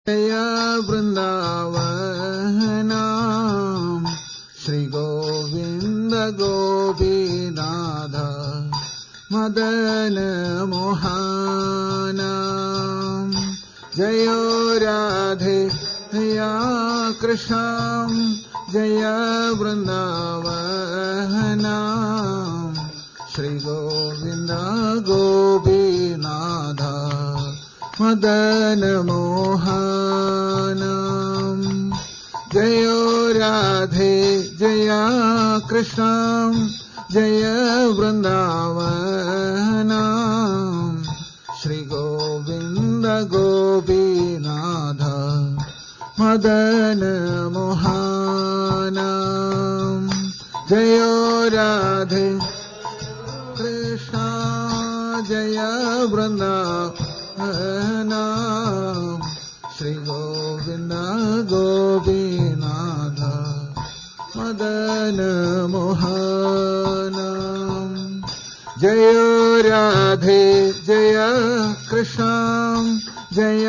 जय वृंदावन श्री गोविंद गोपीनाथ मदन मोहन जय राधे या कृष्ण जय वृंदावन श्री गोविंद गोपीनाथ मदन मोहन जय राधे जय कृष्ण जय वृंदावन श्री गोविंद गोपीनाथ मदन मोहन जय राधे कृष्ण जय वृंदावन श्री गोविंद गोपीनाथ मदन मोहन जय राधे जय कृष्ण जय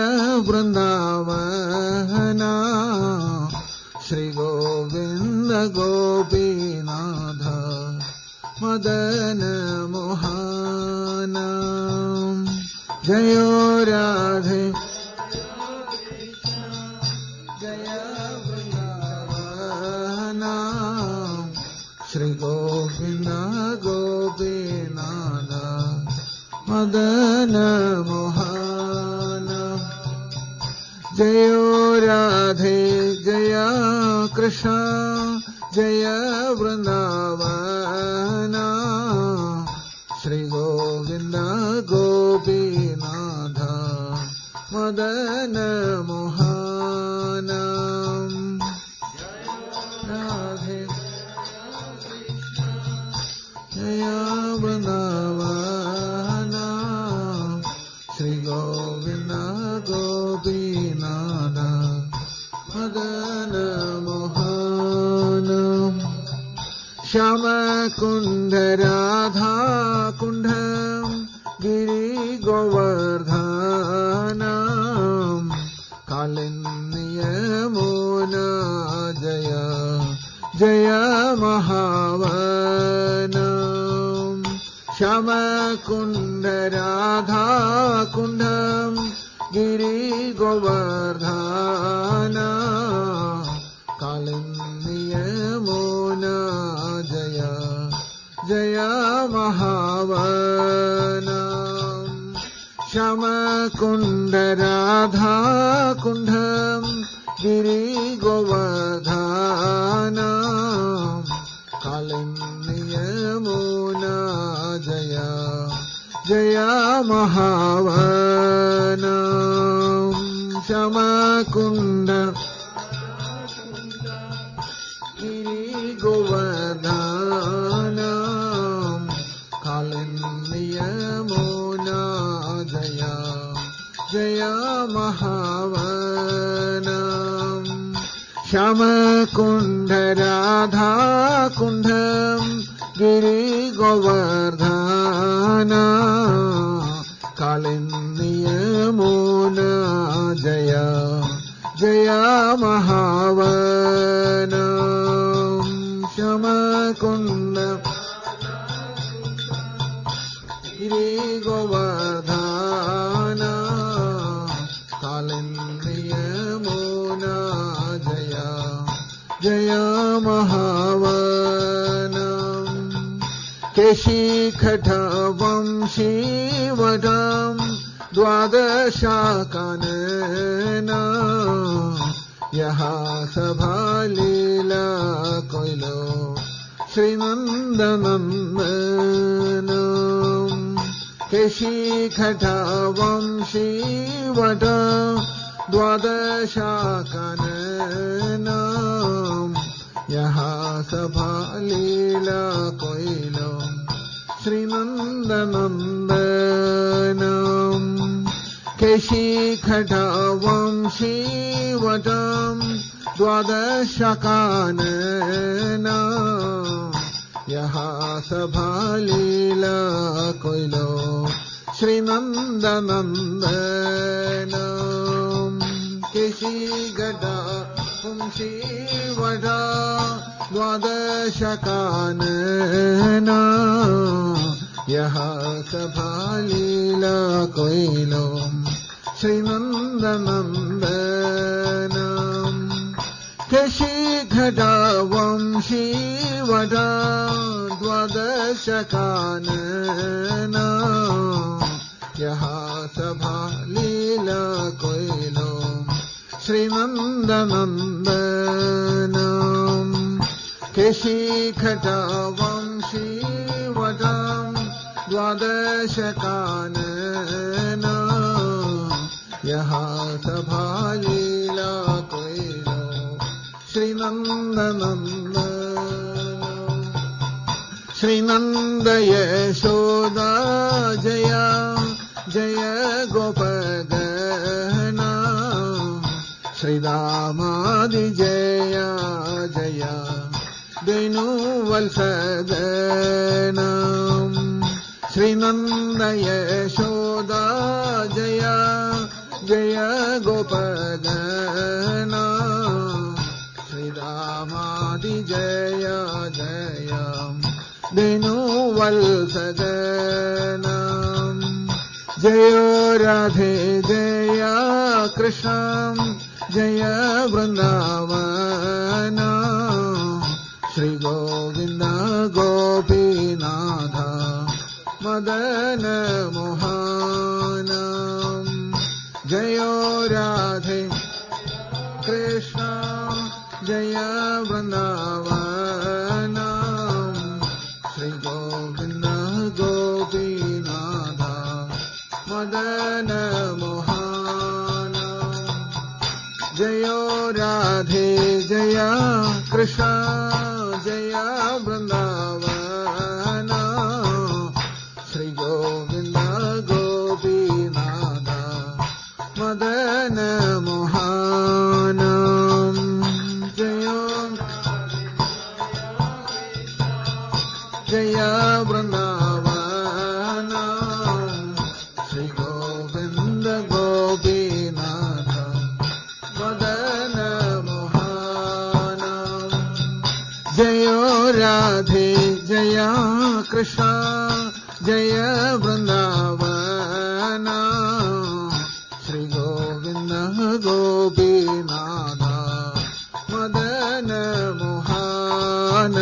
वृंदावन श्री गोविंद गोपीनाथ मदन मोहन जय राधे जय वृंदावन श्री गोविंद गोपीनाथ मदन मोहन जय राधे जय कृष्ण जय वृंदावन श्री गोविंद गोपीनाथ मदन मोहन राधे जय वृंदावन श्री गोविंद गोपीनाथ मदन मोहन श्याम कुंड राधा कुंड गिरि गोवर्धन कालिंदी यमुना जय जय महावन श्याम कुंड राधा कुंड गिरि गोवर्धन कालिंदी यमुना जय जय महावन श्याम कुंड राधा कुंड गिरि गोवर्धन कालिंदी यमुना जय जय महावन श्याम कुंड गिरि गोवर्धन कालिंदी यमुना जय जय महावन श्याम कुंड राधा कुंड गिरि गोवर्धन कालिंदी यमुना जय जय महावन श्याम कुंड गिरि गोवर्धन कालिंदी यमुना जय जय महावन केशिखट वंशी वटं द्वादशाकानन यः सभा लीला कोइलो श्रीनंदनंदन केशिखट वंशी वट द्वादशाकानन यः सभा लीला कोइलो श्रीनंदनंदन केशिखट वंशी वट द्वादशाकानन यः सभा लीला कोइलो श्रीनंदनंदन केशिगदा पुंसीवडा द्वादशकानना यः सभालीला कोइलो श्रीनन्दनन्दनम् केशिगदा वंशीवडा द्वादशकानना यः सभालीला कोइलो श्रीनन्दनन्दनम् केशिखटा वंशीवटाम् द्वादशकानना यः सभालीला कोइलो श्रीनन्दनन्दनम् श्रीनन्द यशोदा जया जय गोपगना श्रीरामादि जया जया वेणुवल्सदनम् श्रीनन्द यशोदा जया जय गोपगना श्रीरामादि जया जया वेणुवल्सदनम् जयो राधे जया कृष्ण जय वृंदावन श्री गोविंद गोपीनाथ मदन मोहन जयो राधे कृष्ण जय वृंदावन श्री गोविंद गोपीनाथ मदन मोहन जयो राधे जया कृष्ण जय वृंदावन श्री गोविंद गोपीनाथ मदन मोहन जयो जय वृंदावन श्री गोविंद गोपीनाथ मदन मोहन जयो राधे जया कृष्ण जय वृंदावन श्री गोविंद गोपीनाथ मदन मोहन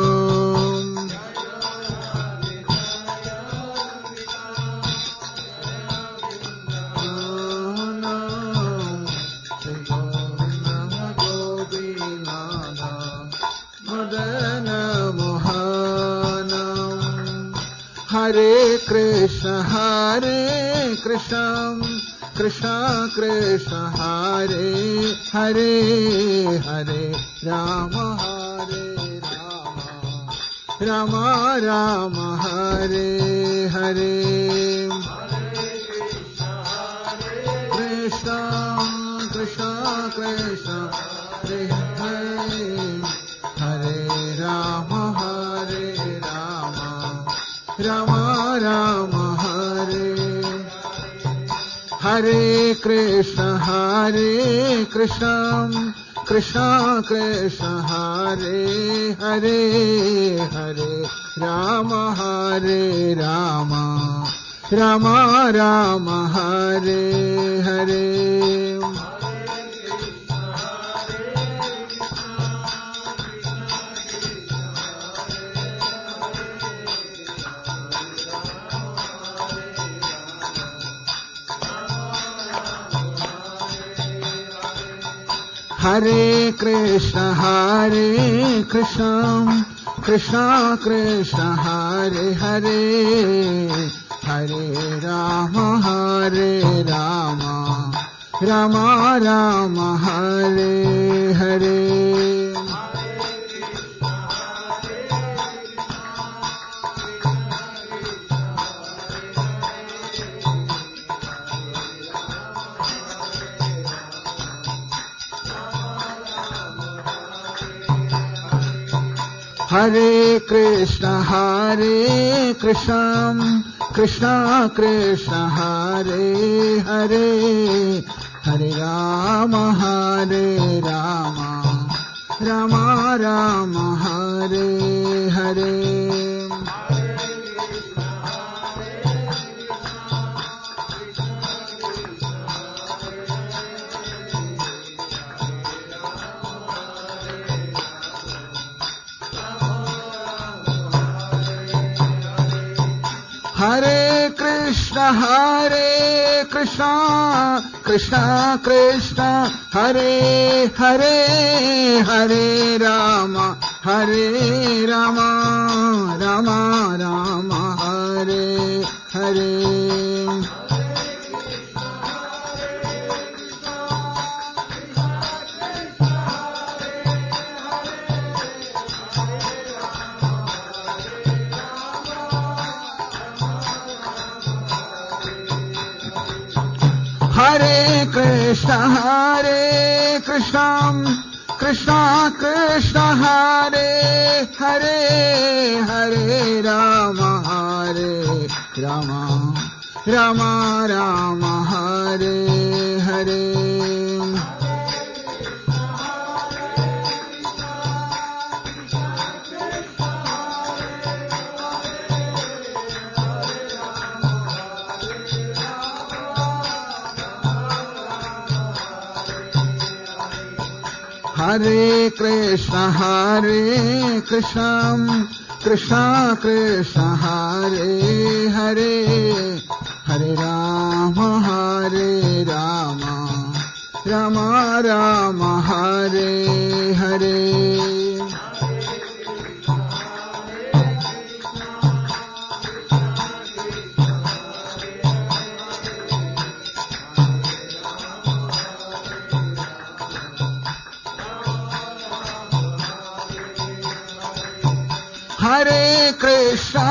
हरे Krishna Krishna Krishna Hare Hare Hare Ram Ram Ram Hare Hare Krishna Krishna Krishna Hare Hare Ram Ram Ram Hare Hare Krishna Krishna Krishna Hare Hare Hare Ram Ram Ram Hare Hare Hare Krishna Krishna Krishna Hare Hare Hare Ram Ram Ram Hare Hare Hare Krishna Krishna Krishna Hare Hare Hare Rama Rama Rama Hare Hare. Hare Krishna Krishna Krishna Hare Hare, Hare Rama Rama Rama Hare Hare. Hare Krishna Krishna Krishna Hare Hare, Hare Rama Rama Rama Hare Hare. Hare Krishna Krishna Krishna Hare Hare, Hare Rama Rama Rama Hare Hare. Hare Krishna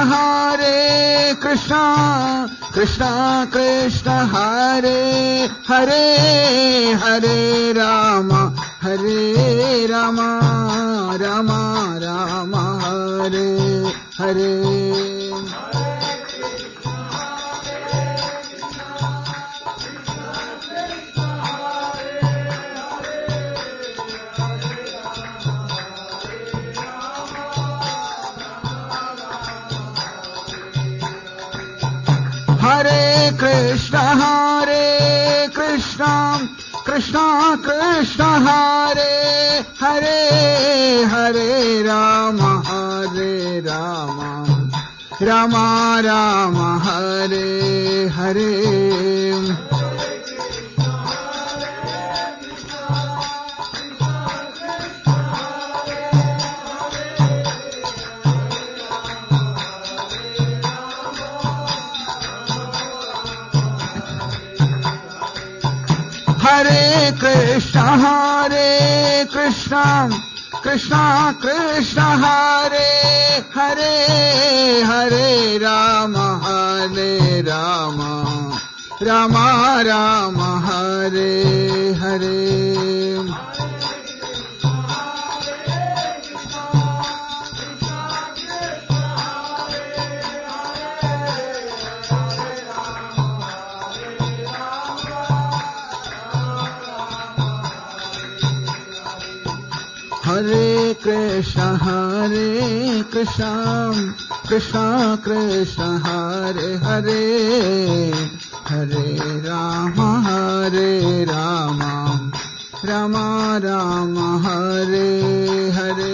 Krishna Krishna Hare Hare, Hare Rama Rama Rama Hare Hare. Hare Krishna Krishna Krishna Hare Hare, Hare Rama Rama Rama Hare Hare. Hare Krishna Krishna Krishna Hare Hare, Hare Rama Rama Rama Hare Hare. Hare Krishna Krishna Krishna Hare Hare, Hare Rama Rama Rama Hare Hare.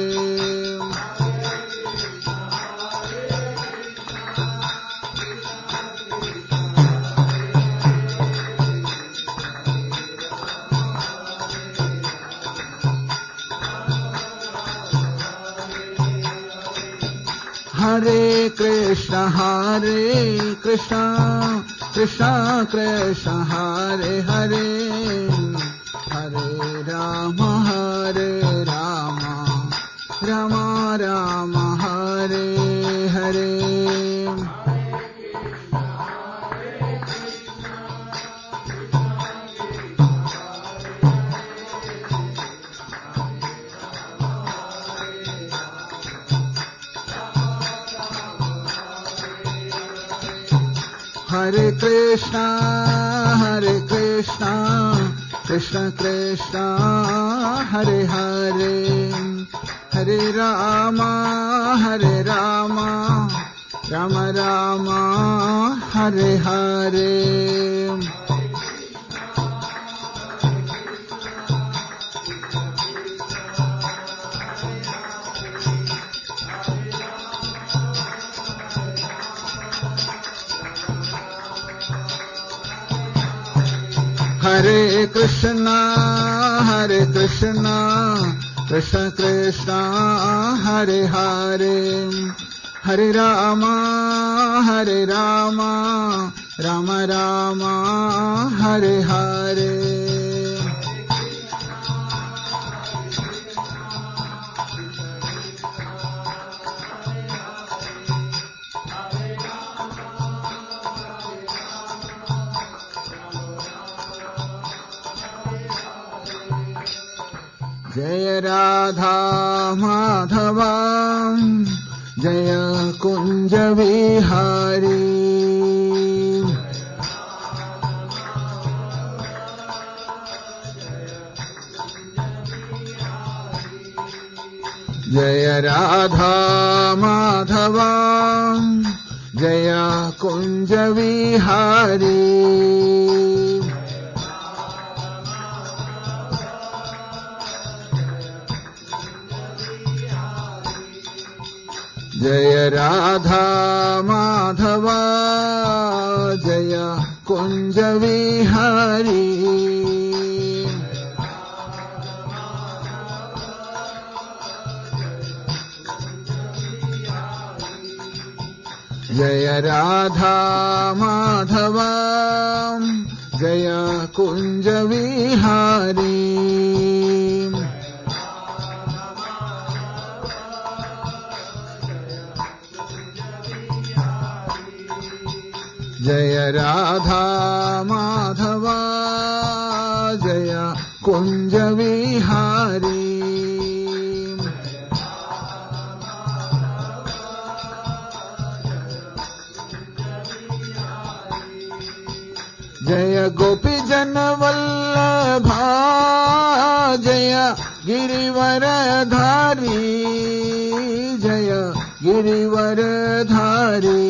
Hare Krishna Krishna Krishna Hare Hare, Hare Rama Rama Rama Hare Hare. Hare Krishna Krishna Krishna Hare Hare Hare Rama Rama Rama Hare Hare Hare Krishna Krishna Krishna Hare Hare Hare Rama Rama Rama Hare Hare Jaya Radha Madhava Jaya Kunja Vihari Jaya Radha Madhava Jaya Kunja Vihari Jaya Radha Madhava Jaya Kunja Vihari Jaya Radha Madhava Jaya Kunja Vihari Jaya Radha Madhava Jaya Kunja Vihari Jaya Gopi Jana Vallabha Jaya Girivaradhari Jaya Girivaradhari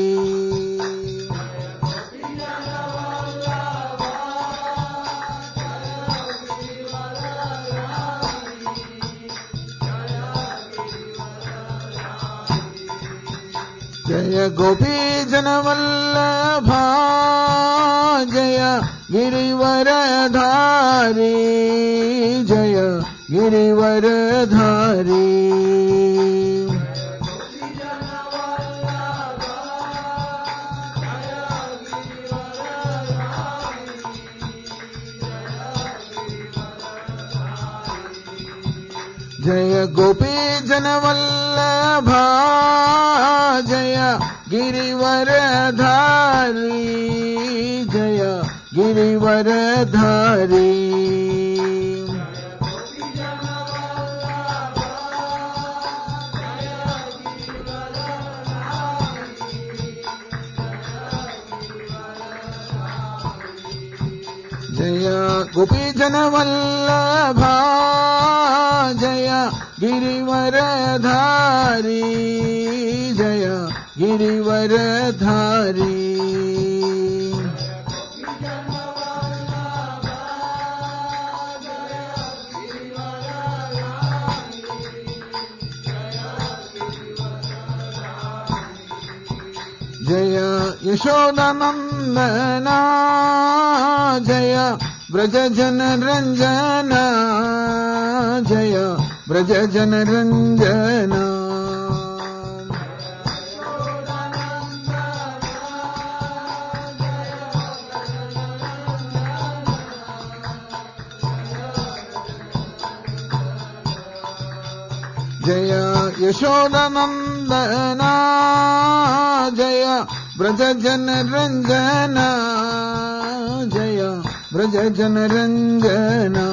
Jaya Gopi Jana Vallabha Jaya Girivaradhari Jaya Girivaradhari Jaya Gopi Jana Vallabha Jaya Girivaradhari Jaya Girivaradhari Jaya Gopi Jana Vallabha Jaya Girivaradhari Jaya Girivaradhari Jaya Yashodanandana Jaya Brajajana Ranjana Jaya Brajajana Ranjana Jaya Yashodanandana Jaya Brajajana Ranjana Jaya Brajajana Ranjana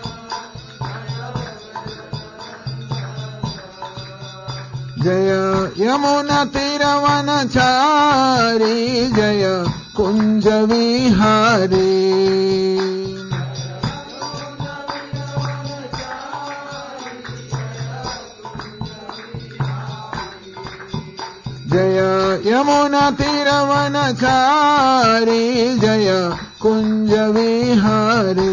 Jaya Yamuna तीरवनचारी जय कुंज विहारी जय यमुना तीरवनचारी जय कुंज विहारी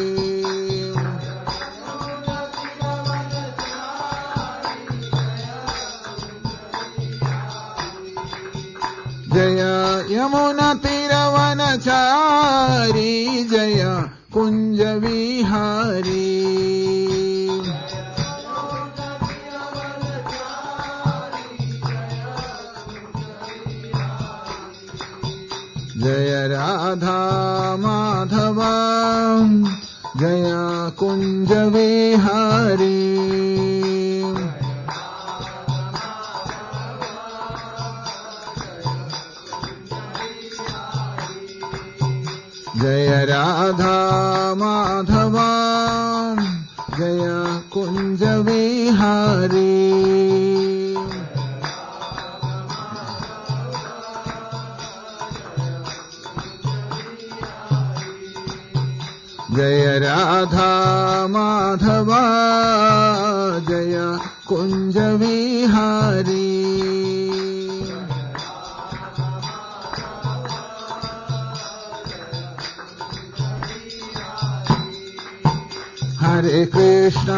जय यमुना तीरवनचारी जय कुंज विहारी जय राधा माधव जय कुंज विहारी जय राधा माधव जय कुंज विहारी जय राधा माधव जय कुंज विहारी हरे कृष्णा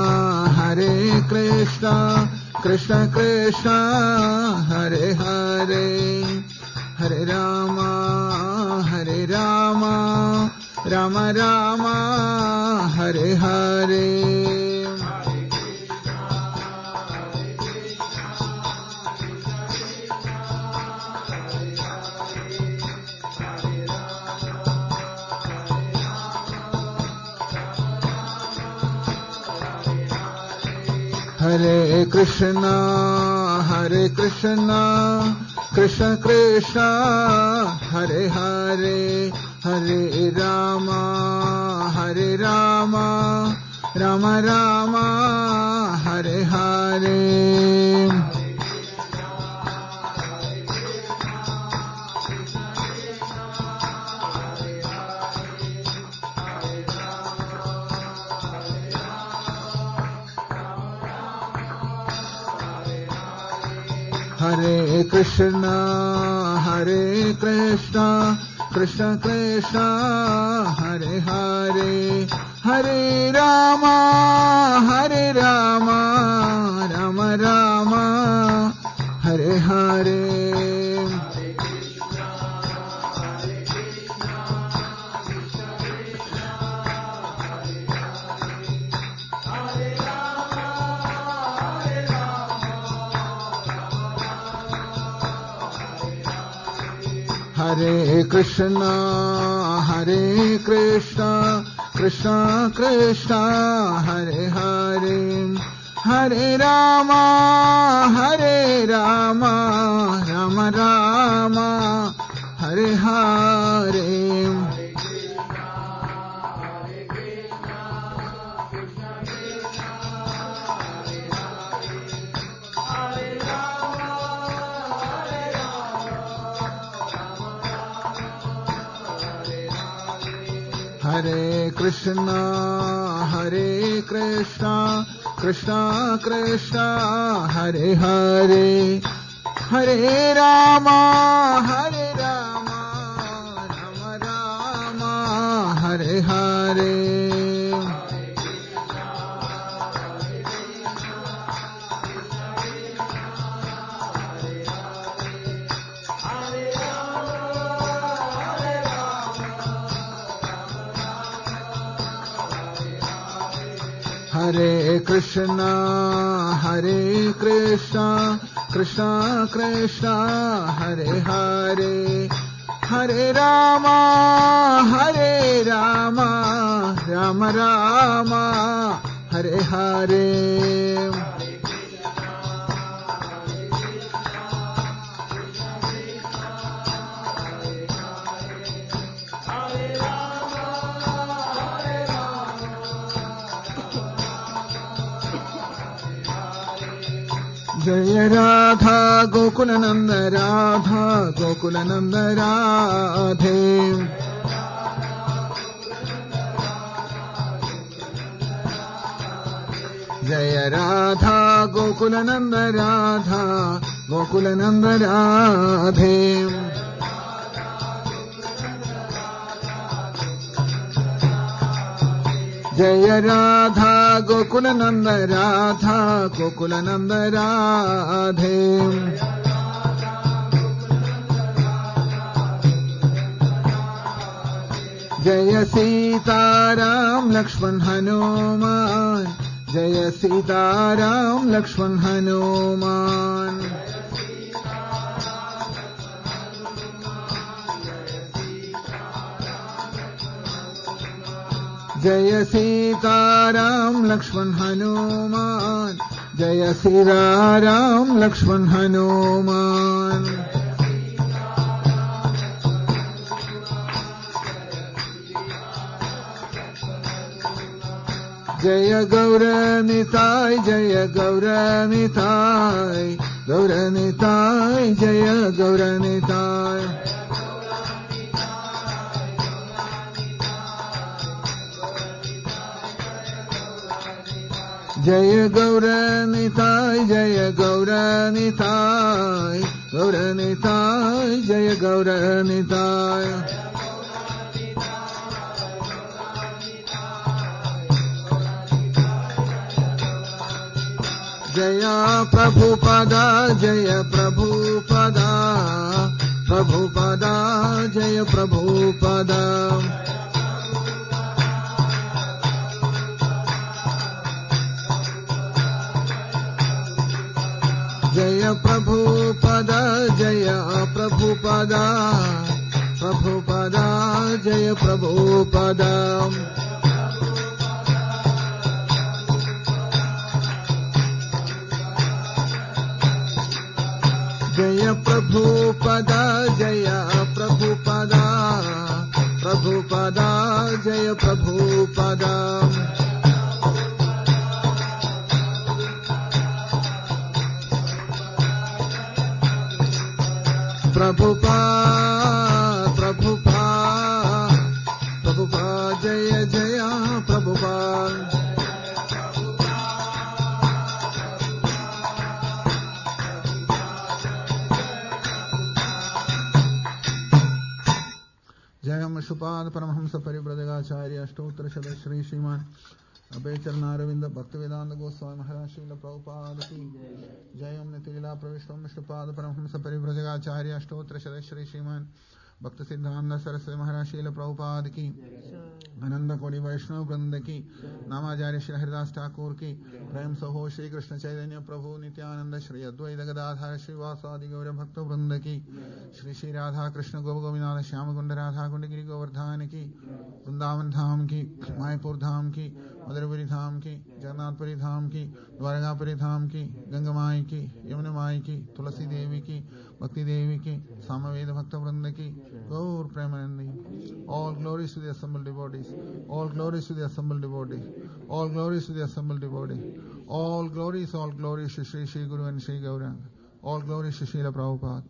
कृष्ण कृष्ण हरे हरे हरे राम राम राम हरे हरे हरे कृष्णा कृष्ण कृष्ण हरे हरे हरे राम राम राम हरे हरे हरे कृष्णा कृष्ण कृष्ण हरे हरे हरे राम राम राम हरे हरे हरे कृष्णा कृष्ण कृष्ण हरे हरे हरे राम राम राम हरे हरे हरे कृष्णा कृष्ण कृष्ण हरे हरे हरे राम राम राम हरे हरे हरे कृष्णा कृष्ण कृष्ण हरे हरे हरे राम राम राम हरे हरे जय राधा गोकुलनंद राधा गोकुलनंद राधे जय राधा गोकुलनंद राधा गोकुलनंद राधे जय राधा गोकुलनंद राधा गोकुलनंद राधे जय सीताराम लक्ष्मण हनुमान जय सीताराम लक्ष्मण हनुमान जय सीताराम लक्ष्मण हनुमान जय सीताराम लक्ष्मण हनुमान जय गौरनिताय जय गौरनिताय गौरनिताय जय गौरनिताय जय गौरनिताय जय गौरनिताय गौरनिताय जय गौरनिताय जय प्रभुपदा जय प्रभुपदा प्रभुपदा जय प्रभुपदा जय प्रभुपदा जय प्रभुपदा प्रभुपदा जय प्रभुपदा जय प्रभुपदा जय प्रभुपदा प्रभुपदा जय प्रभुपदा प्रभुपाद प्रभुपाद प्रभुपाद जय जय प्रभुपाद जय विष्णुपाद परमहंस परिव्रजकाचार्य अष्टोत्तर शत श्री श्रीमान अभय चरणारविंद भक्तिवेदांत गोस्वामी महाराज श्रील प्रभुपाद की जय ओम नितिलीला प्रविष्ट विष्णुपाद परमहंस परिव्रजकाचार्य अष्टोत्तर शत श्री श्रीमान भक्त सिद्धांत सरस्वती महाराज श्रील प्रभुपाद की आनंद कोटि वैष्णव वृंद की नामाचार्य श्री हरिदास ठाकुर की प्रेम सहो श्री कृष्ण चैतन्य प्रभु नित्यानंद श्री अद्वैत गदाधर श्रीवासादि गौर भक्त वृंद की श्री श्री राधा कृष्ण गोविंद श्याम कुंड राधा कुंड गिरि गोवर्धन की वृंदावन धाम की मायपुर धाम की मधुरपुरी धाम की जगन्नाथपुरी धाम की द्वारकापुरी धाम की गंगा माई की यमुना माई की तुलसी देवी की भक्ति देवी की सामवेद भक्त वृंद की गौर Premanandi all glories to the assembled devotees all glories to the assembled devotees all glories to the assembled devotees all glories to Shri Shri Guru and Shri Gauranga all glories to Srila Prabhupada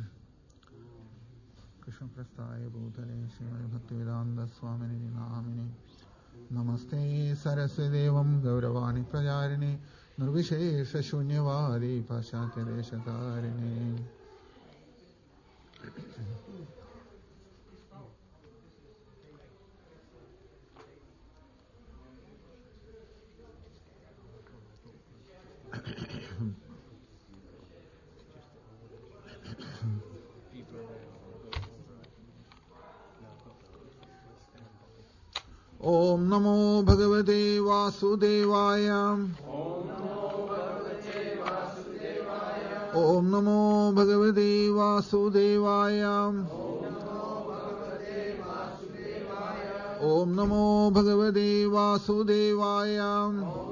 Krishna Prasthaya Bhutale Srimad Bhaktivedanta Swamini Namini Namaste Saraswati Devam Gauravani Prajarine Nirvishesha Shunyavadi Paschatya Deshatarine Om Namo Bhagavate Vasudevaya Om Namo Bhagavate Vasudevaya Om Namo Bhagavate Vasudevaya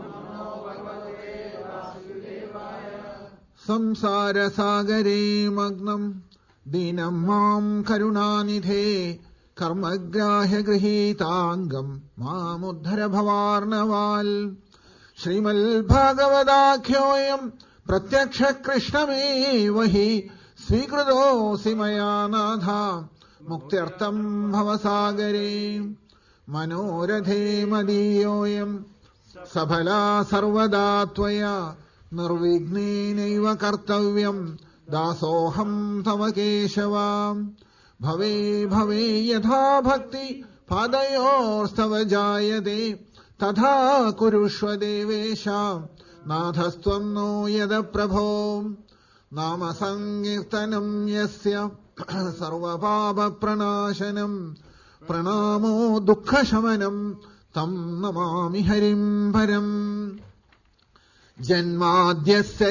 Samsara Sagare Magnam Dinam Mam Karunanidhe Karmagrahya Grihitangam Mamuddhara Bhavarnaval Shrimal Bhagavadakyoyam प्रत्यक्ष कृष्णमेव हि स्वीकृतोऽसि मया नाथ मुक्त्यर्थम् भवसागरे मनोरथे मदीयोऽयम् सफला सर्वदा त्वया निर्विघ्नेनैव कर्तव्यम् दासोऽहम् तव केशव भवे भवे यथा भक्ति पादयोस्तव जायते तथा कुरुष्व देवेश नाथस्त्वम् नो यद प्रभो नाम संकीर्तनम् यस्य सर्वपापप्रणाशनम् प्रणामो दुःखशमनम् तम् नमामि हरिम् परम् जन्माद्यस्य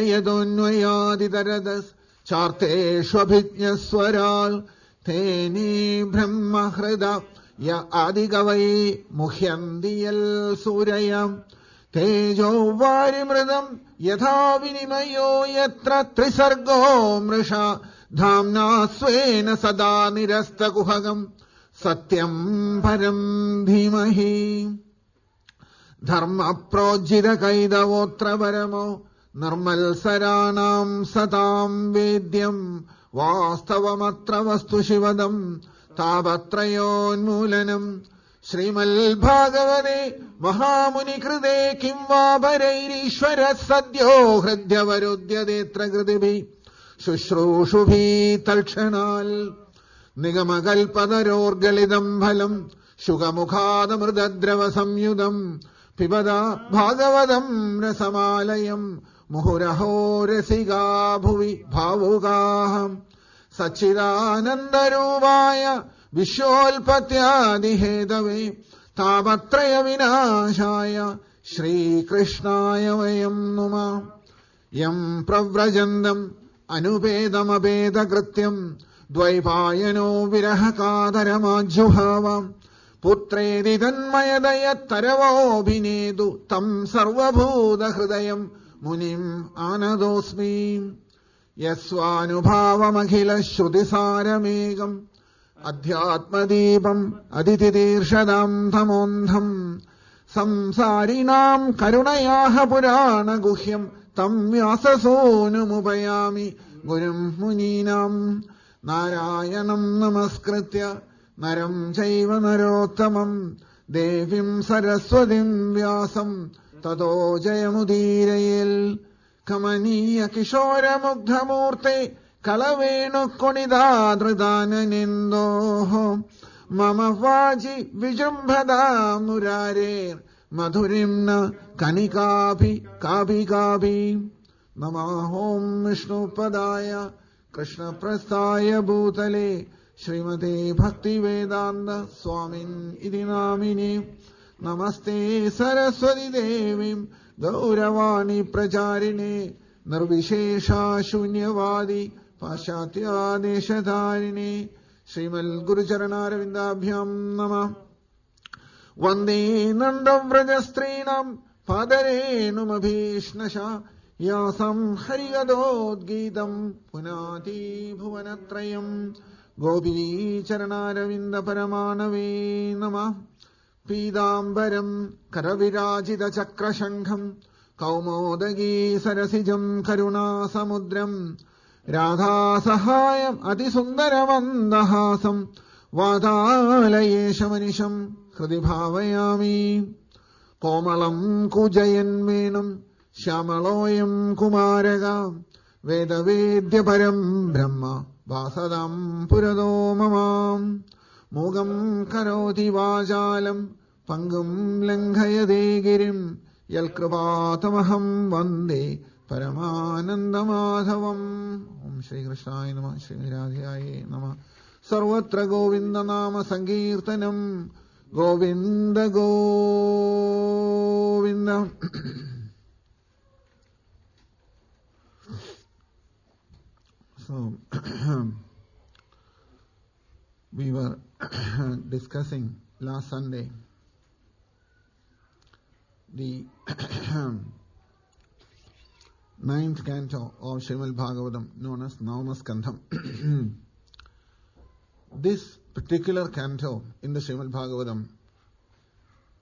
यदोऽन्वयादितरतश्चार्तेष्वभिज्ञस्वराल् तेने ब्रह्महृदा य आदिकवये मुह्यन्ति यल् सूरयम् तेजो वारिमृदम् यथा विनिमयो यत्र त्रिसर्गो मृषा धाम्ना स्वेन सदा निरस्तकुहकम् सत्यम् परम् धीमहि धर्मप्रोज्झितकैतवोऽत्र परमो निर्मल्सराणाम् सताम् वेद्यम् वास्तवमत्र वस्तु शिवदम् तापत्रयोन्मूलनम् श्रीमद्भागवते महामुनिकृते किं वा परैरीश्वरः सद्यो हृद्यवरुध्यतेऽत्र कृतिभिः शुश्रूषुभिः तत्क्षणाल् निगमकल्पतरोर्गलितम् फलम् शुकमुखादमृतद्रवसंयुतम् पिबदा भागवतम् रसमालयम् मुहुरहो रसिका भुवि भावुकाः सच्चिदानन्दरूपाय विश्वोत्पत्त्यादिहेतवे तापत्रयविनाशाय श्रीकृष्णाय वयम् नुमः यम् प्रव्रजन्तम् अनुपेदमपेदकृत्यम् द्वैपायनो विरहकातरमाज्जुहाव पुत्रेति तन्मयदयत्तरवोऽभिनेतु तम् सर्वभूतहृदयम् मुनिम् आनतोऽस्मि यस्वानुभावमखिलश्रुतिसारमेकम् अध्यात्मदीपम् अदितितीर्षदाम् तमोऽन्धम् संसारिणाम् करुणयाः पुराणगुह्यम् तम् व्याससूनुमुपयामि गुरुम् मुनीनाम् नारायणम् नमस्कृत्य नरम् चैव नरोत्तमम् देवीम् सरस्वतीम् व्यासम् ततो जयमुदीरयेत् कमनीय किशोरमुग्धमूर्ते कलवेणुकुणिदादृदाननिन्दोः मम वाचि विजृम्भदा मुरारेर् मधुरिम् न कनिकापि कापि कापि नमः ॐ विष्णुपदाय कृष्णप्रस्थाय भूतले श्रीमते भक्तिवेदान्त स्वामिन् इति नामिने नमस्ते सरस्वती देवीम् गौरवाणी प्रचारिणे निर्विशेषा शून्यवादी पाश्चात्यादेशधारिणे श्रीमद्गुरुचरणारविन्दाभ्याम् नमः वन्दे नन्दव्रजस्त्रीणाम् पादरेणुमभीष्णशा यासम् हरिगदोद्गीतम् पुनाति भुवनत्रयम् गोपीचरणारविन्दपरमानवे नमः पीताम्बरम् करविराजितचक्रशङ्खम् कौमोदगी सरसिजम् करुणासमुद्रम् राधासहायम् अतिसुन्दरमन्दहासम् वातालयेशमनिशम् हृदि भावयामि कोमलम् कूजयन्वेणुम् श्यामलोऽयम् कुमारगा वेदवेद्यपरम् ब्रह्म वासदाम् पुरदो मम मूगम् करोति वाचालम् पङ्गुम् लङ्घयते गिरिम् यत्कृपातमहम् वन्दे परमानन्दमाधवम् ॐ श्रीकृष्णाय नमः श्रीराधाय नमः सर्वत्र गोविन्दनाम सङ्कीर्तनम् Govind Govind So we were discussing last Sunday the 9th canto of Srimad Bhagavatam, known as Navamaskandham. This particular canto in the Srimad Bhagavatam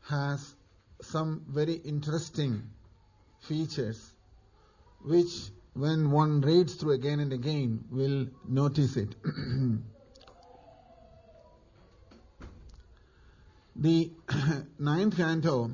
has some very interesting features which when one reads through again and again, will notice it. The ninth canto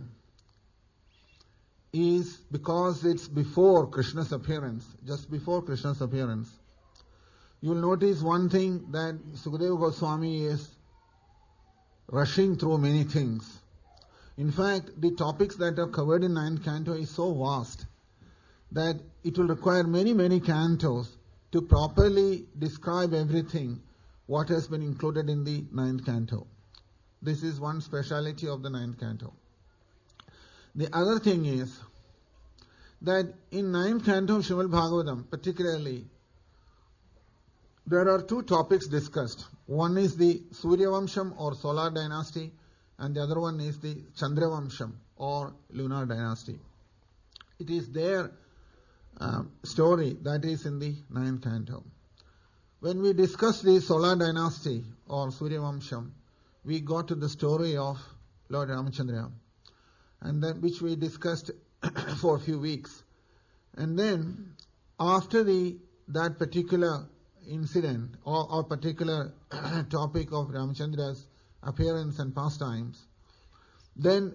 is, because it's before Krishna's appearance, just before Krishna's appearance, you will notice one thing, that Sukadeva Goswami is rushing through many things. In fact, the topics that are covered in ninth canto is so vast that it will require many, many cantos to properly describe everything what has been included in the ninth canto. This is one speciality of the ninth canto. The other thing is that in ninth canto of Srimad Bhagavatam, particularly, there are two topics discussed. One is the Suryavamsham or solar dynasty, and the other one is the Chandravamsham or lunar dynasty. It is their story that is in the ninth canto. When we discuss the solar dynasty or Suryavamsham, we got to the story of Lord Ramachandra, and then which we discussed for a few weeks. And then after that particular incident or particular topic of Ramachandra's appearance and pastimes, then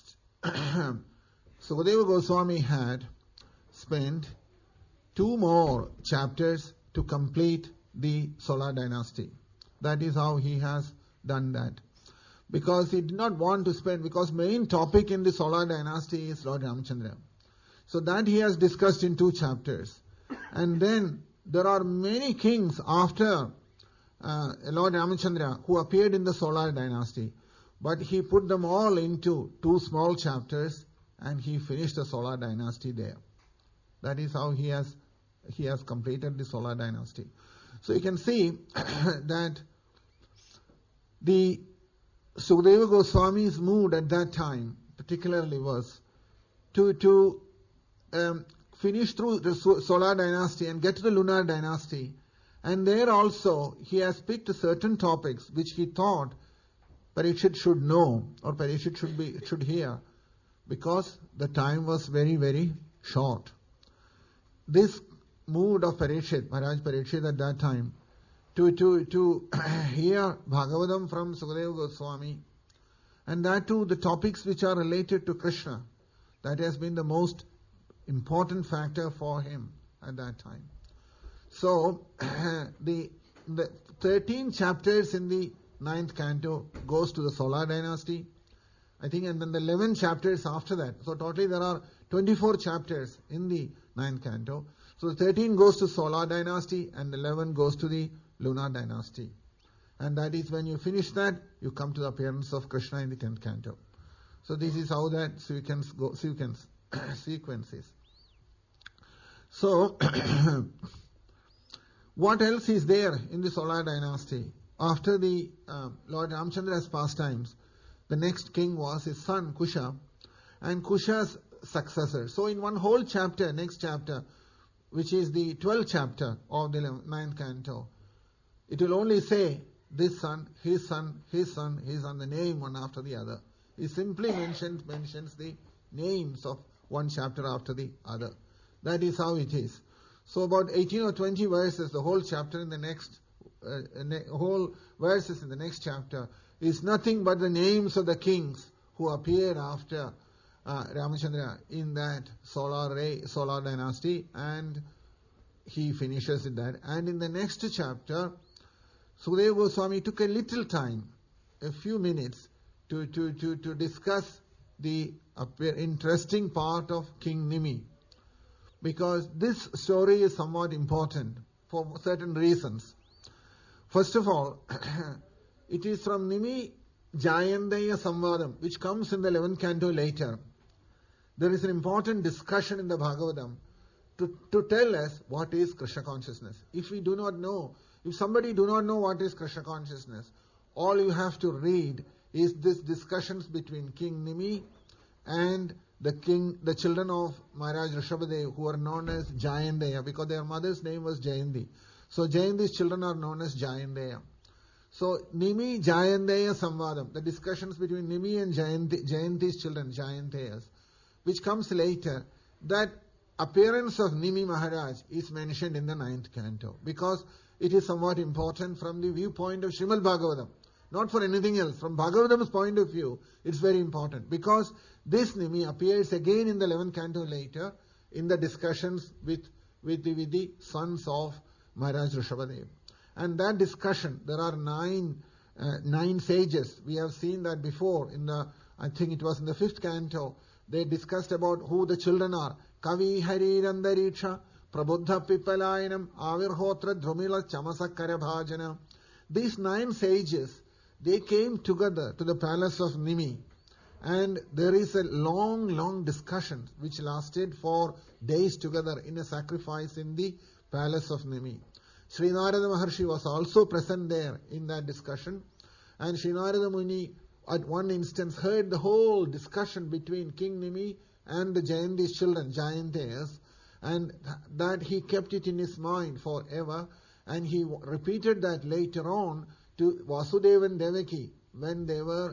Sukadeva Goswami had spent 2 more chapters to complete the solar dynasty. That is how he has done that. Because he did not want to spend, because main topic in the solar dynasty is Lord Ramachandra. So that he has discussed in 2 chapters. And then there are many kings after Lord Ramachandra who appeared in the solar dynasty. But he put them all into 2 small chapters and he finished the solar dynasty there. That is how he has completed the solar dynasty. So you can see that the Sukadeva Goswami's mood at that time particularly was to finish through the solar dynasty and get to the lunar dynasty. And there also he has picked certain topics which he thought Parikshit should know or Parikshit should hear, because the time was very, very short. This mood of Parikshit, Maharaj Parikshit at that time, to hear Bhagavatam from Sukadeva Goswami, and that too the topics which are related to Krishna, that has been the most important factor for him at that time. So the 13 chapters in the 9th canto goes to the solar dynasty, I think, and then the 11 chapters after that. So totally there are 24 chapters in the 9th canto. So the 13 goes to solar dynasty and 11 goes to the lunar dynasty. And that is when you finish that, you come to the appearance of Krishna in the 10th canto. So this is how that sequence is. So what else is there in the solar dynasty? After the Lord Ramachandra's pastimes, the next king was his son Kusha, and Kusha's successor. So in one whole chapter, next chapter, which is the 12th chapter of the 9th canto, it will only say this son, his son, his son, his son, the name one after the other. It simply mentions the names of one chapter after the other. That is how it is. So about 18 or 20 verses, the whole chapter in the next, whole verses in the next chapter is nothing but the names of the kings who appeared after Ramachandra in that solar dynasty, and he finishes with that. And in the next chapter, Sukadeva Goswami took a little time, a few minutes, to discuss the interesting part of King Nimi. Because this story is somewhat important for certain reasons. First of all, it is from Nimi Jayandeya Samvadam, which comes in the 11th canto later. There is an important discussion in the Bhagavatam to tell us what is Krishna consciousness. If somebody do not know what is Krishna consciousness, all you have to read is this discussions between King Nimi and the children of Maharaj Rishabhadev, who are known as Jayandeya, because their mother's name was Jayanti. So Jayanti's children are known as Jayandeya. So Nimi Jayandeya Samvadam, the discussions between Nimi and Jayanti's children, Jayanteyas, which comes later, that appearance of Nimi Maharaj is mentioned in the 9th canto because it is somewhat important from the viewpoint of Srimad Bhagavatam. Not for anything else. From Bhagavatam's point of view, it's very important because this Nimi appears again in the 11th canto later in the discussions with the sons of Maharaj Rishabhadev. And that discussion, there are nine sages. We have seen that before I think it was in the 5th canto. They discussed about who the children are. Kavi Harirandariksha, Prabuddha Pipalayanam, Avirhotra Dhrumila Chamasakara Bhajana. These 9 sages, they came together to the palace of Nimi. And there is a long discussion which lasted for days together in a sacrifice in the palace of Nimi. Sri Narada Maharshi was also present there in that discussion. And Sri Narada Muni at one instance heard the whole discussion between King Nimi and the Jayanti's children, Jayantayas, and that he kept it in his mind forever. And he repeated that later on to Vasudeva and Devaki when they were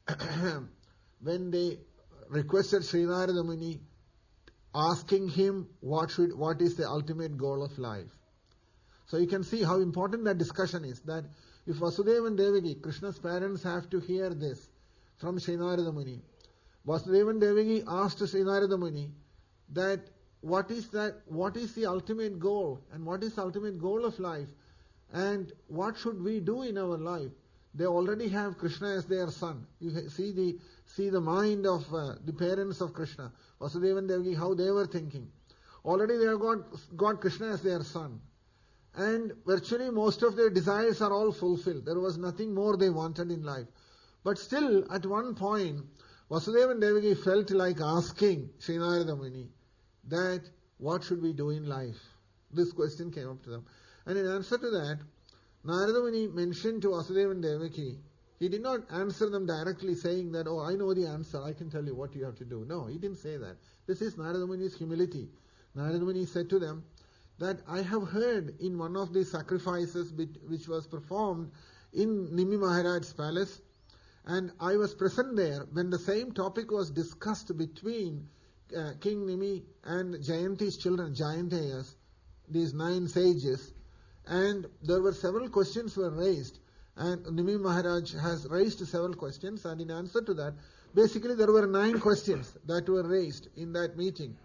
when they requested Sri Narada Muni asking him what is the ultimate goal of life. So you can see how important that discussion is, that if Vasudeva and Devaki, Krishna's parents, have to hear this from Sri Narada Muni, Vasudeva and Devaki asked Sri Narada Muni that what is the ultimate goal and what is the ultimate goal of life and what should we do in our life. They already have Krishna as their son. You see the mind of the parents of Krishna, Vasudeva and Devaki, how they were thinking. Already they have got Krishna as their son. And virtually most of their desires are all fulfilled. There was nothing more they wanted in life. But still, at one point, Vasudeva and Devaki felt like asking Sri Narada Muni that what should we do in life? This question came up to them. And in answer to that, Narada Muni mentioned to Vasudeva and Devaki, he did not answer them directly saying that, oh, I know the answer, I can tell you what you have to do. No, he didn't say that. This is Narada Muni's humility. Narada Muni said to them that I have heard in one of the sacrifices which was performed in Nimi Maharaj's palace, and I was present there when the same topic was discussed between King Nimi and Jayanti's children, Jayantayas, these 9 sages, and there were several questions were raised, and Nimi Maharaj has raised several questions, and in answer to that, basically there were 9 questions that were raised in that meeting.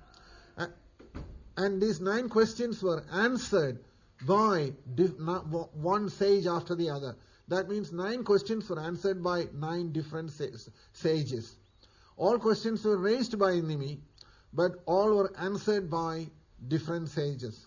And these 9 questions were answered by one sage after the other. That means 9 questions were answered by 9 different sages. All questions were raised by Nimi, but all were answered by different sages.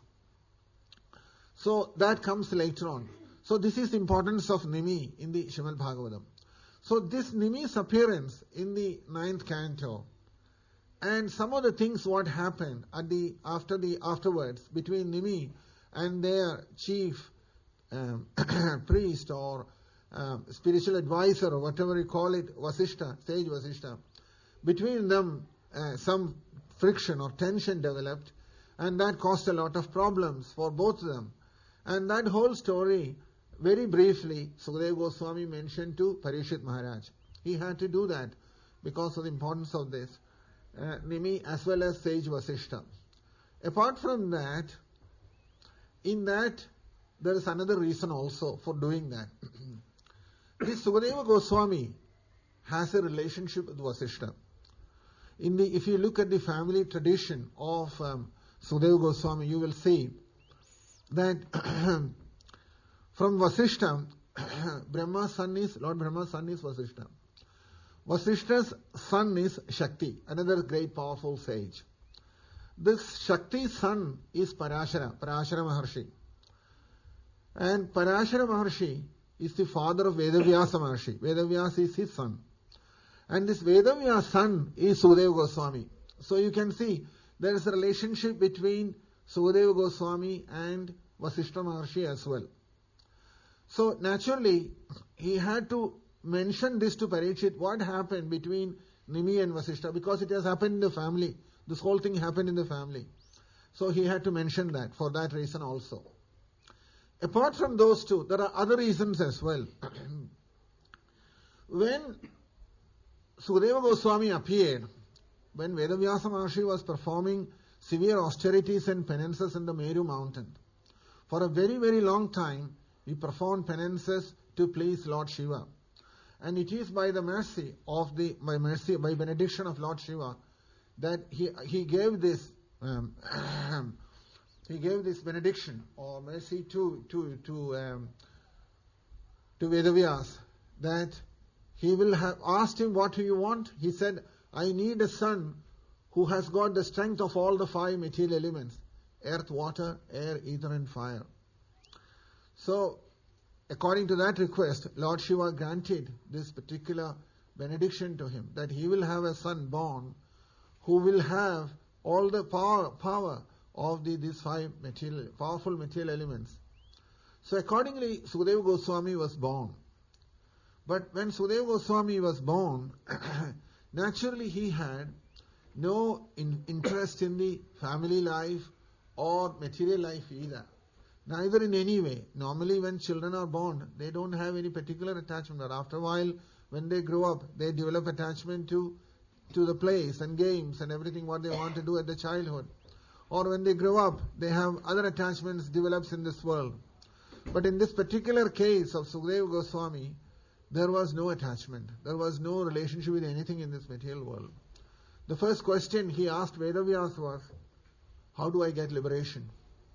So that comes later on. So this is the importance of Nimi in the Srimad Bhagavatam. So this Nimi's appearance in the 9th canto, and some of the things what happened afterwards between Nimi and their chief priest or spiritual advisor or whatever you call it, Vasishta, sage Vasishta, between them some friction or tension developed, and that caused a lot of problems for both of them. And that whole story, very briefly, Sukadeva Goswami mentioned to Parikshit Maharaj. He had to do that because of the importance of this. Nimi as well as sage Vasishta. Apart from that, in that there is another reason also for doing that. This Sukadeva Goswami has a relationship with Vasishta. If you look at the family tradition of Sukadeva Goswami, you will see that from Vasishta, Lord Brahma's son is Vasishta. Vasishta's son is Shakti, another great powerful sage. This Shakti's son is Parashara Maharshi. And Parashara Maharshi is the father of Vedavyasa Maharshi. Vedavyasa is his son. And this Vedavyasa son is Sukadeva Goswami. So you can see there is a relationship between Sukadeva Goswami and Vasishta Maharshi as well. So naturally, he had to mention this to Parikshit, what happened between Nimi and Vasishta, because it has happened in the family. This whole thing happened in the family. So he had to mention that for that reason also. Apart from those two, there are other reasons as well. When Sukadeva Goswami appeared, when Vedavyasa Maharshi was performing severe austerities and penances in the Meru mountain. For a very, very long time, he performed penances to please Lord Shiva. And it is by the mercy of by benediction of Lord Shiva that he gave this benediction or mercy to Vedavyas, that he will have asked him, what do you want? He said, I need a son who has got the strength of all the 5 material elements: earth, water, air, ether and fire. So, according to that request, Lord Shiva granted this particular benediction to him, that he will have a son born who will have all the power of these 5 powerful material elements. So accordingly, Sukadeva Goswami was born. But when Sukadeva Goswami was born, naturally he had no interest in the family life or material life either. Neither in any way. Normally when children are born, they don't have any particular attachment. But after a while, when they grow up, they develop attachment to the place and games and everything what they want to do at the childhood. Or when they grow up, they have other attachments develops in this world. But in this particular case of Sukadeva Goswami, there was no attachment. There was no relationship with anything in this material world. The first question he asked Vedavyas was, how do I get liberation?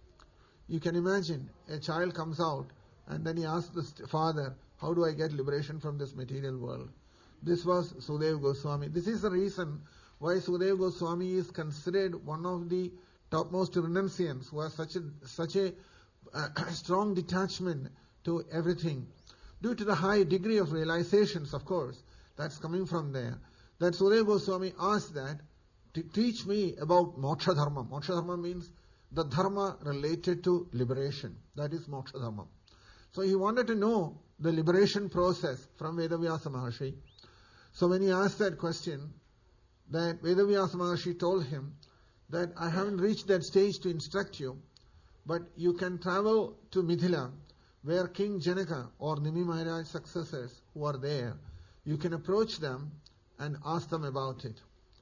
You can imagine, a child comes out and then he asks the father, how do I get liberation from this material world? This was Sukadeva Goswami. This is the reason why Sukadeva Goswami is considered one of the topmost renunciants who has such a strong detachment to everything. Due to the high degree of realizations, of course, that's coming from there, that Sukadeva Goswami asked that, to teach me about moksha dharma. Moksha dharma means the dharma related to liberation. That is moksha dharma. So he wanted to know the liberation process from Vedavyasa Maharshi. So when he asked that question, that Vedavyasa Maharshi told him that I haven't reached that stage to instruct you, but you can travel to Mithila, where King Janaka or Nimi Maharaj's successors who are there, you can approach them and ask them about it.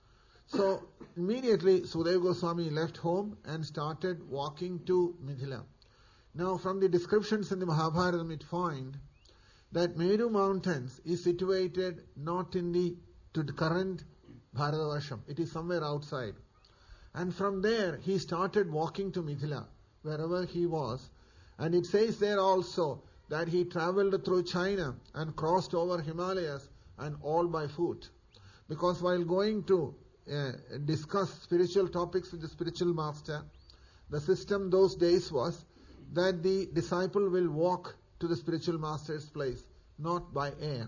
So immediately Sukadeva Goswami left home and started walking to Mithila. Now from the descriptions in the Mahabharata, we find that Meru mountains is situated not in the current Bharatavarsam. It is somewhere outside. And from there he started walking to Mithila, wherever he was. And it says there also that he travelled through China and crossed over Himalayas and all by foot. Because while going to discuss spiritual topics with the spiritual master, the system those days was that the disciple will walk to the spiritual master's place, not by air.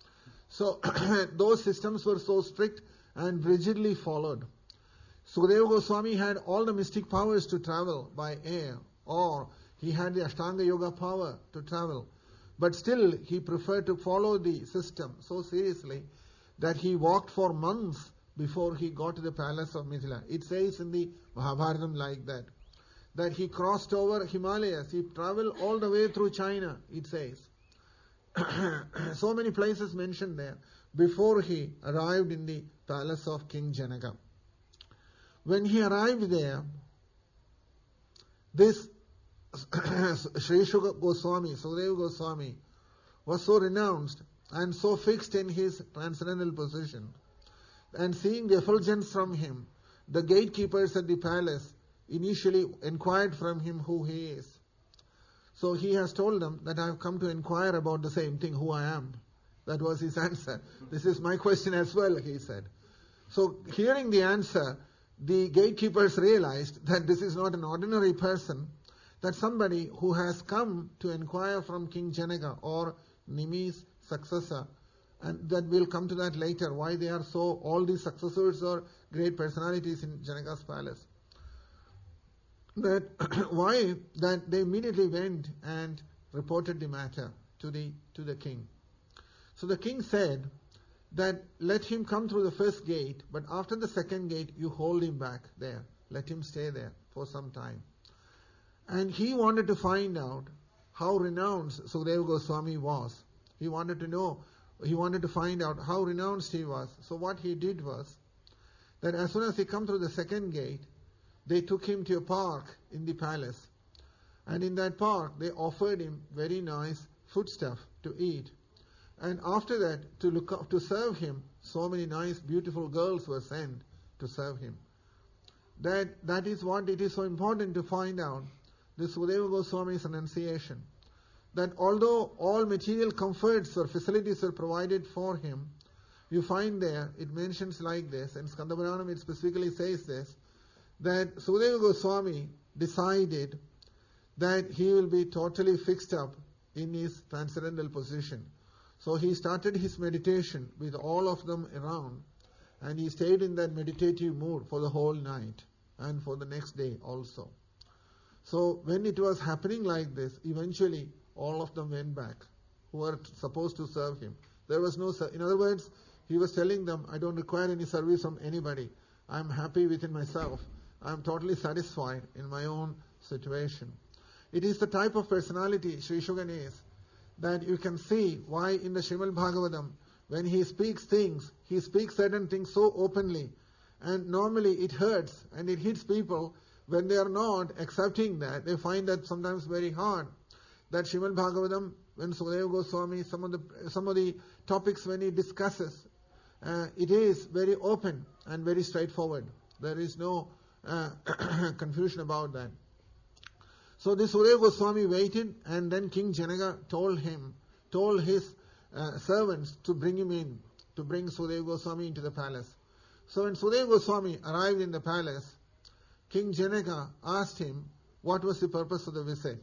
So those systems were so strict and rigidly followed. Sukadeva Goswami had all the mystic powers to travel by air, or he had the Ashtanga Yoga power to travel. But still he preferred to follow the system so seriously that he walked for months before he got to the palace of Mithila. It says in the Mahabharata like that he crossed over Himalayas, he traveled all the way through China, it says. So many places mentioned there before he arrived in the palace of King Janaka. When he arrived there, this Sri Sukadeva Goswami, was so renounced and so fixed in his transcendental position. And seeing the effulgence from him, the gatekeepers at the palace initially inquired from him who he is. So he has told them that I have come to inquire about the same thing, who I am. That was his answer. This is my question as well, he said. So hearing the answer, the gatekeepers realized that this is not an ordinary person, that somebody who has come to inquire from King Janaka or Nimi's successor, and that we'll come to that later, why they are so, all these successors are great personalities in Janaka's palace. That why that they immediately went and reported the matter to the king. So the king said that let him come through the first gate, but after the second gate you hold him back there. Let him stay there for some time. And he wanted to find out how renounced Sukadeva Goswami was. He wanted to find out how renounced he was. So what he did was that as soon as he come through the second gate, they took him to a park in the palace. And in that park, they offered him very nice foodstuff to eat. And after that, to serve him, so many nice, beautiful girls were sent to serve him. That is what it is so important to find out. This Sukadeva Goswami's enunciation. That although all material comforts or facilities are provided for him, you find there, it mentions like this, and Skanda Puranam it specifically says this, that Sukadeva Goswami decided that he will be totally fixed up in his transcendental position. So he started his meditation with all of them around, and he stayed in that meditative mood for the whole night and for the next day also. So when it was happening like this, eventually all of them went back who were supposed to serve him. There was no, in other words, he was telling them, I don't require any service from anybody. I'm happy within myself. I'm totally satisfied in my own situation. It is the type of personality Sri Shugan is, that you can see why in the Srimad Bhagavatam, when he speaks things, he speaks certain things so openly, and normally it hurts and it hits people when they are not accepting that. They find that sometimes very hard. That Srimad Bhagavatam, when Sukadeva Goswami, some of the topics when he discusses, it is very open and very straightforward. There is no confusion about that. So this Sukadeva Goswami waited, and then King Janaka told his servants to bring him in, to bring Sukadeva Goswami into the palace. So when Sukadeva Goswami arrived in the palace, King Janaka asked him what was the purpose of the visit.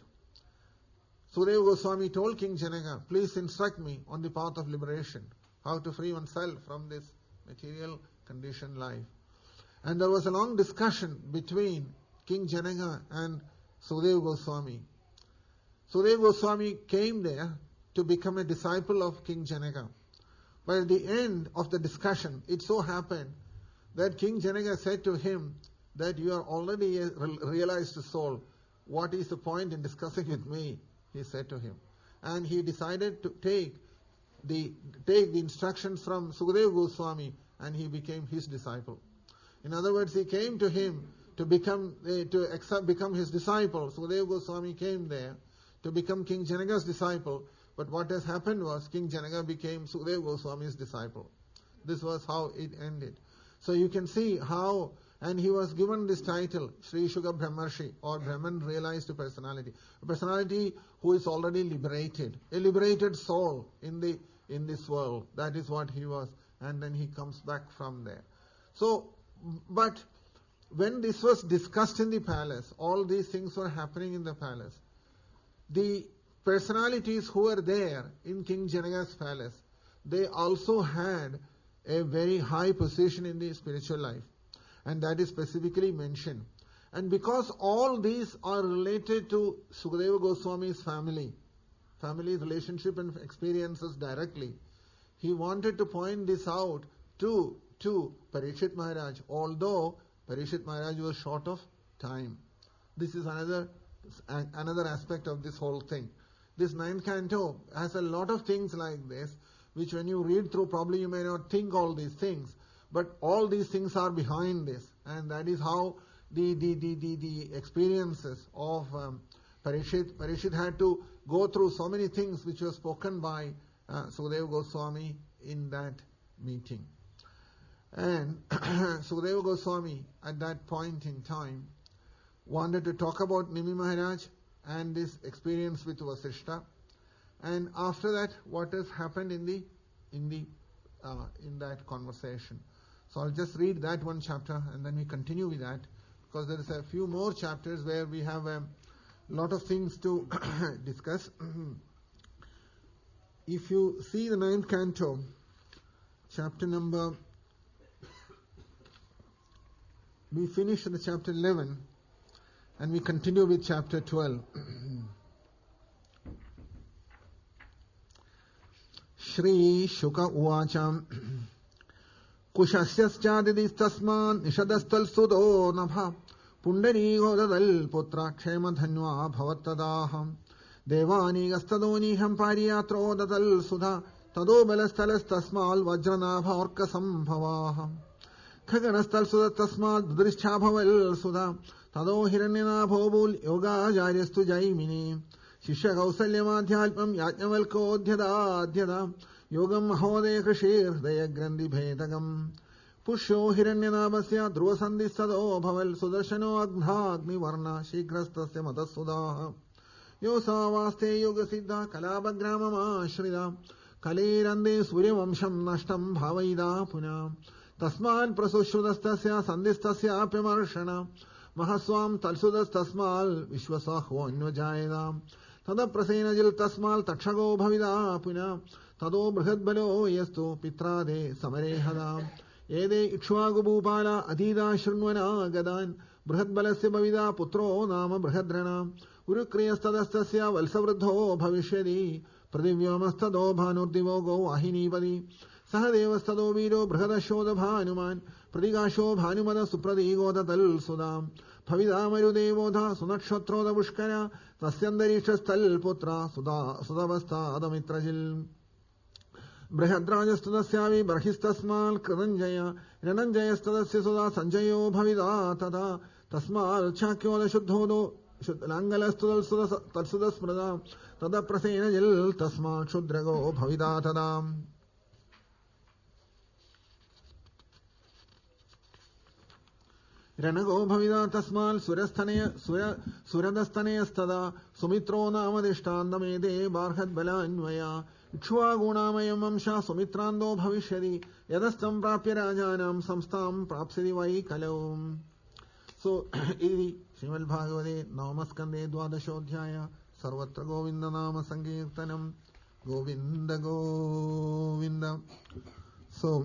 Sukadeva Goswami told King Janaka, please instruct me on the path of liberation, how to free oneself from this material conditioned life. And there was a long discussion between King Janaka and Sukadeva Goswami. Sukadeva Goswami came there to become a disciple of King Janaka. But at the end of the discussion, it so happened that King Janaka said to him that you are already a realized soul. What is the point in discussing with me? He said to him. And he decided to take the instructions from Sukadeva Goswami, and he became his disciple. In other words, he came to him to become his disciple. Sukadeva Goswami came there to become King Janaka's disciple. But what has happened was King Janaka became Sukadeva Goswami's disciple. This was how it ended. So you can see how, and he was given this title, Sri Shuka Brahmarshi, or Brahman realized personality. A personality who is already liberated, a liberated soul in this world. That is what he was. And then he comes back from there. So, but when this was discussed in the palace, all these things were happening in the palace. The personalities who were there in King Janaka's palace, they also had a very high position in the spiritual life. And that is specifically mentioned. And because all these are related to Sukadeva Goswami's family relationship and experiences directly, he wanted to point this out to Parikshit Maharaj, although Parikshit Maharaj was short of time. This is another aspect of this whole thing. This 9th canto has a lot of things like this, which when you read through, probably you may not think all these things, but all these things are behind this, and that is how the experiences of Parikshit had to go through so many things which were spoken by Sukadeva Goswami in that meeting. And Sukadeva Goswami at that point in time wanted to talk about Nimi Maharaj and this experience with Vasishta, and after that what has happened in that conversation. So I'll just read that one chapter and then we continue with that, because there is a few more chapters where we have a lot of things to discuss. If you see the 9th canto, chapter number, we finish the chapter 11 and we continue with chapter 12. Shri Shuka Uvacham Kushasyaschaदिtistasman nishadastal sudo nabha pundari godadal putra kshema dhanyva bhavattadaham devani gastadoniham pariyatro dadal sudha tado balastalastasmal vajranabha orka sambhavaham Khaganastal Tasmat Drishabhaval Sudha Tado Hiranyana Bhobul Yoga Jaryastu Jaimini Shisha Kausalyamadhyalpam Yajnavalko Dhyada Yogam Mahode Krishir Dayagrandi Bhetagam Pusho Hiranyanabasya Druvasandhi Sado Bhaval Sudarshano Agni Varna Shikrastasya Matasuda Yosavaste Yoga Siddha Kalabagramama Shrida Kalirande Suryavamsham Nashtam Bhavaida Puna Tasmal Prasushudastasya Sandistasya Apimarshana Mahaswam Talsudas Tasmal Vishwasahvo Invajayada Tada Prasena Jil Tasmal Takshago Bhavida Puna Tado Brihadbalo Yastu Pitrade Samarehada Ede Ikshwagu Bhupala Adida Shrunvana Gadan Brihadbalasya Bhavida Putro Nama Brihadrana Urukriyastadastasya Valsavruddho Bhavishyadi Pradivyamasthado Bhanurdivogo Ahinipadi Sahadevastado Viro Brihadashoda Bhanuman Pradigasho Bhanumada Supradigoda Tal Sudam Bhavida Mayudevodha Sunakshatroda Pushkara Tasyandarishas Tal Putra Sudavasta Adamitrajil Brihadrajastadasyavi Barhistasmal Kradanjaya Rananjayastadasya Suda Sanjayo Bhavida Tada Tasmal Chakyola Shuddhodo Langalastudal Tatsudas Prada Tada Prasena Jil Tasmal Shudrago Bhavida Tada Ranago Bhavida Tasmal Suradasthanayastada Sumitro Namadishtandamede Barhat Bala Anvaya Ikshwa Gunamayam Amsha Sumitrando Bhavishyadi Yadastam Prapya Rajanam Samstam Prapsidi Vai Kalam. So, Iri Srimad Bhagavate Namaskande Dwadashodhyaya Sarvatra Govinda Nama Sankirtanam Govinda Govinda. So,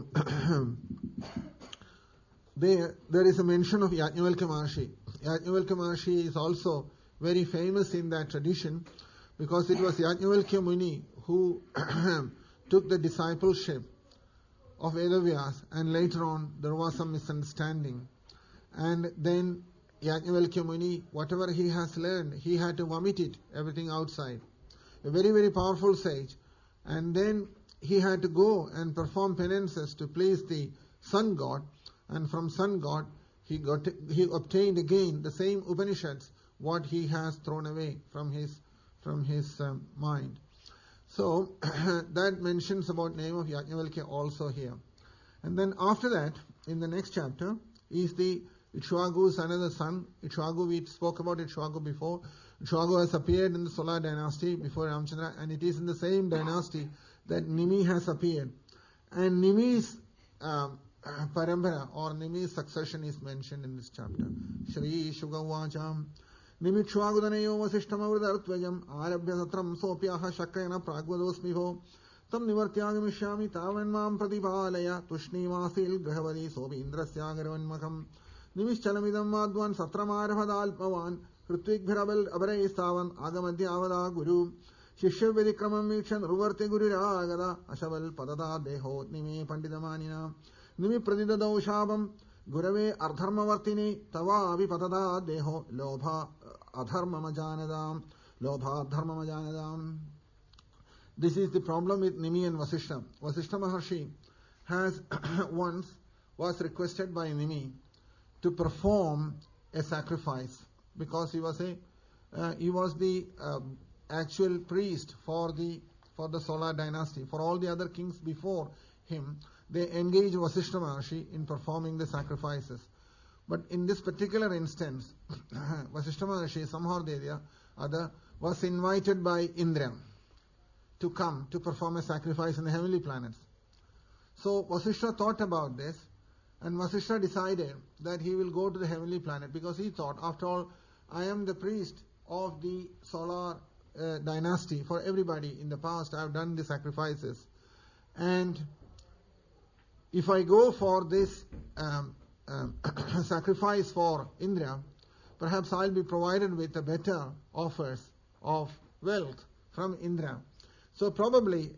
there is a mention of Yajnavalkya Maharshi. Yajnavalkya Maharshi is also very famous in that tradition because it was Yajnavalkya Muni who took the discipleship of Vedavyas, and later on there was some misunderstanding. And then Yajnavalkya Muni, whatever he has learned, he had to vomit it, everything outside. A very, very powerful sage. And then he had to go and perform penances to please the sun god. And from sun god, he obtained again the same Upanishads, what he has thrown away from his mind. So that mentions about name of Yajnavalkya also here. And then after that, in the next chapter, is the Ikshwagu's another son. Ikshwagu, we spoke about Ikshwagu before. Ikshwagu has appeared in the Solar dynasty before Ramchandra, and it is in the same dynasty that Nimi has appeared. And Nimi's Parambara or Nimi's succession is mentioned in this chapter. Shri Shugavacham Nimikshwagudanayo Vasishtamavridartvajam Arabhya Satram Sopyaha Shakrena Pragvadosmiho Tam Nivartyagamishami Tavanmam Pratipalaya Tushni Vasil Grahavadi Sobi Indrasyagarvanmakam Nimishchalamidam Madwan Satramarhavadalpavan Kritvikbhirabal Abharaistavan Agamadhyavada Guru Shishya Vedikramam Vikshan Ruvarti Guru Ragada Ashaval Padada Deho Nimi Pandidamanina Nimi Pradida Daushabam Gurave Ardharmavartini Tava Vipatada Deho Lobha Adharmamajanadam Lobha Dharmamajanadam. This is the problem with Nimi and Vasishta. Vasishta Maharshi has once was requested by Nimi to perform a sacrifice because he was the actual priest for the Solar dynasty. For all the other kings before him, they engaged Vasishta Maharshi in performing the sacrifices. But in this particular instance, Vasishta Maharshi somehow or other was invited by Indra to come to perform a sacrifice in the heavenly planets. So Vasishta thought about this, and Vasishta decided that he will go to the heavenly planet because he thought, after all, I am the priest of the Solar dynasty. For everybody in the past, I have done the sacrifices. And if I go for this sacrifice for Indra, perhaps I'll be provided with a better offers of wealth from Indra. So probably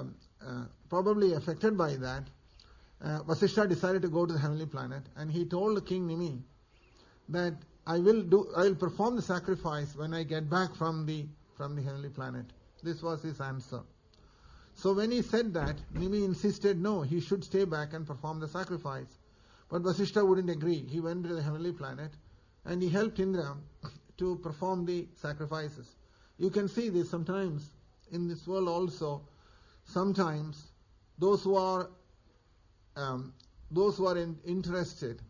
affected by that, Vasishta decided to go to the heavenly planet, and he told King Nimi that I will perform the sacrifice when I get back from the heavenly planet. This was his answer. So when he said that, Nimi insisted no, he should stay back and perform the sacrifice. But Vasishtha wouldn't agree. He went to the heavenly planet and he helped Indra to perform the sacrifices. You can see this sometimes in this world also. Sometimes those who are interested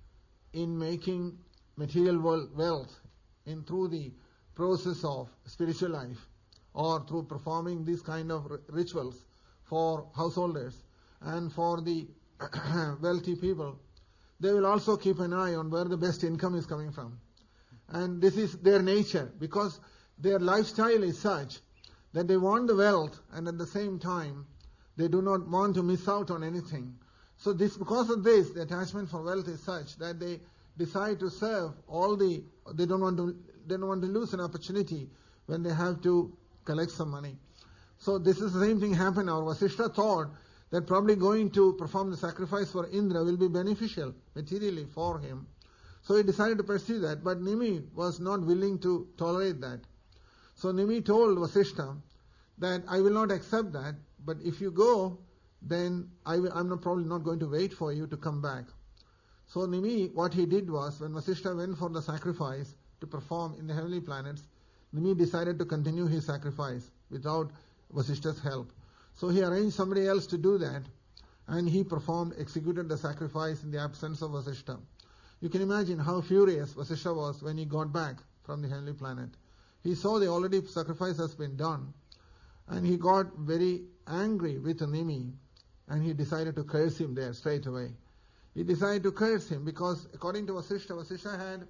in making material wealth through the process of spiritual life or through performing these kind of rituals for householders and for the wealthy people, they will also keep an eye on where the best income is coming from. And this is their nature, because their lifestyle is such that they want the wealth and at the same time they do not want to miss out on anything. So because of this, the attachment for wealth is such that they decide to serve they don't want to lose an opportunity when they have to collect some money. So this is the same thing happened now. Vasishtha thought that probably going to perform the sacrifice for Indra will be beneficial materially for him. So he decided to pursue that, but Nimi was not willing to tolerate that. So Nimi told Vasishtha that I will not accept that, but if you go, then I'm probably not going to wait for you to come back. So Nimi, what he did was, when Vasishtha went for the sacrifice to perform in the heavenly planets, Nimi decided to continue his sacrifice without Vasishtha's help. So he arranged somebody else to do that, and he executed the sacrifice in the absence of Vasishtha. You can imagine how furious Vasishtha was when he got back from the heavenly planet. He saw the already sacrifice has been done, and he got very angry with Nimi, and he decided to curse him there straight away. He decided to curse him because, according to Vasishtha had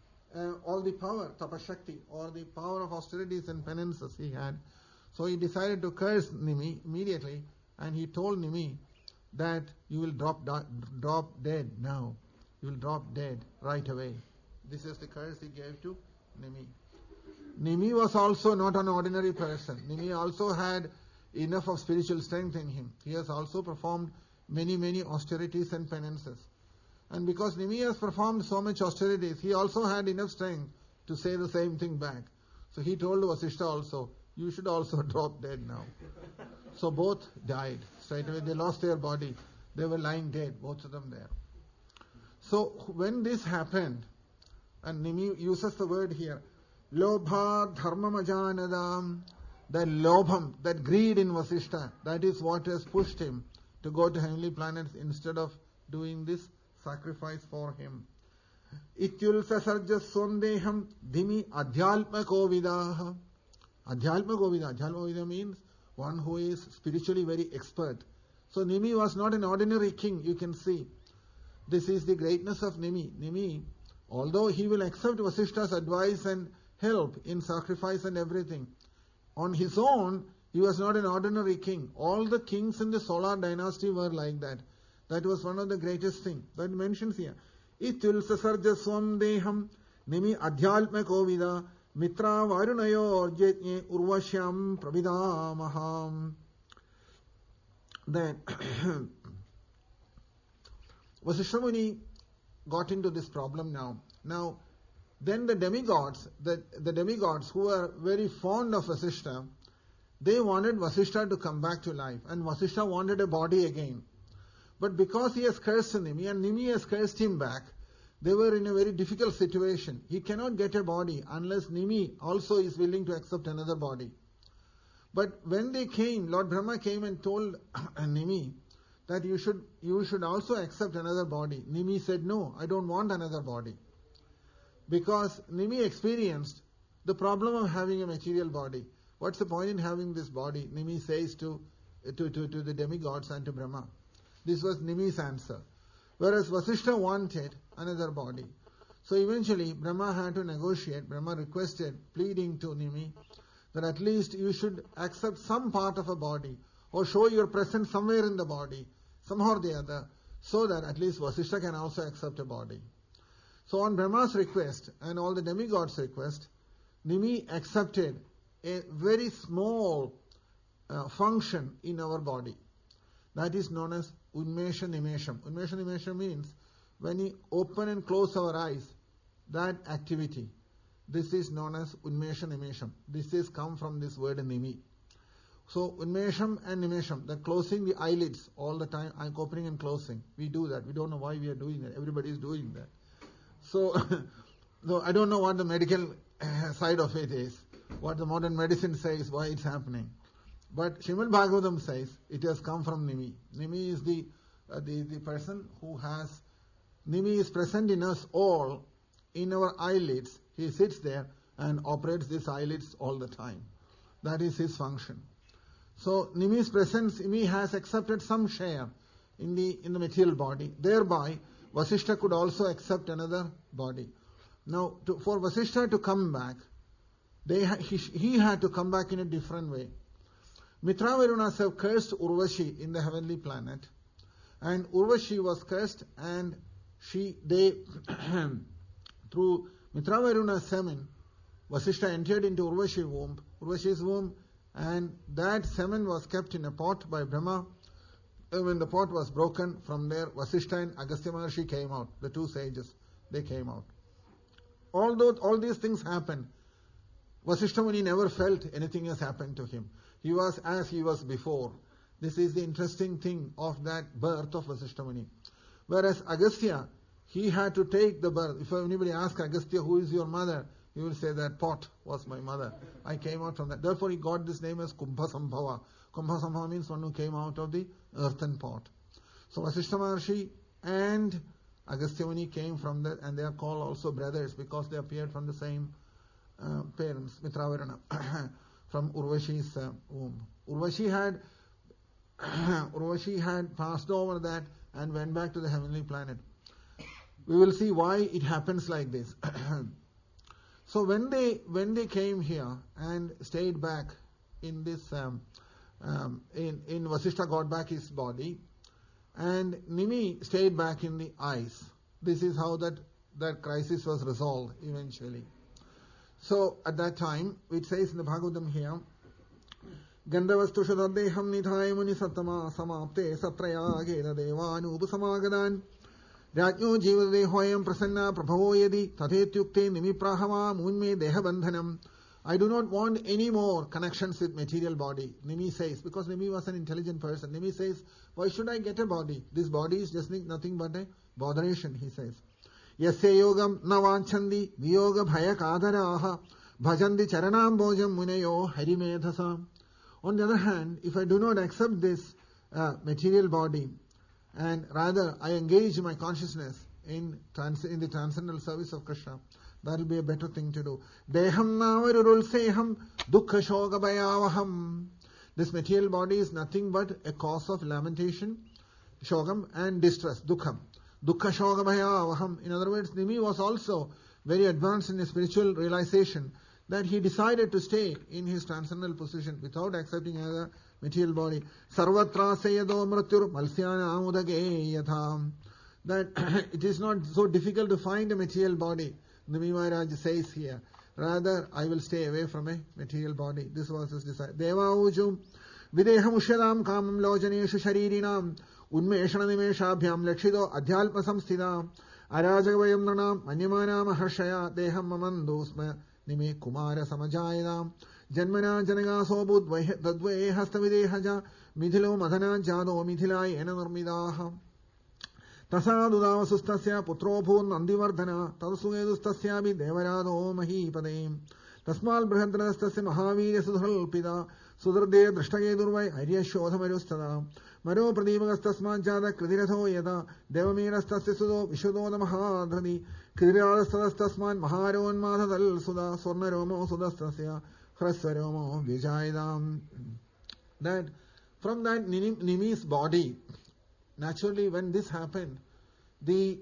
all the power, tapashakti, or the power of austerities and penances he had. So he decided to curse Nimi immediately, and he told Nimi that you will drop dead now. You will drop dead right away. This is the curse he gave to Nimi. Nimi was also not an ordinary person. Nimi also had enough of spiritual strength in him. He has also performed many austerities and penances. And because Nimi has performed so much austerities, he also had enough strength to say the same thing back. So he told Vasishtha also, you should also drop dead now. So both died straight away. They lost their body. They were lying dead, both of them there. So when this happened, and Nimi uses the word here, Lobha dharmam ajanadam, that lobham, that greed in Vasishtha, that is what has pushed him to go to heavenly planets instead of doing this sacrifice for him. Ityulsa sarja swandeham dhimi adhyalmako vidaha. Adhyalmako vida means one who is spiritually very expert. So Nimi was not an ordinary king, you can see. This is the greatness of Nimi. Nimi, although he will accept Vasishtha's advice and help in sacrifice and everything, on his own, he was not an ordinary king. All the kings in the Solar dynasty were like that. That was one of the greatest things that mentions here. Ityulsa sarja swam deham Nimi adhyalmako vida mitra varunayo orjetnye urvashyam pravidamaham. Then Vasishtha Muni got into this problem now. Then the demigods who were very fond of Vasishtha, they wanted Vasishtha to come back to life, and Vasishtha wanted a body again. But because he has cursed Nimi and Nimi has cursed him back, they were in a very difficult situation. He cannot get a body unless Nimi also is willing to accept another body. But when they came, Lord Brahma came and told Nimi that you should also accept another body. Nimi said, no, I don't want another body. Because Nimi experienced the problem of having a material body. What's the point in having this body? Nimi says to the demigods and to Brahma. This was Nimi's answer. Whereas Vasishtha wanted another body. So eventually Brahma had to negotiate. Brahma requested, pleading to Nimi, that at least you should accept some part of a body or show your presence somewhere in the body, somehow or the other, so that at least Vasishtha can also accept a body. So on Brahma's request and all the demigods' request, Nimi accepted a very small function in our body. That is known as Unmesha Nimesham. Unmesha Nimesham means when we open and close our eyes, that activity. This is known as Unmesha Nimesham. This is come from this word Nimi. So Unmesham and Nimesham, the closing the eyelids all the time, opening and closing. We do that. We don't know why we are doing that. Everybody is doing that. So, though I don't know what the medical side of it is, what the modern medicine says, why it's happening. But Srimad Bhagavatam says it has come from Nimi. Nimi is the person who has, Nimi is present in us all, in our eyelids. He sits there and operates these eyelids all the time. That is his function. So Nimi's presence, Nimi has accepted some share in the material body. Thereby, Vasishtha could also accept another body. Now, for Vasishtha to come back, he had to come back in a different way. Mitra Varunas have cursed Urvashi in the heavenly planet, and Urvashi was cursed, and they through Mitra Varuna's semen, Vasishtha entered into Urvashi's womb, and that semen was kept in a pot by Brahma. When the pot was broken, from there Vasishtha and Agastya Maharshi came out, the two sages, they came out. All these things happened. Vasishtha Muni never felt anything has happened to him. He was as he was before. This is the interesting thing of that birth of Vasishtha Muni. Whereas Agastya, he had to take the birth. If anybody asks Agastya, who is your mother? He will say that pot was my mother. I came out from that. Therefore he got this name as Kumbha Sambhava. Kumbha Sambhava means one who came out of the earthen pot. So Vasishtha Maharshi and Agastya Muni came from that, and they are called also brothers because they appeared from the same parents, Mitravaruna, from Urvashi's womb. Urvashi had passed over that and went back to the heavenly planet. We will see why it happens like this. So when they came here and stayed back in this, in Vasishtha got back his body, and Nimi stayed back in the eyes. This is how that crisis was resolved eventually. So at that time, it says in the Bhagavatam here, Gandhavastu Shadadeham Nithai Muni Sattama Samapte Satraya Geda Devanu Upasamagadan Rajyo Jivadehoyam Prasanna Prabhavo Yadi Tathetyukte Nimiprahava Munme Dehabandhanam. I do not want any more connections with material body. Nimi says, because Nimi was an intelligent person, Nimi says, why should I get a body? This body is just nothing but a botheration, he says. Yasya yogam na vanchandi viyoga bhaya kadaraha bhajandi charanam bojam munayo harimedhasa. On the other hand, if I do not accept this material body, and rather I engage my consciousness in the transcendental service of Krishna, that will be a better thing to do. Deham navarurul seham dukkha shoga bhayavaham. This material body is nothing but a cause of lamentation, shogam, and distress, dukkham. Dukkha shoga bhayavaham. In other words, Nimi was also very advanced in his spiritual realization that he decided to stay in his transcendental position without accepting another material body. Sarvatra sayado mratyur malsyana amudage yatham. That it is not so difficult to find a material body. Nimi Maharaj says here, rather I will stay away from a material body. This was his desire. Deva ujum videham ushadam kamam lojaneshu sharirinam unmeshana nimeshabhyam lakshido adhyalpa samsthida arajagavayam nanam manyamanam harshaya deham mamandosma nime kumara samajayadam janmana janaga sobud tadve hastavidehaja mithilo madhana jado mithilai ena nirmidaha Tasadudava sustasya putro bhun nandivardhana tadasugedustasyabi devarado mahipade tasmal brihadranastasya mahavira sudhalpida sudrde drishtage durvai haryashodhamarustada maro pradipakastasman jada kridiratho yada devamirastasya sudo vishudoda mahadhani kridirastastasman maharonmadhadal suda swarnaromo sudastasya hrasvaromo vijayadam. That from that Nimi's body, naturally, when this happened, the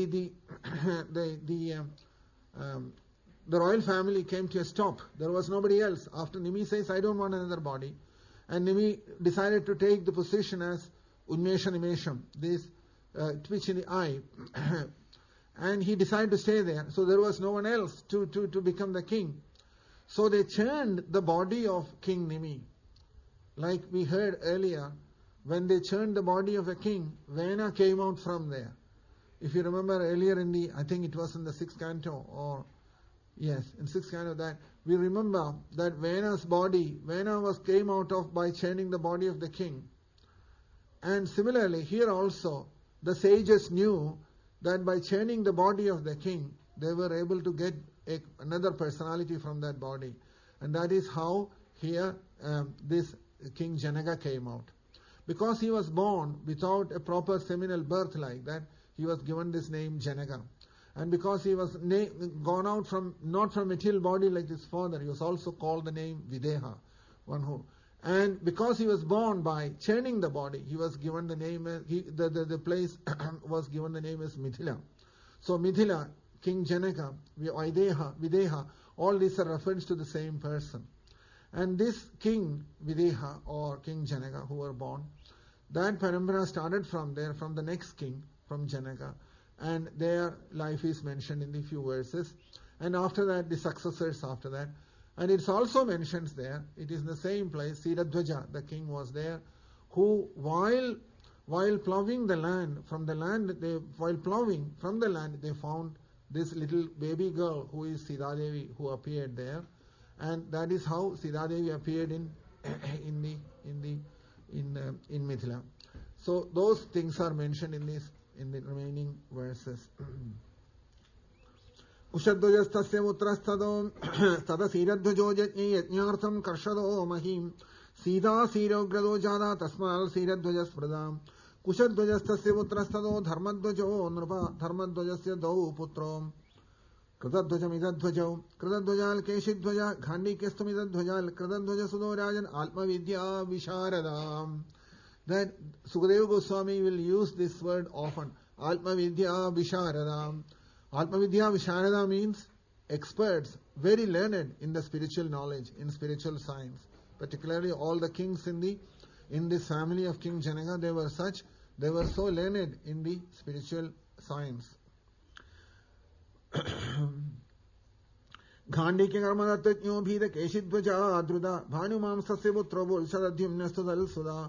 royal family came to a stop. There was nobody else. After Nimi says, I don't want another body, and Nimi decided to take the position as Unmesha Nimesham, this twitch in the eye, and he decided to stay there. So there was no one else to become the king. So they churned the body of King Nimi, like we heard earlier. When they churned the body of a king, Vena came out from there. If you remember earlier I think it was in the 6th canto, or yes, in 6th canto, that we remember that Vena came out of by chaining the body of the king. And similarly, here also, the sages knew that by chaining the body of the king, they were able to get another personality from that body. And that is how here this King Janaka came out. Because he was born without a proper seminal birth like that, he was given this name Janaka. And because he was gone out from, not from material body like his father, he was also called the name Videha, one who. And because he was born by chaining the body, he was given the name, the place was given the name as Mithila. So Mithila, King Janaka, Videha, all these are reference to the same person. And this King Videha or King Janaka who were born, that parampara started from there, from the next king, from Janaka. And their life is mentioned in the few verses. And after that, the successors after that. And it's also mentioned there, it is in the same place, Siradhwaja, the king was there, who while plowing the land, while plowing from the land, they found this little baby girl who is Sidadevi, who appeared there. And that is how Sidadevi appeared in Mithila. So those things are mentioned in the remaining verses. Kushadhvajastasya putrastado tada siradhvajo yajñartham karshado mahim sida sirogrado jada tasmal siradhvajas pradam Kushadhvajastasya putrastado dharmadhvajo nrupa dharmadhvajasya dau putrom Kritadhvajamidadhvajau Kritadhvajal keshidhvaja Khandikestumidadhvajal Kritadhvaja sudorajan Atmavidya Visharadam. That Sukadeva Goswami will use this word often. Atmavidya Visharadam. Atmavidya Visharada means experts, very learned in the spiritual knowledge, in spiritual science. Particularly all the kings in this family of King Janaka, they were so learned in the spiritual science. Ghandike karmadattajño bhida keshidhvaja adruda bhanumamsasya putra bolshadadyumnastu suda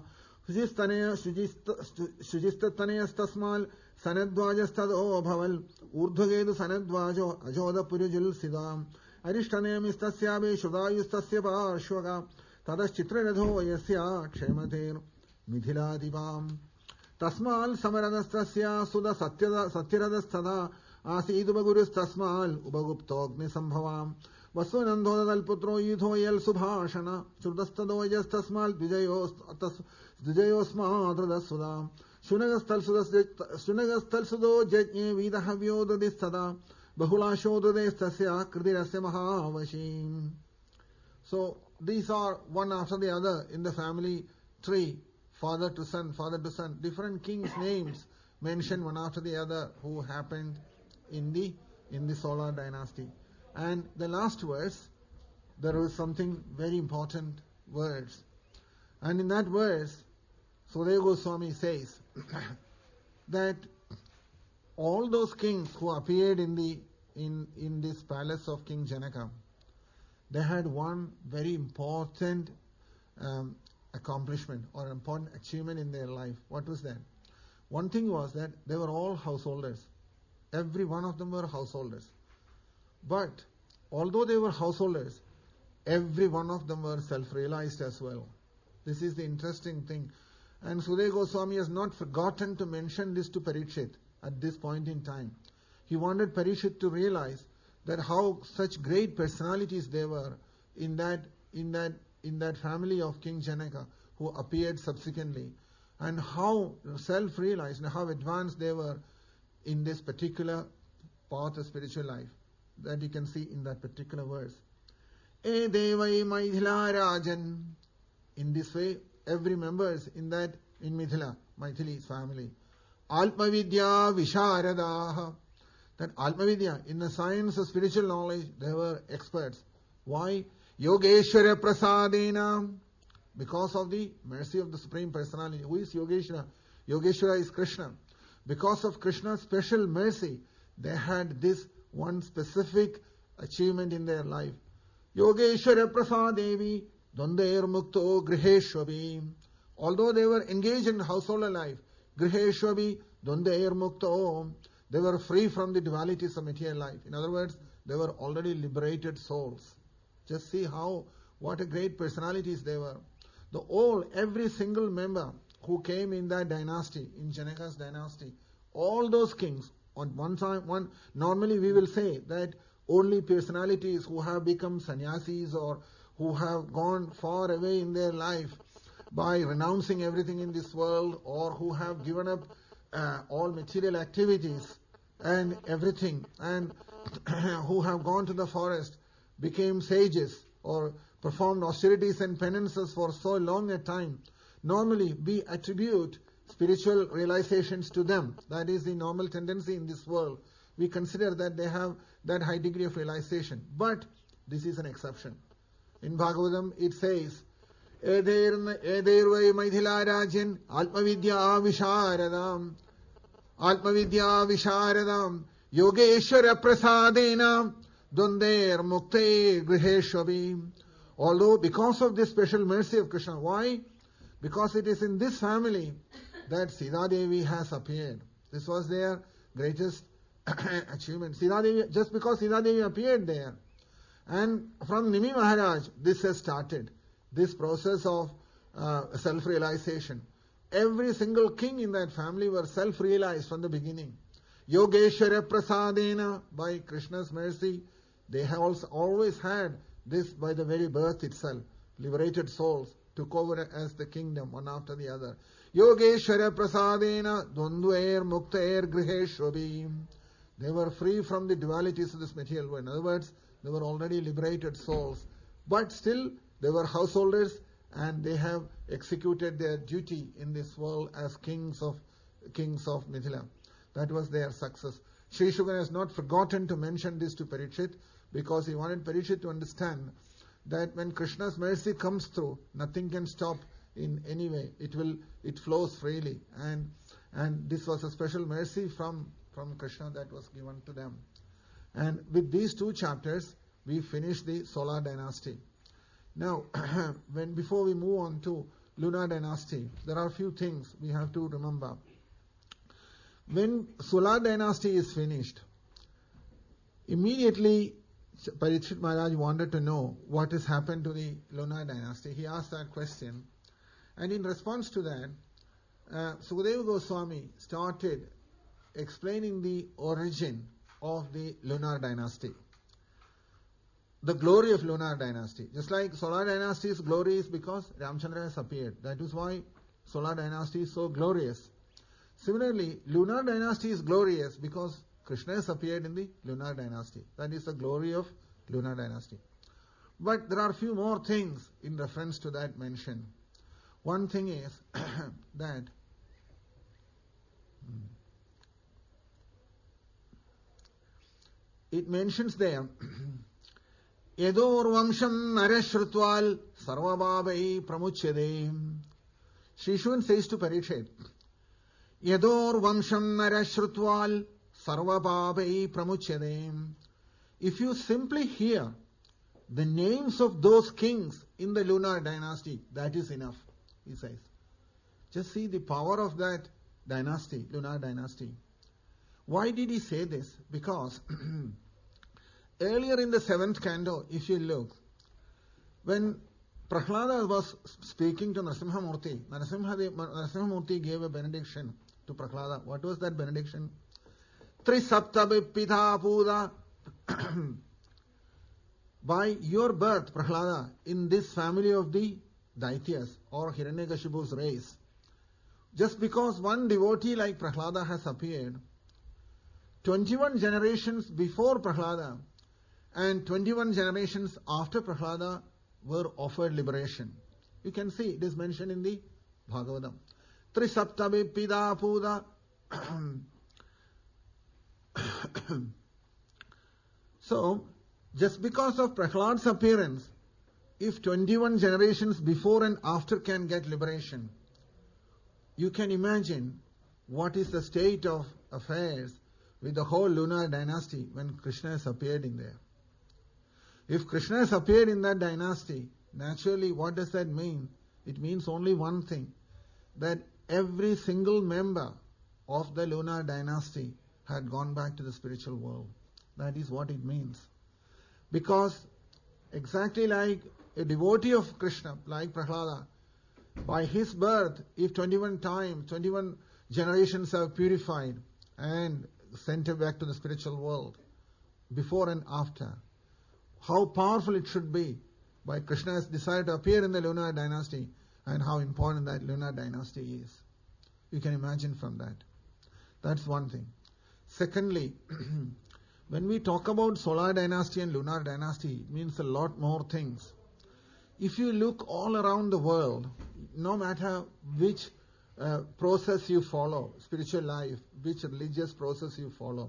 Shujistatanayastasmal sanadvajastado bhaval urdhvagedu sanadvajo ajoda purujul sidam arishtanayamistasyabe shudayustasya parshvaga tadaschitradho yasya kshemater mithiladipam tasmal samaradastasya suda satyaradastada asidubagurustasmal ubaguptogni sambhavam Vasvanandhodadal putro yudhoyal subhashana Churdastado yastasmal dvijayosmadradasudam Shunagastal sudo jajñe vidahavyodadistada Bahulashodadestasya kridirasya mahavashim. So these are one after the other in the family tree, father to son, different kings' names mentioned one after the other who happened in the Solar dynasty. And the last verse, there was something very important words. And in that verse, Sukadeva Goswami says that all those kings who appeared in this palace of King Janaka, they had one very important accomplishment or important achievement in their life. What was that? One thing was that they were all householders. Every one of them were householders. But although they were householders, every one of them were self-realized as well. This is the interesting thing. And Sukadeva Goswami has not forgotten to mention this to Parikshit at this point in time. He wanted Parikshit to realize that how such great personalities they were in that family of King Janaka who appeared subsequently, and how self-realized and how advanced they were in this particular path of spiritual life. That you can see in that particular verse. E devai Maithila Rajan. In this way, every member in Mithila, Maithili's family. Alpavidya Visharadaha. That Alpavidya, in the science of spiritual knowledge, they were experts. Why? Yogeshwara Prasadena. Because of the mercy of the Supreme Personality. Who is Yogeshwara? Yogeshwara is Krishna. Because of Krishna's special mercy, they had this one specific achievement in their life. Yogeshwara Prasadevi Dwandair Mukto Griheshwabi. Although they were engaged in household life, Griheshwabi Dwandair Mukto, they were free from the dualities of material life. In other words, they were already liberated souls. Just see what a great personalities they were. Every single member who came in that dynasty, in Janaka's dynasty, all those kings, on one time, normally we will say that only personalities who have become sannyasis or who have gone far away in their life by renouncing everything in this world, or who have given up all material activities and everything, and who have gone to the forest, became sages, or performed austerities and penances for so long a time. Normally we attribute spiritual realizations to them. That is the normal tendency in this world. We consider that they have that high degree of realization. But this is an exception. In Bhagavatam it says, Edirvai Maithila Rajan Atmavidya Visharadam Yogeshwara Prasadena Donder Mukte Griheshwabi. Although because of this special mercy of Krishna, why? Because it is in this family that Sita Devi has appeared. This was their greatest achievement. Just because Sita Devi appeared there. And from Nimi Maharaj, this has started. This process of self-realization. Every single king in that family were self-realized from the beginning. Yogeshwara Prasadena, by Krishna's mercy, they have also always had this by the very birth itself. Liberated souls took over as the kingdom, one after the other. Yogeshwara Prasadena Dvandvair Muktair Griheshwabi. They were free from the dualities of this material world. In other words, they were already liberated souls. But still, they were householders, and they have executed their duty in this world as kings of Mithila. That was their success. Sri Shuka has not forgotten to mention this to Parikshit, because he wanted Parikshit to understand that when Krishna's mercy comes through, nothing can stop in any way. It flows freely, and this was a special mercy from Krishna that was given to them. And with these two chapters, we finish the Solar dynasty. Now, before we move on to Lunar dynasty, there are a few things we have to remember. When Solar dynasty is finished, immediately Parikshit Maharaj wanted to know what has happened to the Lunar dynasty. He asked that question, and in response to that, Sukadeva Goswami started explaining the origin of the Lunar dynasty, the glory of Lunar dynasty. Just like Solar dynasty's glory is because Ramchandra has appeared. That is why Solar dynasty is so glorious. Similarly, Lunar dynasty is glorious because Krishna has appeared in the Lunar dynasty. That is the glory of Lunar dynasty. But there are a few more things in reference to that mention. One thing is that it mentions there, Yador Vamsham Narashrutwal Sarvabhabai Pramuchyade. Sri Shukan says to Parikshit, Yador Vamsham Narashrutwal Sarvabhabai Pramuchyade. If you simply hear the names of those kings in the Lunar dynasty, that is enough, he says. Just see the power of that dynasty, Lunar dynasty. Why did he say this? Because earlier in the 7th canto, if you look, when Prahlada was speaking to Narasimhamurti, Narasimhamurti gave a benediction to Prahlada. What was that benediction? Trisaptabhipitha Puda. By your birth, Prahlada, in this family of the Daityas or Hiranyakashipu's race, just because one devotee like Prahlada has appeared, 21 generations before Prahlada and 21 generations after Prahlada were offered liberation. You can see it is mentioned in the Bhagavatam. Trisaptabhipitha Puda. So, just because of Prahlad's appearance, if 21 generations before and after can get liberation, you can imagine what is the state of affairs with the whole Lunar dynasty when Krishna has appeared in there. If Krishna has appeared in that dynasty, naturally what does that mean? It means only one thing, that every single member of the Lunar dynasty had gone back to the spiritual world. That is what it means. Because Exactly like a devotee of Krishna, like Prahlada. By his birth, if 21 generations have purified and sent him back to the spiritual world, before and after, how powerful it should be by Krishna has decided to appear in the lunar dynasty and how important that lunar dynasty is. You can imagine from that. That's one thing. Secondly, when we talk about solar dynasty and lunar dynasty, it means a lot more things. If you look all around the world, no matter which process you follow, spiritual life, which religious process you follow,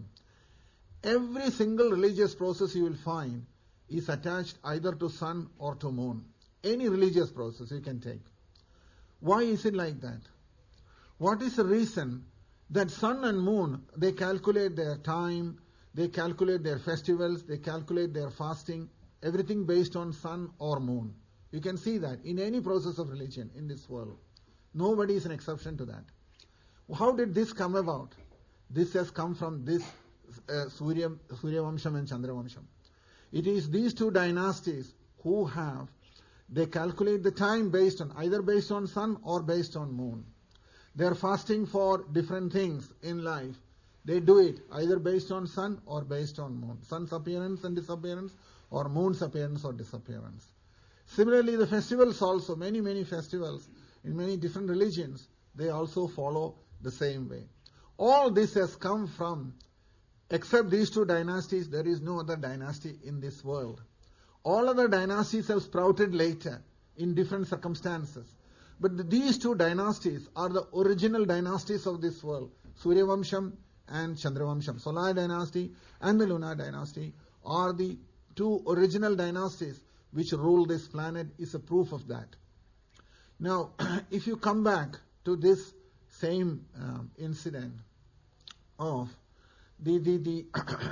every single religious process you will find is attached either to sun or to moon. Any religious process you can take. Why is it like that? What is the reason that sun and moon, they calculate their time, they calculate their festivals, they calculate their fasting, everything based on sun or moon. You can see that in any process of religion in this world. Nobody is an exception to that. How did this come about? This has come from this Surya Vamsham and Chandra Vamsham. It is these two dynasties who they calculate the time either based on sun or based on moon. They are fasting for different things in life. They do it either based on sun or based on moon. Sun's appearance and disappearance, or moon's appearance or disappearance. Similarly, the festivals also, many festivals in many different religions, they also follow the same way. All this has come from, except these two dynasties, there is no other dynasty in this world. All other dynasties have sprouted later in different circumstances. But these two dynasties are the original dynasties of this world. Surya Vamsham and Chandra Vamsham. Solar dynasty and the lunar dynasty are the two original dynasties which rule this planet, is a proof of that. Now, if you come back to this same incident of the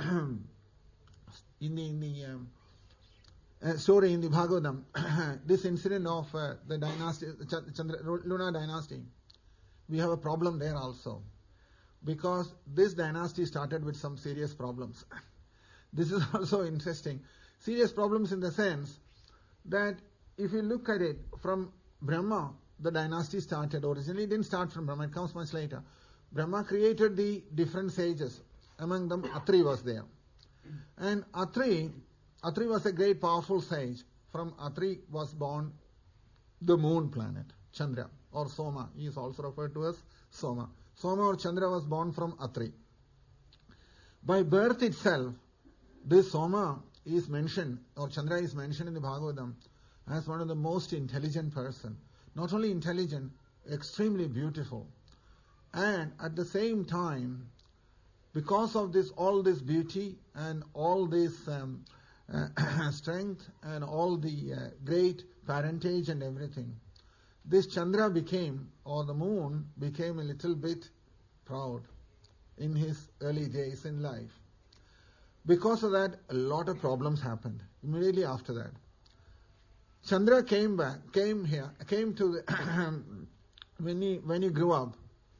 story in the Bhagavatam, this incident of the dynasty, lunar dynasty, we have a problem there also, because this dynasty started with some serious problems. This is also interesting. Serious problems in the sense that if you look at it from Brahma, the dynasty started. Originally it didn't start from Brahma, it comes much later. Brahma created the different sages. Among them Atri was there. And Atri was a great powerful sage. From Atri was born the moon planet, Chandra or Soma. He is also referred to as Soma. Soma or Chandra was born from Atri. By birth itself, this Soma is mentioned, or Chandra is mentioned in the Bhagavatam as one of the most intelligent person. Not only intelligent, extremely beautiful. And at the same time, because of all this beauty and all this strength and all the great parentage and everything, this Chandra became, or the moon became, a little bit proud in his early days in life. Because of that, a lot of problems happened immediately after that. Chandra came to the when he grew up,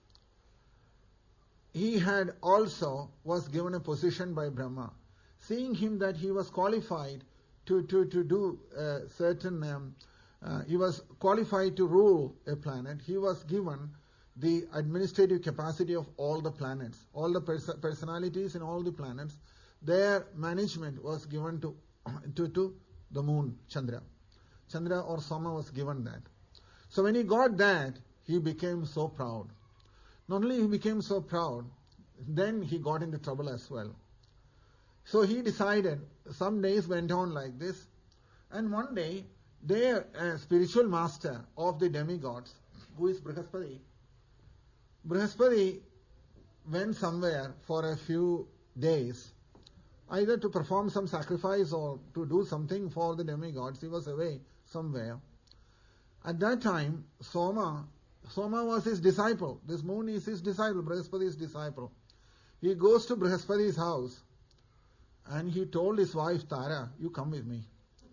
he had also was given a position by Brahma. Seeing him that he was qualified to do certain, he was qualified to rule a planet, he was given the administrative capacity of all the planets, all the personalities in all the planets. Their management was given to the moon, Chandra. Chandra or Soma was given that. So when he got that, he became so proud. Not only he became so proud, then he got into trouble as well. So he decided, some days went on like this, and one day, their spiritual master of the demigods, who is Brihaspati went somewhere for a few days, either to perform some sacrifice or to do something for the demigods. He was away somewhere. At that time, Soma was his disciple. This moon is his disciple, Brihaspati's disciple. He goes to Brihaspati's house and he told his wife Tara, you come with me.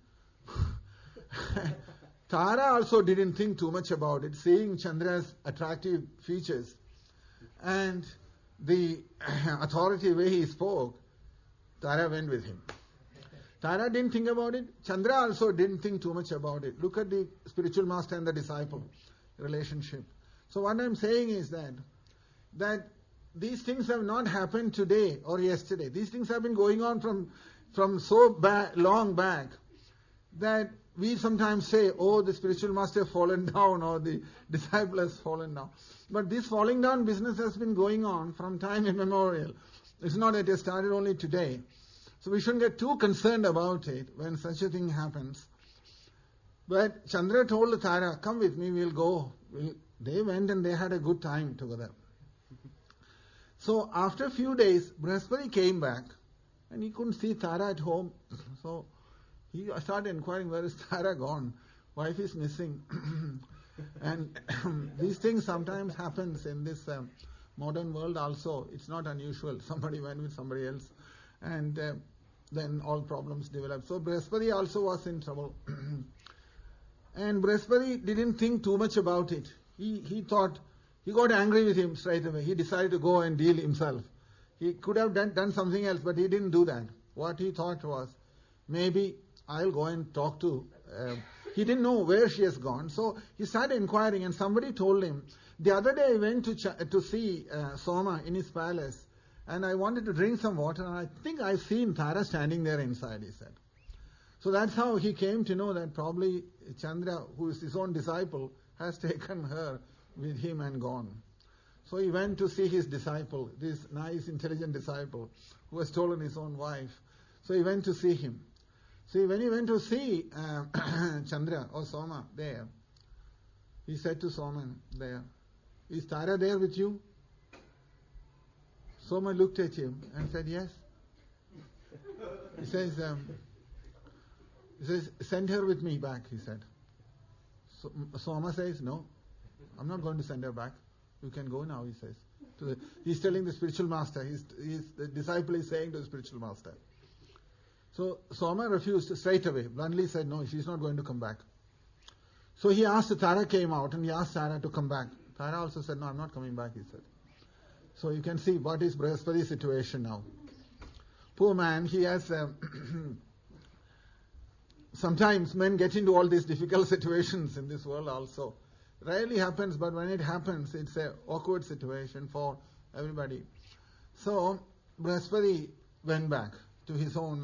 Tara also didn't think too much about it, seeing Chandra's attractive features and the authority way he spoke. Tara went with him. Tara didn't think about it. Chandra also didn't think too much about it. Look at the spiritual master and the disciple relationship. So what I'm saying is that these things have not happened today or yesterday. These things have been going on from so long back that we sometimes say, oh, the spiritual master has fallen down or the disciple has fallen down. But this falling down business has been going on from time immemorial. It's not that it started only today. So we shouldn't get too concerned about it when such a thing happens. But Chandra told Tara, come with me, we'll go. They went and they had a good time together. So after a few days, Brihaspati came back and he couldn't see Tara at home. So he started inquiring, where is Tara gone? Wife is missing. And these things sometimes happens in this modern world also. It's not unusual. Somebody went with somebody else. And then all problems develop. So Brihaspati also was in trouble. And Brihaspati didn't think too much about it. He thought, he got angry with him straight away. He decided to go and deal himself. He could have done something else, but he didn't do that. What he thought was, maybe I'll go and talk to... he didn't know where she has gone. So he started inquiring, and somebody told him, the other day I went to see Soma in his palace, and I wanted to drink some water, and I think I've seen Tara standing there inside, he said. So that's how he came to know that probably Chandra, who is his own disciple, has taken her with him and gone. So he went to see his disciple, this nice, intelligent disciple, who has stolen his own wife. So he went to see him. See, when he went to see Chandra or Soma there, he said to Soma there, is Tara there with you? Soma looked at him and said, yes. He says, send her with me back, he said. So, Soma says, no, I'm not going to send her back. You can go now, he says. He's telling the spiritual master, the disciple is saying to the spiritual master. So Soma refused straight away, bluntly said, no, she's not going to come back. So he asked, Tara came out and he asked Tara to come back. Tara also said, no, I'm not coming back, he said. So you can see what is Brihaspati's situation now. Poor man, he has... sometimes men get into all these difficult situations in this world also. Rarely happens, but when it happens, it's an awkward situation for everybody. So Brihaspati went back to his own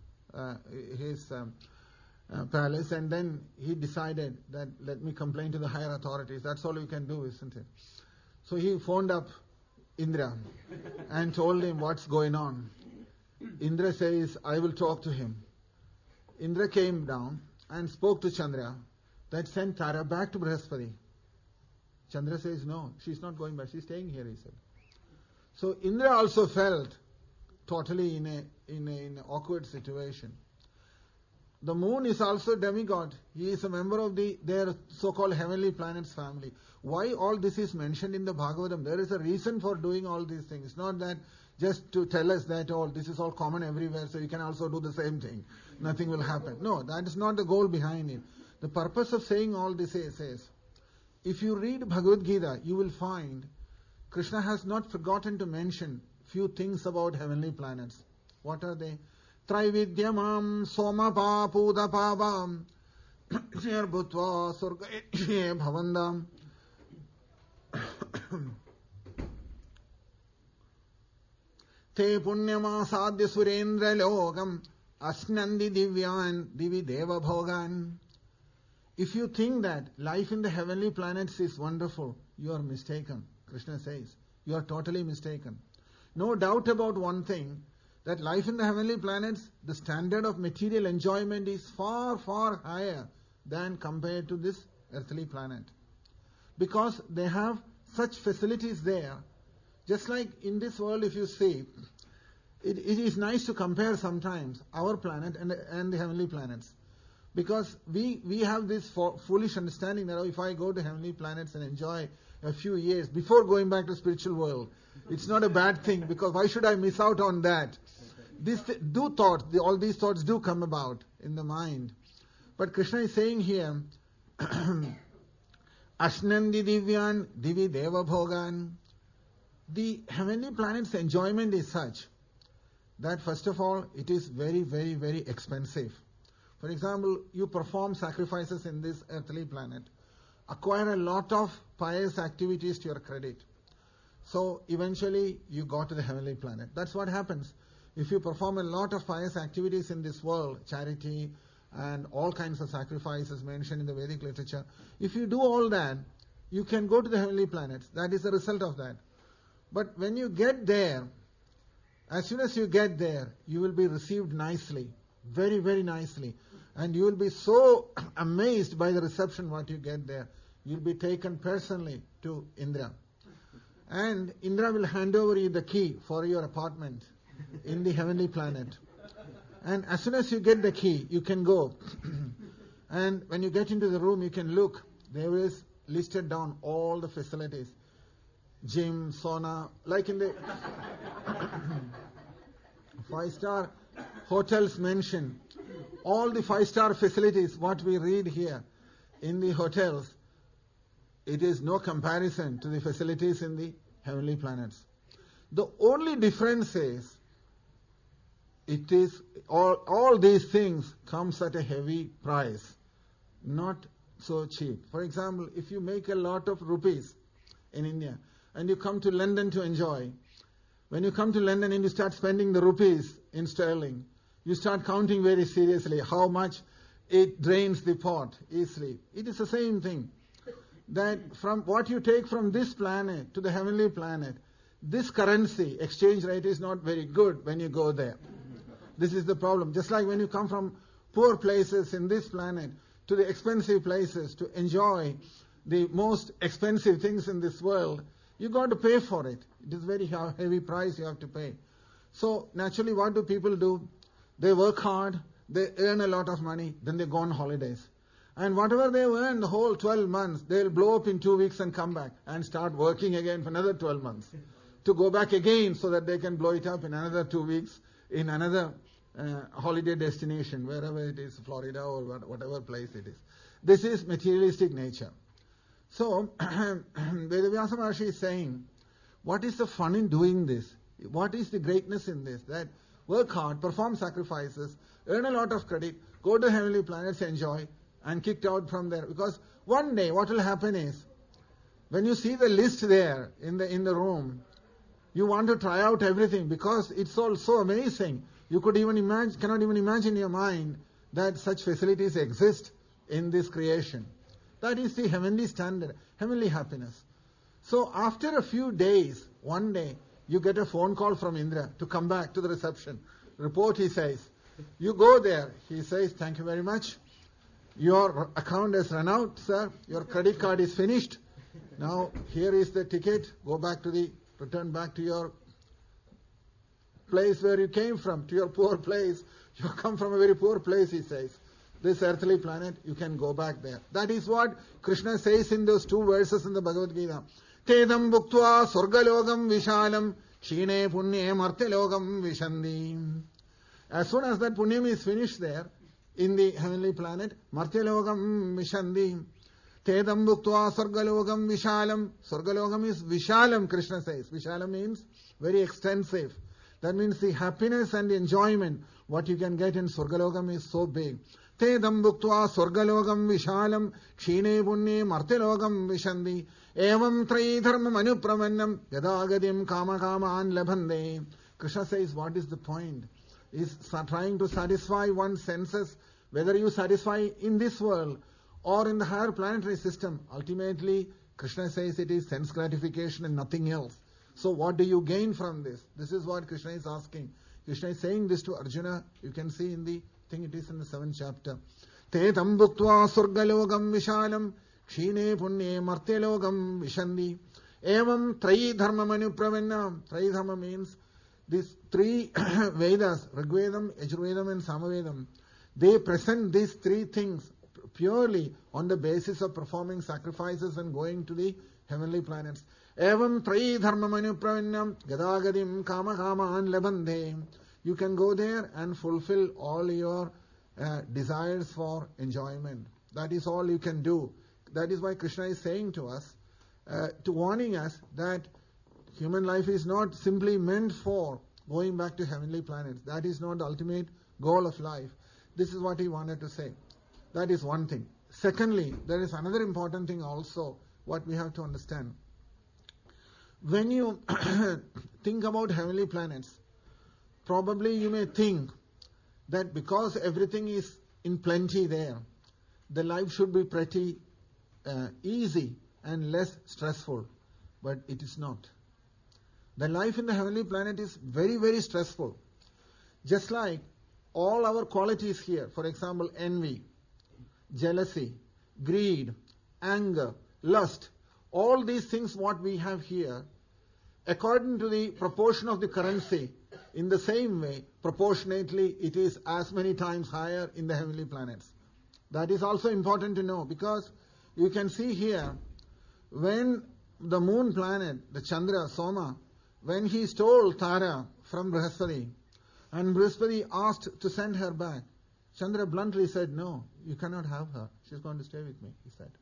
palace, and then he decided that let me complain to the higher authorities. That's all you can do, isn't it? So he phoned up Indra and told him what's going on. Indra says, I will talk to him. Indra came down and spoke to Chandra that sent Tara back to Brihaspati. Chandra says, no, she's not going back, she's staying here, he said. So Indra also felt totally in an awkward situation. The moon is also demigod. He is a member of their so-called heavenly planets family. Why all this is mentioned in the Bhagavatam? There is a reason for doing all these things. It's not that just to tell us that this is all common everywhere, so you can also do the same thing. Nothing will happen. No, that is not the goal behind it. The purpose of saying all this is, if you read Bhagavad Gita, you will find Krishna has not forgotten to mention few things about heavenly planets. What are they? Traividyamam Soma Puda Pabam Bhutva Surgaye Bhavandam. Te Punyamasadya Surendra Lokam Asnandi Divyan Divi Deva Bhogan. If you think that life in the heavenly planets is wonderful, you are mistaken. Krishna says, you are totally mistaken. No doubt about one thing, that life in the heavenly planets, the standard of material enjoyment is far, far higher than compared to this earthly planet. Because they have such facilities there. Just like in this world, if you see, it is nice to compare sometimes our planet and the heavenly planets. Because we have this foolish understanding that if I go to heavenly planets and enjoy a few years before going back to spiritual world, it's not a bad thing, because why should I miss out on that? All these thoughts do come about in the mind. But Krishna is saying here, Ashnandi Divyan Divi Deva Bhogan. The heavenly planet's enjoyment is such that first of all, it is very, very, very expensive. For example, you perform sacrifices in this earthly planet, acquire a lot of pious activities to your credit. So eventually you go to the heavenly planet. That's what happens. If you perform a lot of pious activities in this world, charity and all kinds of sacrifices mentioned in the Vedic literature, if you do all that, you can go to the heavenly planets. That is the result of that. But when you get there, as soon as you get there, you will be received nicely, very, very nicely. And you will be so amazed by the reception what you get there. You'll be taken personally to Indra. And Indra will hand over you the key for your apartment in the heavenly planet. And as soon as you get the key, you can go. And when you get into the room, you can look. There is listed down all the facilities. Gym, sauna, like in the 5-star hotels mentioned. All the 5-star facilities, what we read here in the hotels, it is no comparison to the facilities in the heavenly planets. The only difference is, it is all these things comes at a heavy price, not so cheap. For example, if you make a lot of rupees in India and you come to London to enjoy, when you come to London and you start spending the rupees in sterling, you start counting very seriously how much it drains the pot easily. It is the same thing. That from what you take from this planet to the heavenly planet, this currency exchange rate is not very good when you go there. This is the problem. Just like when you come from poor places in this planet to the expensive places to enjoy the most expensive things in this world, you got to pay for it. It is very heavy price you have to pay. So naturally, what do people do? They work hard, they earn a lot of money, then they go on holidays. And whatever they earn the whole 12 months, they'll blow up in 2 weeks and come back and start working again for another 12 months to go back again so that they can blow it up in another 2 weeks in another holiday destination, wherever it is, Florida or whatever place it is. This is materialistic nature. So, Vedavyasa Maharshi is saying, what is the fun in doing this? What is the greatness in this? That work hard, perform sacrifices, earn a lot of credit, go to heavenly planets, enjoy, and kicked out from there. Because one day what will happen is, when you see the list there in the room, you want to try out everything because it's all so amazing. You cannot even imagine in your mind that such facilities exist in this creation. That is the heavenly standard, heavenly happiness. So after a few days, one day, you get a phone call from Indra to come back to the reception. Report, he says. You go there. He says, thank you very much. Your account has run out, sir. Your credit card is finished. Now, here is the ticket. Return back to your place where you came from, to your poor place. You come from a very poor place, he says. This earthly planet, you can go back there. That is what Krishna says in those 2 verses in the Bhagavad Gita. Tedam bhuktva swargalogam vishalam shine punye martyalogam vishandi. As soon as that punyam is finished there, in the heavenly planet, martyalogam vishandi. Tedam bhuktva swargalogam vishalam. Swargalogam is vishalam, Krishna says. Vishalam means very extensive. That means the happiness and the enjoyment, what you can get in Swargalogam is so big. Tedam bhuktva swargalogam vishalam kshine punye martyalogam vishandi. Evam trayi dharmam anupravannam yadagadim kama kamaan labhande. Krishna says, what is the point? Is trying to satisfy one's senses, whether you satisfy in this world or in the higher planetary system. Ultimately, Krishna says it is sense gratification and nothing else. So what do you gain from this? This is what Krishna is asking. Krishna is saying this to Arjuna. You can see in the, I think it is in the 7th chapter. Tetam bhuktva surgalogam vishalam kshine punye martyalogam vishandi. Evam trayi dharmam anupravanna. Trayi dharma means these 3 Vedas, Rigvedam, Yajurvedam and Samavedam. They present these 3 things purely on the basis of performing sacrifices and going to the heavenly planets. Evam trayi dharmam anupravannam gadagadim kama kamaan labhande. You can go there and fulfill all your desires for enjoyment. That is all you can do. That is why Krishna is saying to us, warning us that human life is not simply meant for going back to heavenly planets. That is not the ultimate goal of life. This is what he wanted to say. That is one thing. Secondly, there is another important thing also, what we have to understand. When you think about heavenly planets, probably you may think that because everything is in plenty there, the life should be pretty easy and less stressful. But it is not. The life in the heavenly planet is very, very stressful. Just like all our qualities here, for example, envy, jealousy, greed, anger, lust, all these things what we have here, according to the proportion of the currency, in the same way, proportionately, it is as many times higher in the heavenly planets. That is also important to know, because you can see here, when the moon planet, the Chandra, Soma, when he stole Tara from Brihaspati, and Brihaspati asked to send her back, Chandra bluntly said, no, you cannot have her. She's going to stay with me, he said.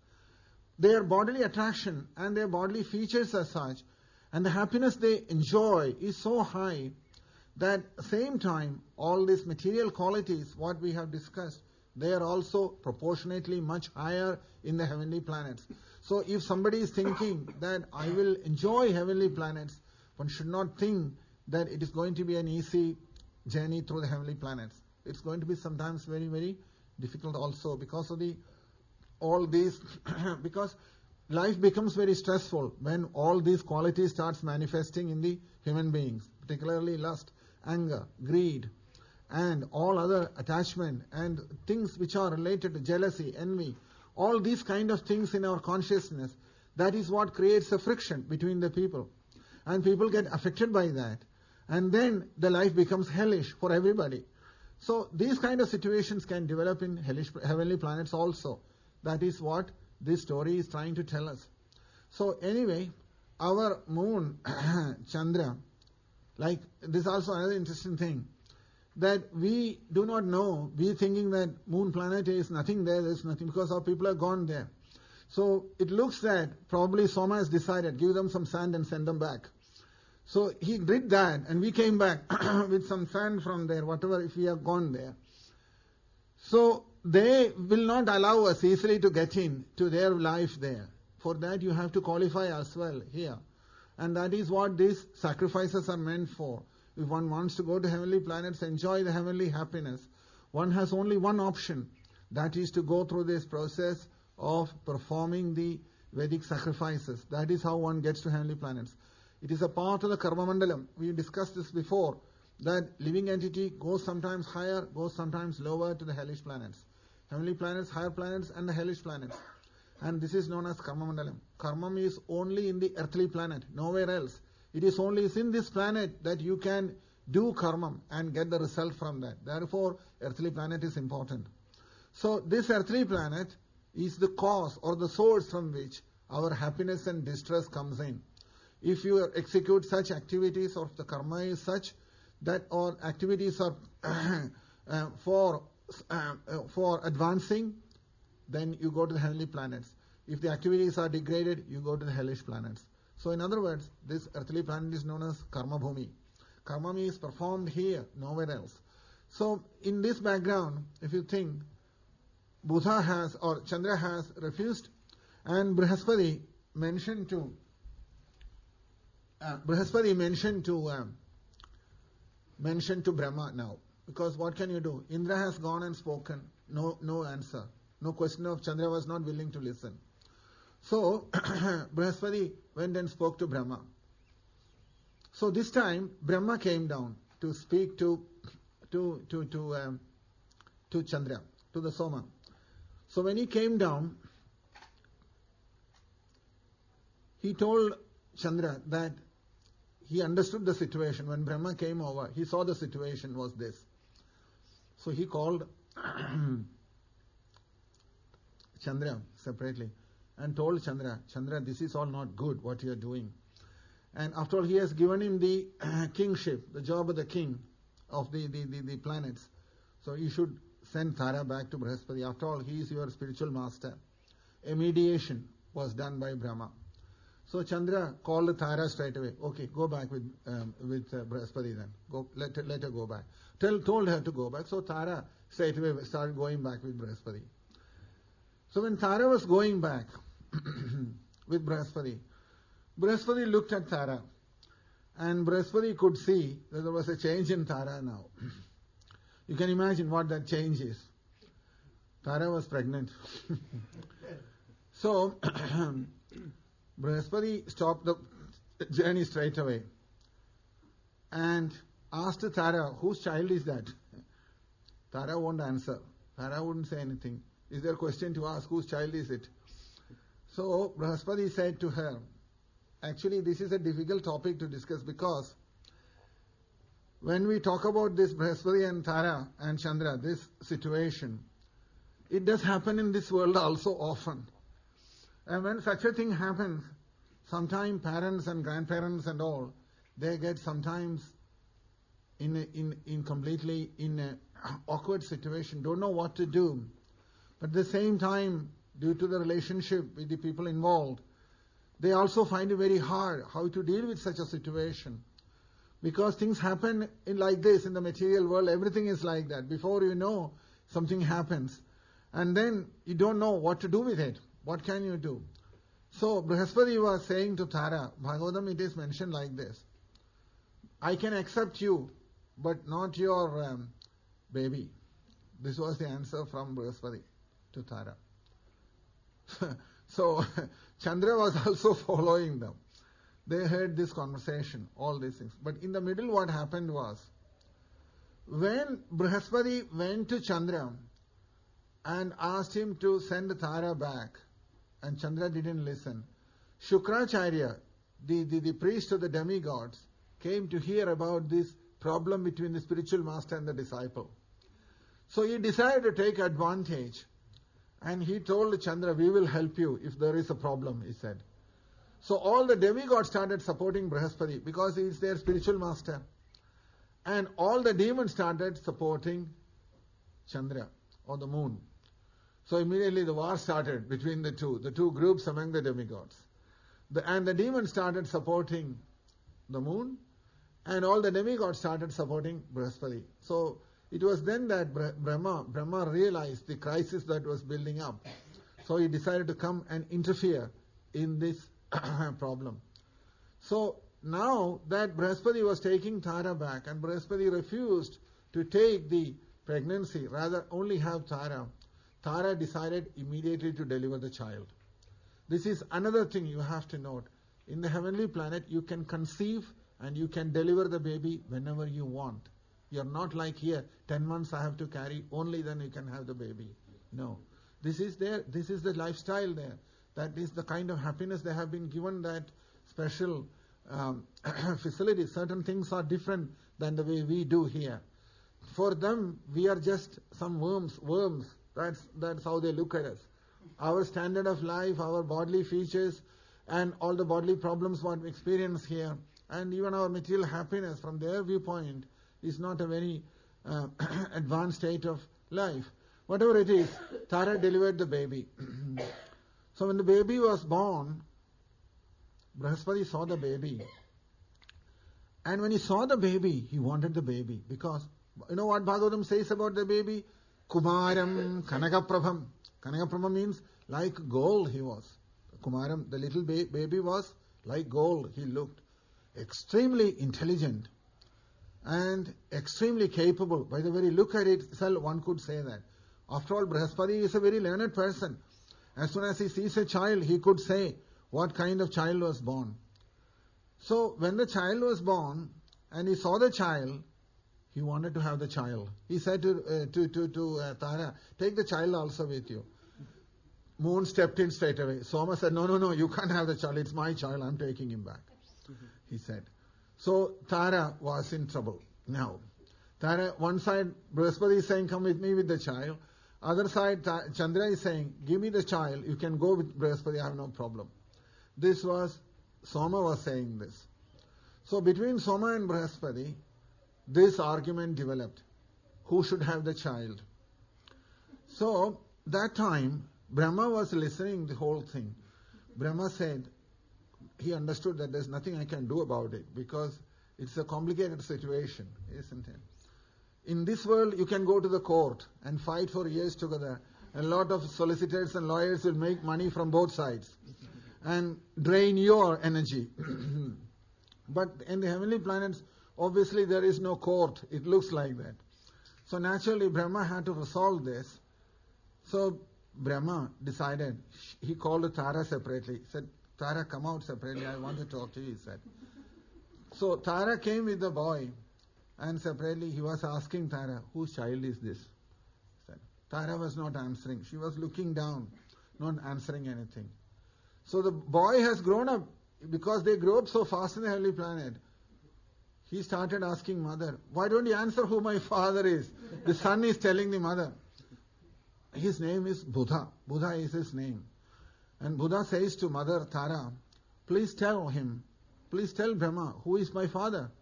Their bodily attraction and their bodily features are such, and the happiness they enjoy is so high, that at the same time, all these material qualities, what we have discussed, they are also proportionately much higher in the heavenly planets. So if somebody is thinking that I will enjoy heavenly planets, one should not think that it is going to be an easy journey through the heavenly planets. It's going to be sometimes very, very difficult also because of all these, because life becomes very stressful when all these qualities starts manifesting in the human beings, particularly lust, anger, greed, and all other attachment and things which are related to jealousy, envy, all these kind of things in our consciousness, that is what creates a friction between the people. And people get affected by that. And then the life becomes hellish for everybody. So these kind of situations can develop in heavenly planets also. That is what this story is trying to tell us. So anyway, our moon, Chandra, like this is also another interesting thing, that we do not know, we thinking that moon planet is nothing there is nothing, because our people are gone there. So it looks that probably Soma has decided, give them some sand and send them back. So he did that, and we came back with some sand from there, whatever, if we have gone there. So they will not allow us easily to get in to their life there. For that you have to qualify as well here. And that is what these sacrifices are meant for. If one wants to go to heavenly planets, enjoy the heavenly happiness, one has only one option. That is to go through this process of performing the Vedic sacrifices. That is how one gets to heavenly planets. It is a part of the Karma Mandalam. We discussed this before, that living entity goes sometimes higher, goes sometimes lower to the hellish planets. Heavenly planets, higher planets, and the hellish planets. And this is known as Karma Mandalam. Karma is only in the earthly planet, nowhere else. It is only in this planet that you can do karma and get the result from that. Therefore, earthly planet is important. So this earthly planet is the cause or the source from which our happiness and distress comes in. If you execute such activities, or if the karma is such that or activities are for advancing, then you go to the heavenly planets. If the activities are degraded, you go to the hellish planets. So in other words, this earthly planet is known as Karma Bhumi. Karma is performed here, nowhere else. So in this background, if you think, Buddha has, or Chandra has refused, and Brihaspati mentioned to Brahma now. Because what can you do? Indra has gone and spoken, no answer. No question of Chandra was not willing to listen. So Brihaspati went and spoke to Brahma. So this time Brahma came down to speak to Chandra, to the Soma. So when he came down, he told Chandra that he understood the situation. When Brahma came over, he saw the situation was this. So he called Chandra separately and told Chandra, this is all not good what you are doing. And after all, he has given him the kingship, the job of the king of the planets. So you should send Tara back to Brihaspati. After all, he is your spiritual master. A mediation was done by Brahma. So Chandra called Tara straight away. Okay, go back with Brihaspati then. Go, let her go back. Told her to go back. So Tara straight away started going back with Brihaspati. So when Tara was going back with Brihaspati, Brihaspati looked at Tara, and Brihaspati could see that there was a change in Tara now. You can imagine what that change is. Tara was pregnant. So Brihaspati stopped the journey straight away and asked Tara, whose child is that? Tara won't answer. Tara wouldn't say anything. Is there a question to ask, whose child is it? So Brihaspati said to her, actually this is a difficult topic to discuss, because when we talk about this Brihaspati and Tara and Chandra, this situation, it does happen in this world also often. And when such a thing happens, sometimes parents and grandparents and all, they get sometimes in completely in an awkward situation, don't know what to do. But at the same time, due to the relationship with the people involved, they also find it very hard how to deal with such a situation. Because things happen in like this in the material world, everything is like that. Before you know, something happens. And then you don't know what to do with it. What can you do? So Brihaspati was saying to Tara, Bhagavatam, it is mentioned like this. I can accept you, but not your baby. This was the answer from Brihaspati to Tara. So Chandra was also following them. They heard this conversation, all these things. But in the middle what happened was, when Brihaspati went to Chandra and asked him to send Tara back, and Chandra didn't listen, Shukracharya, the priest of the demigods, came to hear about this problem between the spiritual master and the disciple. So he decided to take advantage, and he told Chandra, we will help you if there is a problem, he said. So all the demigods started supporting Brihaspati because he is their spiritual master. And all the demons started supporting Chandra, or the moon. So immediately the war started between the two groups among the demigods. And the demons started supporting the moon, and all the demigods started supporting Brihaspati. So it was then that Brahma realized the crisis that was building up. So he decided to come and interfere in this problem. So now that Brihaspati was taking Tara back, and Brihaspati refused to take the pregnancy, rather only have Tara, Tara decided immediately to deliver the child. This is another thing you have to note. In the heavenly planet, you can conceive and you can deliver the baby whenever you want. You're not like here, 10 months I have to carry, only then you can have the baby. No. This is the lifestyle there. That is the kind of happiness they have been given, that special facilities. Certain things are different than the way we do here. For them, we are just some worms. That's how they look at us. Our standard of life, our bodily features, and all the bodily problems what we experience here, and even our material happiness from their viewpoint is not a very advanced state of life. Whatever it is, Tara delivered the baby. So when the baby was born, Brihaspati saw the baby. And when he saw the baby, he wanted the baby. Because, you know what Bhagavatam says about the baby? Kumaram Kanakaprabham. Kanakaprabham means like gold he was. Kumaram, the little baby was like gold. He looked extremely intelligent and extremely capable. By the very look at it itself, one could say that. After all, Brihaspati is a very learned person. As soon as he sees a child, he could say what kind of child was born. So when the child was born and he saw the child, he wanted to have the child. He said to Tara, take the child also with you. Moon stepped in straight away. Soma said, no, you can't have the child. It's my child. I'm taking him back. He said. So Tara was in trouble. Now, Tara, one side, Brihaspati is saying, come with me with the child. Other side, Chandra is saying, give me the child. You can go with Brihaspati. I have no problem. Soma was saying this. So between Soma and Brihaspati, this argument developed. Who should have the child? So, that time, Brahma was listening the whole thing. Brahma said, he understood that there's nothing I can do about it because it's a complicated situation, isn't it? In this world, you can go to the court and fight for years together. A lot of solicitors and lawyers will make money from both sides and drain your energy. But in the heavenly planets, obviously there is no court. It looks like that. So naturally, Brahma had to resolve this. So Brahma decided, he called Tara separately. He said, Tara, come out separately. I want to talk to you, he said. So Tara came with the boy. And separately he was asking Tara, whose child is this? Tara was not answering. She was looking down, not answering anything. So the boy has grown up, because they grow up so fast in the heavenly planet. He started asking mother, why don't you answer who my father is? The son is telling the mother. His name is Buddha. Buddha is his name. And Buddha says to mother Tara, please tell Brahma, who is my father?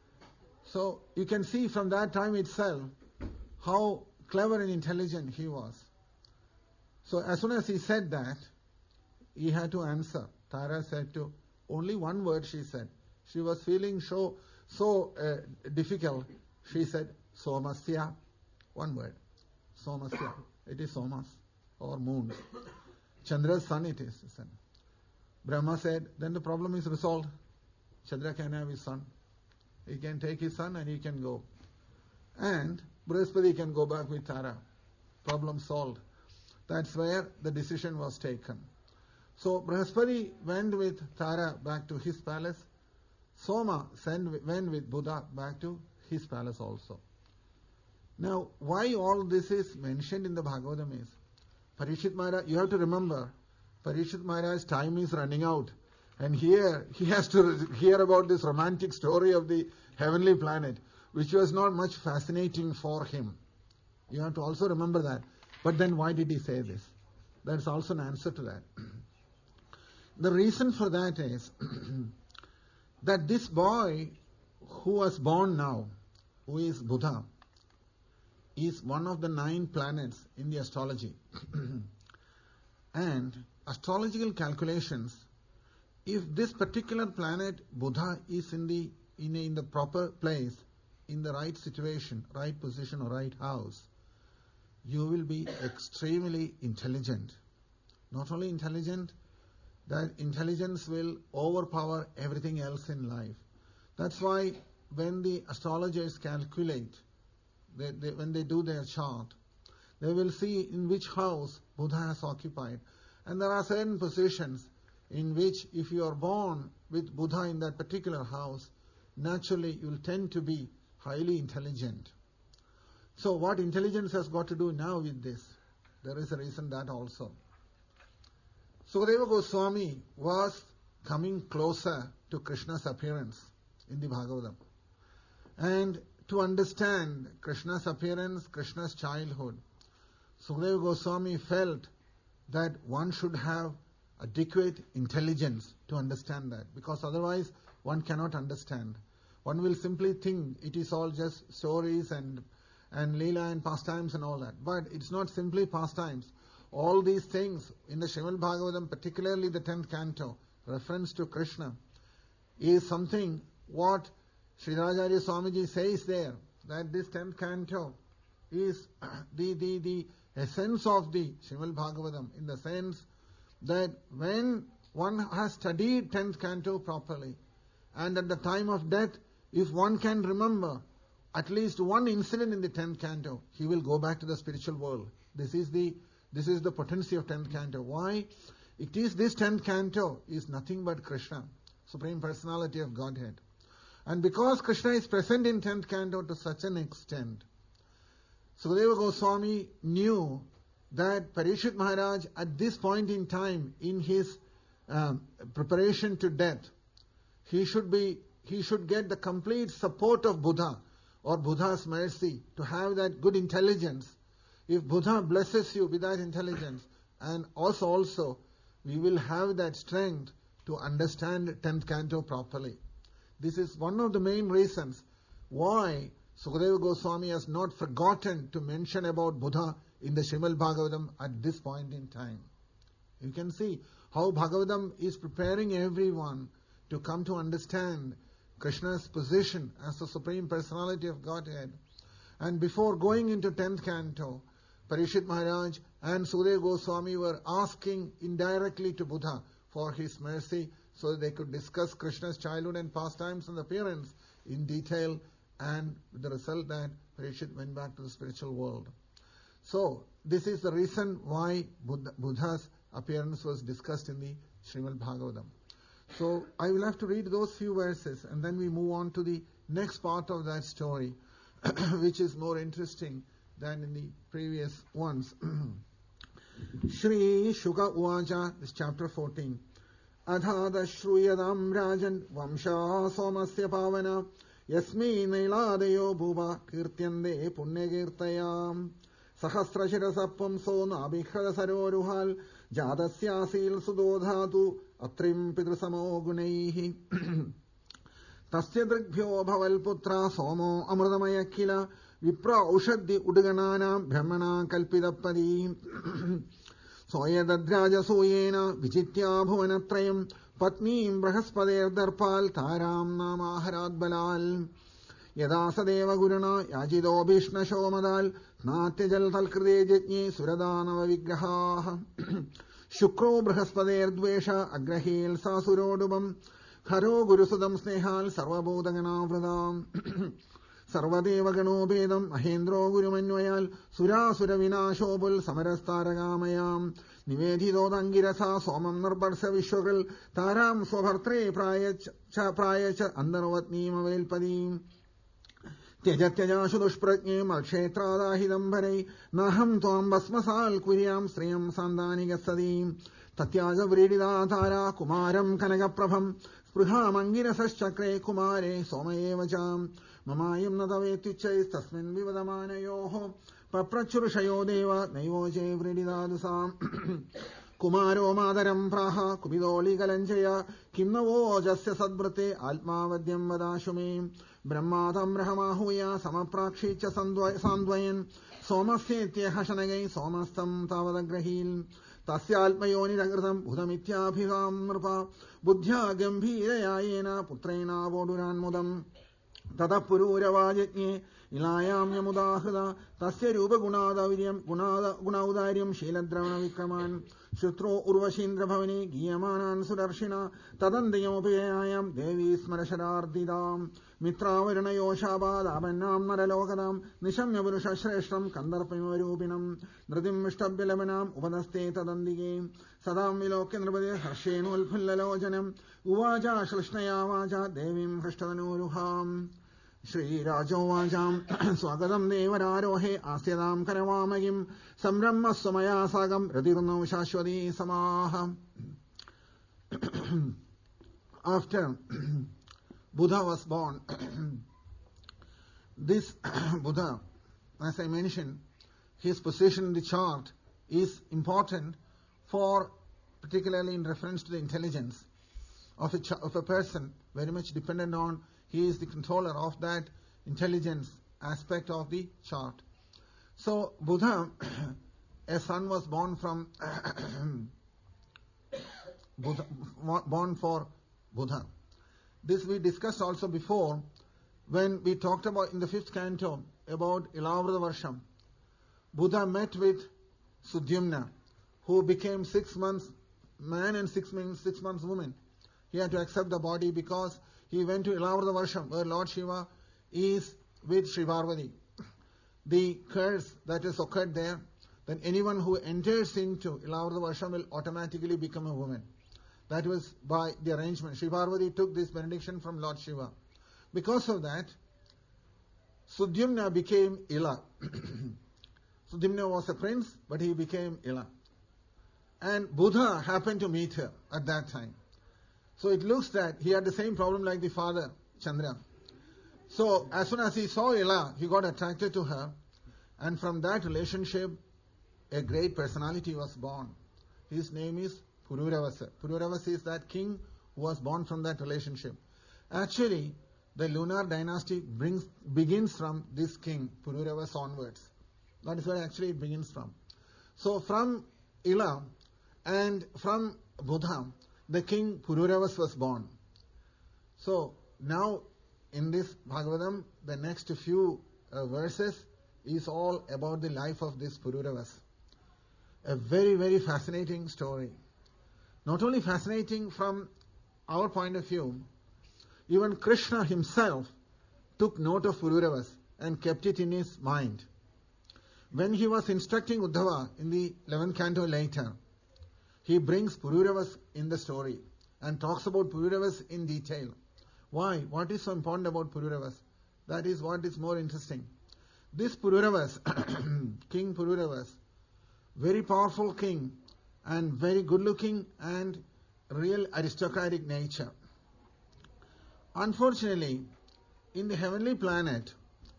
So you can see from that time itself how clever and intelligent he was. So as soon as he said that, he had to answer. Tara said to, only one word she said. She was feeling so difficult. She said, Somasya. One word. Somasya. It is Somas, or moon. Chandra's sun it is. Son. Brahma said, then the problem is resolved. Chandra can have his son. He can take his son and he can go. And Brihaspati can go back with Tara. Problem solved. That's where the decision was taken. So Brihaspati went with Tara back to his palace. Soma went with Buddha back to his palace also. Now, why all this is mentioned in the Bhagavatam is, Parikshit Maharaj, you have to remember, Parikshit Maharaj's time is running out. And here, he has to hear about this romantic story of the heavenly planet, which was not much fascinating for him. You have to also remember that. But then why did he say this? There's also an answer to that. The reason for that is that this boy who was born now, who is Buddha, is one of the 9 planets in the astrology. And astrological calculations, if this particular planet, Buddha, is in the proper place, in the right situation, right position or right house, you will be extremely intelligent. Not only intelligent, that intelligence will overpower everything else in life. That's why when the astrologers calculate, when they do their chart, they will see in which house Buddha has occupied. And there are certain positions in which if you are born with Buddha in that particular house, naturally you will tend to be highly intelligent. So what intelligence has got to do now with this? There is a reason that also. Sukadeva Goswami was coming closer to Krishna's appearance in the Bhagavatam. And to understand Krishna's appearance, Krishna's childhood, Sukadeva Goswami felt that one should have adequate intelligence to understand that, because otherwise one cannot understand. One will simply think it is all just stories and Leela and pastimes and all that. But it's not simply pastimes. All these things in the Srimad Bhagavatam, particularly the 10th canto, reference to Krishna, is something what Sridharacharya Swamiji says there, that this 10th canto is the essence of the Srimad Bhagavatam, in the sense that when one has studied 10th canto properly, and at the time of death, if one can remember at least one incident in the 10th canto, he will go back to the spiritual world. This is the potency of 10th canto. Why? It is this 10th canto is nothing but Krishna, Supreme Personality of Godhead. And because Krishna is present in 10th canto to such an extent, Sukadeva Goswami knew that Parikshit Maharaj at this point in time in his preparation to death, he should get the complete support of Buddha or Buddha's mercy to have that good intelligence. If Buddha blesses you with that intelligence, and also we will have that strength to understand 10th canto properly. This is one of the main reasons why Sukadeva Goswami has not forgotten to mention about Buddha in the Srimad Bhagavatam at this point in time. You can see how Bhagavatam is preparing everyone to come to understand Krishna's position as the Supreme Personality of Godhead. And before going into 10th canto, Parikshit Maharaj and Sukadeva Goswami were asking indirectly to Buddha for his mercy so that they could discuss Krishna's childhood and pastimes and appearance in detail, and with the result that Parikshit went back to the spiritual world. So, this is the reason why Buddha's appearance was discussed in the Srimad Bhagavatam. So, I will have to read those few verses and then we move on to the next part of that story, which is more interesting than in the previous ones. Shri Shuka Uvacha, this chapter 14. Adhada Shruyadam Rajan Vamsha Somasya Pavana Yasmi Nailadayo Bhuva Kirtyande Punyagirtayam Sahasrashira Sappamso Nabhikhada Saroruhal Jadasyasil Sudodhatu Atrim Pitrasamo Gunaihi Tasya Drigbhyo Bhavalputra Somo Amradamaya Kila Vipra Ushaddi Udaganana Brahmana Kalpidapadi Soyadadraja Soyena Vijitya Bhuvanatrayam Patnim Brahaspader Darpal Taram Namaharad Balal Yada Sadeva Guruna Yajido Bhishna Shomadal Natyajal Talkride Jitni Suradanava Vigraha Shukro Brahaspader Dvesha Agrahil Sasurodubam Haro Gurusudam Snehal Sarvabodagana Vradam Sarvadeva Ganobedam Mahendro Gurumanwayal Sura Vinashobul Samarastaraгаmayam Nivedhido Dangirasa Somam Narbarsa Vishwagal Taram Swabhartre Prayacha Andanavatni Mavelpadim Tejatyaja Shudushpratne Malkshetrada Hidambare Naham Tuam Basmasal Kuryam Sriyam Sandani Gasadim Tatyaja Vridida Tara Kumaram Kanagaprabham Spruha Mangirasachakre Kumare Somayevacham Mamayam Nadavetuchais Tasmin Vivadamanayoho Paprachurushayo Deva Naivoje Vrididadusam Kumaro Madaram Praha Kubidoli Galanjaya Kimnavo Jasya Sadbrate Altmavadyam Vadashumi Brahmadam Rahamahuya Samaprakshitya Sandwayan Somasyetyah Hashanagay Somastam Tavadagrahil Tasya Altmayoni Ragradam Bhudamithyabhigam Nrpa Buddhya Gambhirayayena Putrena Voduran Mudam Tata Pururavajatne Ilayam Yamudahada Tasya Rupa Gunada Vidyam Gunaudaryam Shiladravana Vikraman Shutro Urvashindra Bhavani Giyamanan Sudarshina Tadandayamupayayam Devi Smarasharardidam Mitravarana Yoshabad Abhanam Naralokadam Nishamya Purusha Shreshtam Kandarpamarupinam Nradim Vishtabhyalamana Upadaste Tadandige Sadam Vilokendrapade Harshenu Ulphillalojanam Uvaja Shrashnaya Vaja Devim Hrishtanuruham Shri Rajovajam Swagadam Devararohe Asyadam Karavamagim Sambrahma Samaya Sagam Radirno Shashwadi Samaha. After Buddha was born, this Buddha, as I mentioned, his position in the chart is important for, particularly in reference to the intelligence of a person, very much dependent on, he is the controller of that intelligence aspect of the chart. So Buddha, a son was born from Buddha, born for Buddha. This we discussed also before when we talked about in the 5th canto about Ilavrata Varsham. Buddha met with Sudyumna, who became 6 months man and 6 months woman. He had to accept the body because he went to Ilavrata Varsham, where Lord Shiva is with Sri Parvati. The curse that is occurred there, then anyone who enters into Ilavrata Varsham will automatically become a woman. That was by the arrangement. Sri Parvati took this benediction from Lord Shiva. Because of that, Sudyumna became Ila. Sudyumna was a prince, but he became Ila. And Buddha happened to meet her at that time. So it looks that he had the same problem like the father, Chandra. So as soon as he saw Ila, he got attracted to her. And from that relationship, a great personality was born. His name is Pururavasa. Pururavasa is that king who was born from that relationship. Actually, the lunar dynasty begins from this king, Pururavasa onwards. That is where actually it begins from. So from Ila, And from Buddha, the king Pururavas was born. So now in this Bhagavatam, the next few verses is all about the life of this Pururavas. A very, very fascinating story. Not only fascinating from our point of view, even Krishna himself took note of Pururavas and kept it in his mind. When he was instructing Uddhava in the 11th canto later, he brings Pururavas in the story and talks about Pururavas in detail. Why? What is so important about Pururavas? That is what is more interesting. This Pururavas, King Pururavas, very powerful king and very good looking and real aristocratic nature. Unfortunately, in the heavenly planet,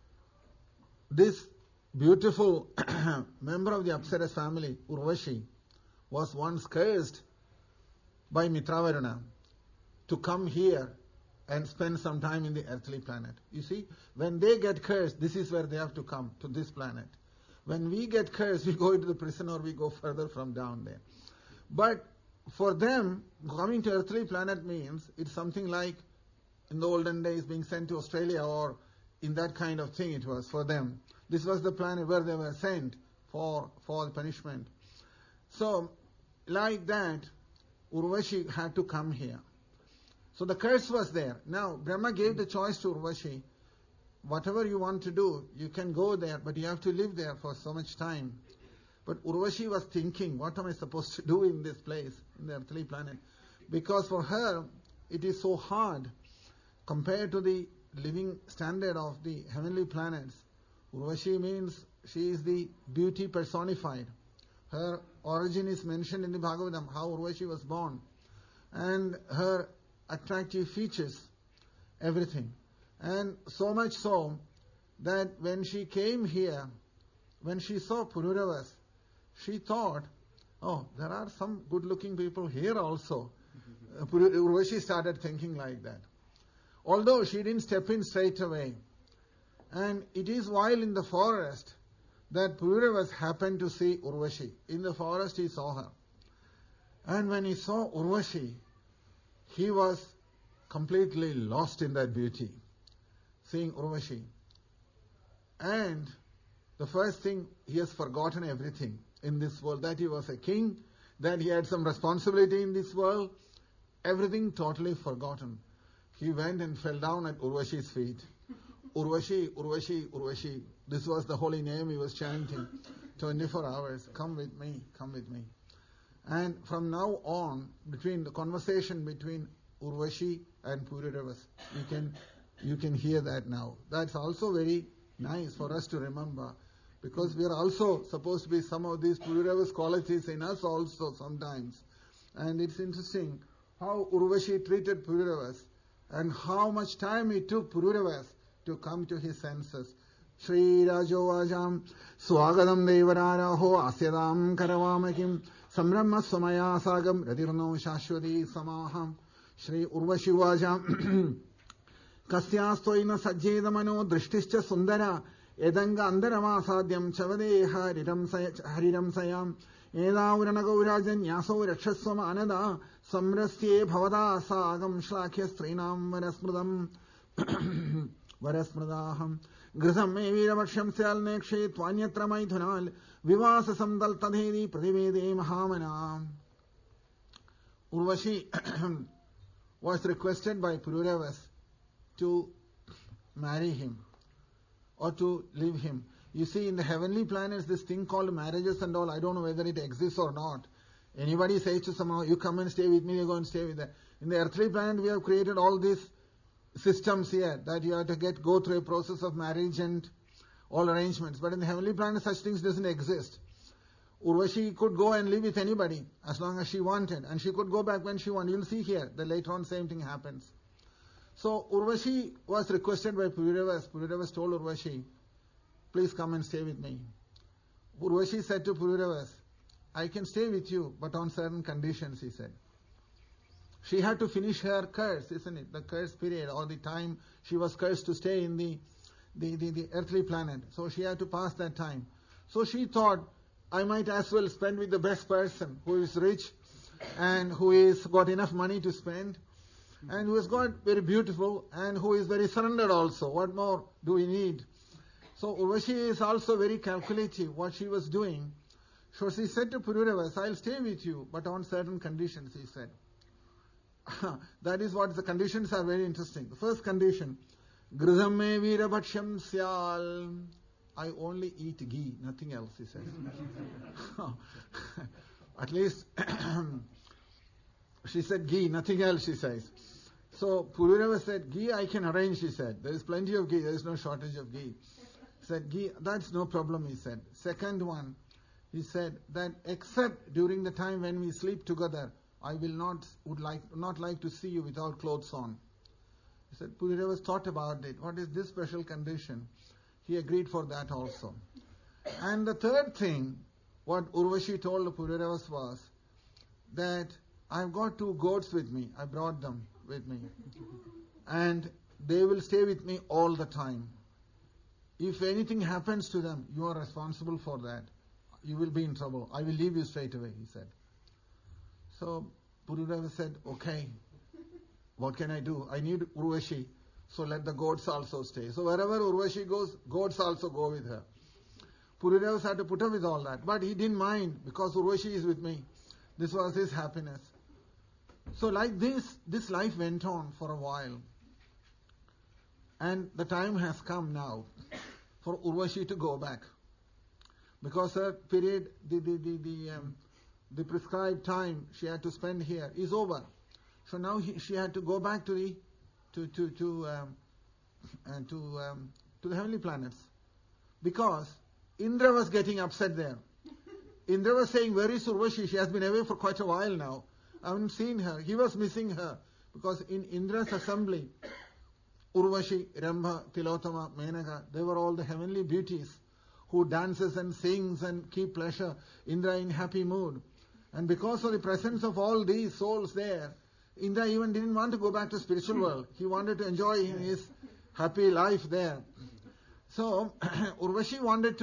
this beautiful member of the Apsaras family, Urvashi, was once cursed by Mitravaruna to come here and spend some time in the earthly planet. You see, when they get cursed, this is where they have to come, to this planet. When we get cursed, we go into the prison or we go further from down there. But for them, coming to earthly planet means it's something like in the olden days being sent to Australia, or in that kind of thing it was for them. This was the planet where they were sent for the punishment. So, like that, Urvashi had to come here. So the curse was there. Now, Brahma gave the choice to Urvashi. Whatever you want to do, you can go there, but you have to live there for so much time. But Urvashi was thinking, what am I supposed to do in this place, in the earthly planet? Because for her, it is so hard compared to the living standard of the heavenly planets. Urvashi means she is the beauty personified. Her origin is mentioned in the Bhagavatam, how Urvashi was born. And her attractive features, everything. And so much so that when she came here, when she saw Pururavas, she thought, oh, there are some good-looking people here also. Urvashi started thinking like that. Although she didn't step in straight away. And it is while in the forest that Pururavas happened to see Urvashi. In the forest he saw her. And when he saw Urvashi, he was completely lost in that beauty, seeing Urvashi. And the first thing, he has forgotten everything in this world, that he was a king, that he had some responsibility in this world, everything totally forgotten. He went and fell down at Urvashi's feet. Urvashi, Urvashi, Urvashi. This was the holy name he was chanting 24 hours. Come with me, come with me. And from now on, between the conversation between Urvashi and Pururavas, you can hear that now. That's also very nice for us to remember, because we are also supposed to be some of these Pururavas qualities in us also sometimes. And it's interesting how Urvashi treated Pururavas and how much time it took Pururavas to come to his senses. Shri Rajo Vajam Swagadam Devararaho Asyadam Karavamakim Sambrahma Swamaya Sagam Radirno Shashwati Samaham Shri Urvashi Vajam Kasyastoina Sajjedamano Drishtischa Sundara Edanga Andaramasadyam Chavade Hariram Sayam Edavurana Gaurajan Yaso Rakshaswama Anada Samrasye Bhavada Sagam Shlakya Strinam Varasmradam Varasmradaham Grisam Eviravaksham Salnekshe Twanyatra Maithunal Vivasa Samdal Tadhedi Pradivede Mahamana. Urvashi was requested by Pururavas to marry him or to leave him. You see, in the heavenly planets, this thing called marriages and all, I don't know whether it exists or not. Anybody says to someone, you come and stay with me, you go and stay with them. In the earthly planet, we have created all these systems here that you have to go through a process of marriage and all arrangements. But in the heavenly planet, such things doesn't exist. Urvashi could go and live with anybody as long as she wanted, and she could go back when she wanted. You'll see here that later on same thing happens. So Urvashi was requested by Pururavas. Pururavas told Urvashi, please come and stay with me. Urvashi said to Pururavas, I can stay with you, but on certain conditions, he said. She had to finish her curse, isn't it? The curse period, or the time she was cursed to stay in the earthly planet. So she had to pass that time. So she thought, I might as well spend with the best person who is rich and who is got enough money to spend and who is got very beautiful and who is very surrendered also. What more do we need? So Urvashi is also very calculative what she was doing. So she said to Pururavas, I'll stay with you, but on certain conditions, he said. That is what the conditions are very interesting. The first condition, Gridham me virabhaksham syal. I only eat ghee, nothing else, he says. At least, she said ghee, nothing else, she says. So Pururava said, ghee I can arrange, he said. There is plenty of ghee, there is no shortage of ghee. He said, ghee, that's no problem, he said. Second one, he said that except during the time when we sleep together, I will not like to see you without clothes on. He said, Pururava thought about it. What is this special condition? He agreed for that also. And the third thing, what Urvashi told Pururavas was that I've got 2 goats with me. I brought them with me. And they will stay with me all the time. If anything happens to them, you are responsible for that. You will be in trouble. I will leave you straight away, he said. So Pururava said, okay, what can I do? I need Urvashi, so let the goats also stay. So wherever Urvashi goes, goats also go with her. Pururava had to put up with all that, but he didn't mind because Urvashi is with me. This was his happiness. So like this life went on for a while. And the time has come now for Urvashi to go back. Because her period, the prescribed time she had to spend here is over. So now she had to go back to the heavenly planets. Because Indra was getting upset there. Indra was saying, where is Urvashi? She has been away for quite a while now. I haven't seen her. He was missing her. Because in Indra's assembly, Urvashi, Rambha, Tilotama, Menaka, they were all the heavenly beauties who dances and sings and keep pleasure, Indra in happy mood. And because of the presence of all these souls there, Indra even didn't want to go back to spiritual world. He wanted to enjoy his happy life there. So Urvashi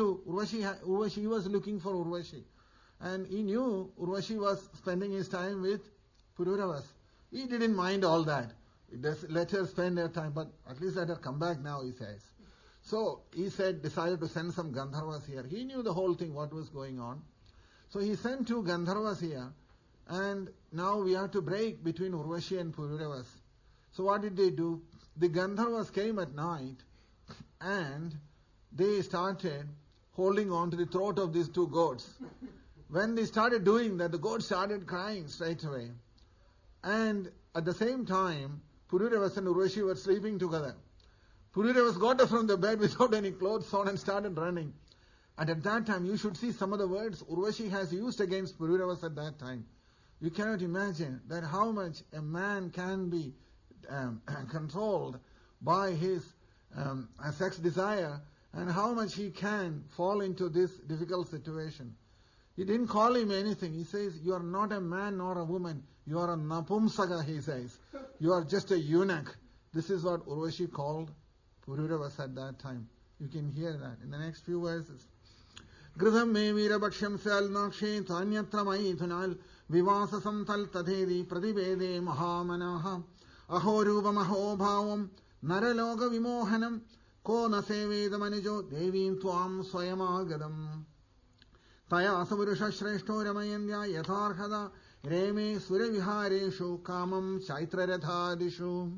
was looking for Urvashi. And he knew Urvashi was spending his time with Pururavas. He didn't mind all that. Let her spend her time, but at least let her come back now, he says. So he decided to send some Gandharvas here. He knew the whole thing, what was going on. So he sent 2 Gandharvas here. And now we have to break between Urvashi and Pururavas. So what did they do? The Gandharvas came at night and they started holding on to the throat of these 2 goats. When they started doing that, the goats started crying straight away. And at the same time, Pururavas and Urvashi were sleeping together. Pururavas got up from the bed without any clothes on and started running. And at that time, you should see some of the words Urvashi has used against Pururavas at that time. You cannot imagine that how much a man can be controlled by his sex desire and how much he can fall into this difficult situation. He didn't call him anything. He says, you are not a man nor a woman. You are a napumsaka, he says. You are just a eunuch. This is what Urvashi called Pururavas at that time. You can hear that in the next few verses. Gridham me virabhaksham sal nakshe tanyatra maithunal vivasa samtal tadhedi pradibede mahamanaha ahoruva mahobhavam naraloga vimohanam ko naseveda manijo devim tuam swayamagadam taya asavurusha shreshto ramayandya yatharhada reme suravihareshu kamam chaitraradhadishu.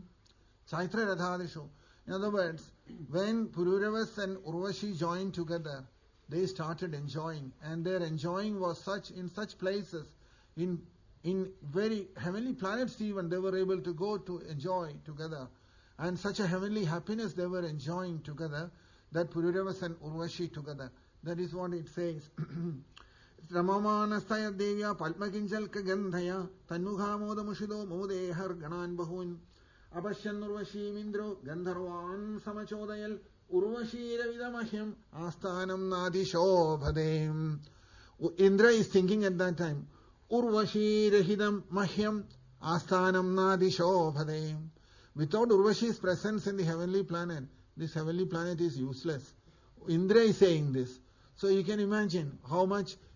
In other words, when Pururavas and Urvashi joined together, they started enjoying, and their enjoying was in such places, in very heavenly planets even, they were able to go to enjoy together. And such a heavenly happiness they were enjoying together, that Pururavas and Urvashi together. That is what it says. Ramamanastaya devya palmakinjalka gandhaya tanmugha modamushido modehar ganan bahun abhashyan Urvashi mindro gandharvan samachodayal Urvashira vidamahyam asthanam nadisho bhadem. Indra is thinking at that time, Urvashira hidam mahyam asthanam nadisho bhadem. Without Urvashi's presence in the heavenly planet, this heavenly planet is useless. Indra is saying this. So you can imagine how much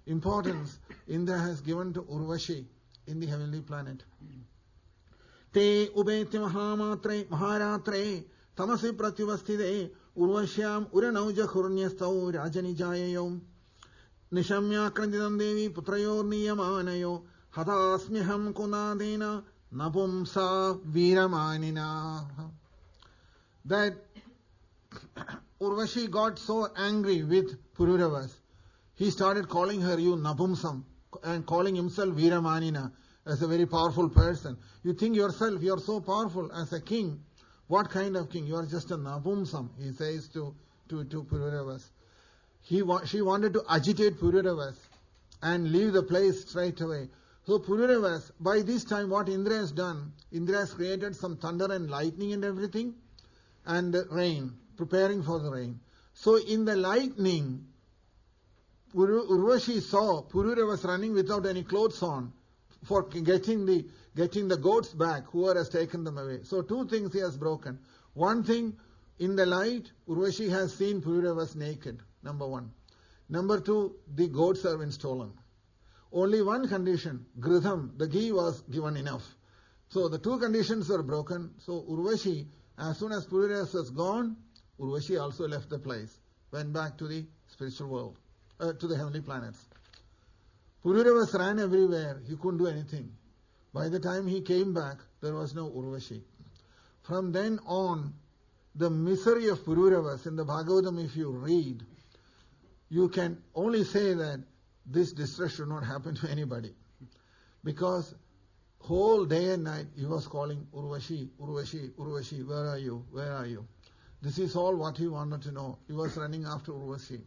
importance Indra has given to Urvashi in the heavenly planet. Te ubeti mahamatre maharatre tamasi pratyuvastide urvashyam uranauja khurnyastau rajanijayayom nishamya krandidam devi putrayor niyamanayo hadasmiham kunadena napumsa viramanina. That Urvashi got so angry with Pururavas, he started calling her you Napumsam and calling himself Viramanina as a very powerful person. You think yourself you are so powerful as a king. What kind of king? You are just a Napumsam, he says to Pururavas. She wanted to agitate Pururavas and leave the place straight away. So Pururavas, by this time what Indra has done, Indra has created some thunder and lightning and everything, and rain, preparing for the rain. So in the lightning, Urvashi saw Pururavas running without any clothes on for getting the goats back, whoever has taken them away. So two things he has broken. One thing, in the light, Urvashi has seen Pururavas naked, number one. Number two, the goats have been stolen. Only one condition, Gridham, the ghee was given enough. So the two conditions were broken. So Urvashi, as soon as Pururavas was gone, Urvashi also left the place, went back to the spiritual world, to the heavenly planets. Pururavas ran everywhere, he couldn't do anything. By the time he came back, there was no Urvashi. From then on, the misery of Pururavas in the Bhagavatam, if you read, you can only say that this distress should not happen to anybody. Because whole day and night he was calling Urvashi, Urvashi, Urvashi, where are you, where are you? This is all what he wanted to know. He was running after Urvashi.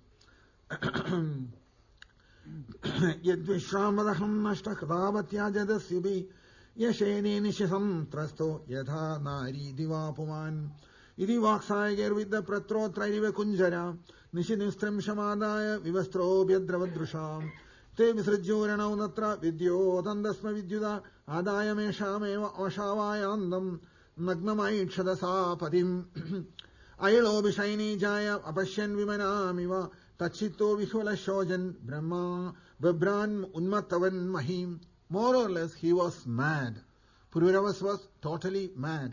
Yadvishramadaham nashta kadavatya jadasyubi yashene nishasam trasto yatha nari divapuman idi vaksayagir vidya pratrotraiva kunjara nishinistram shamadaya vivastro vyadravadrusham te visrajyoranau natra vidyotandasma vidyuda adaya meshameva avashavayandam nagnamaikshadasa padim ayalo vishaini jaya apashyan vimanamiva Tachito Vishwala Shojan Brahma Babran Unmatavan Mahim. More or less he was mad. Pururavas was totally mad.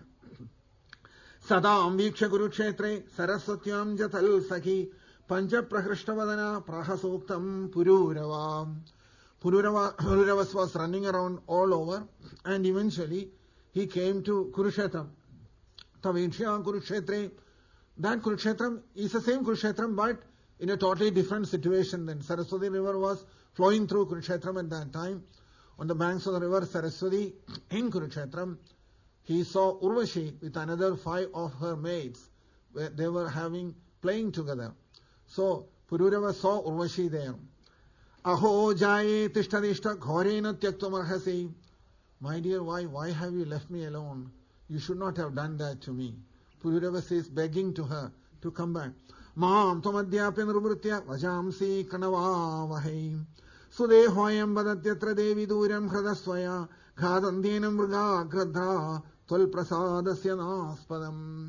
Sadam Viksha Kurukshetre Saraswatyam Jatal Sakhi Pancha Prahrishtabadana Prahasoktam Pururava. Pururavas was running around all over, and eventually he came to Kurukshetra. Tavishya Kurukshetre. That Kurukshetram is the same Kurukshetram, but in a totally different situation then. Saraswati river was flowing through Kurukshetram at that time. On the banks of the river Saraswati in Kurukshetram, he saw Urvashi with another 5 of her maids. Where they were playing together. So Pururava saw Urvashi there. Aho jaye tishtadishta ghorena tyaktamarhasi. My dear wife, why have you left me alone? You should not have done that to me. Pururava is begging to her to come back. Maam tomadhyapya nirvritya vajamsi kanavavahai sudehoyam vadatyatra devi duram hradasvaya ghadandena mriga gradha tval prasadasya naspadam.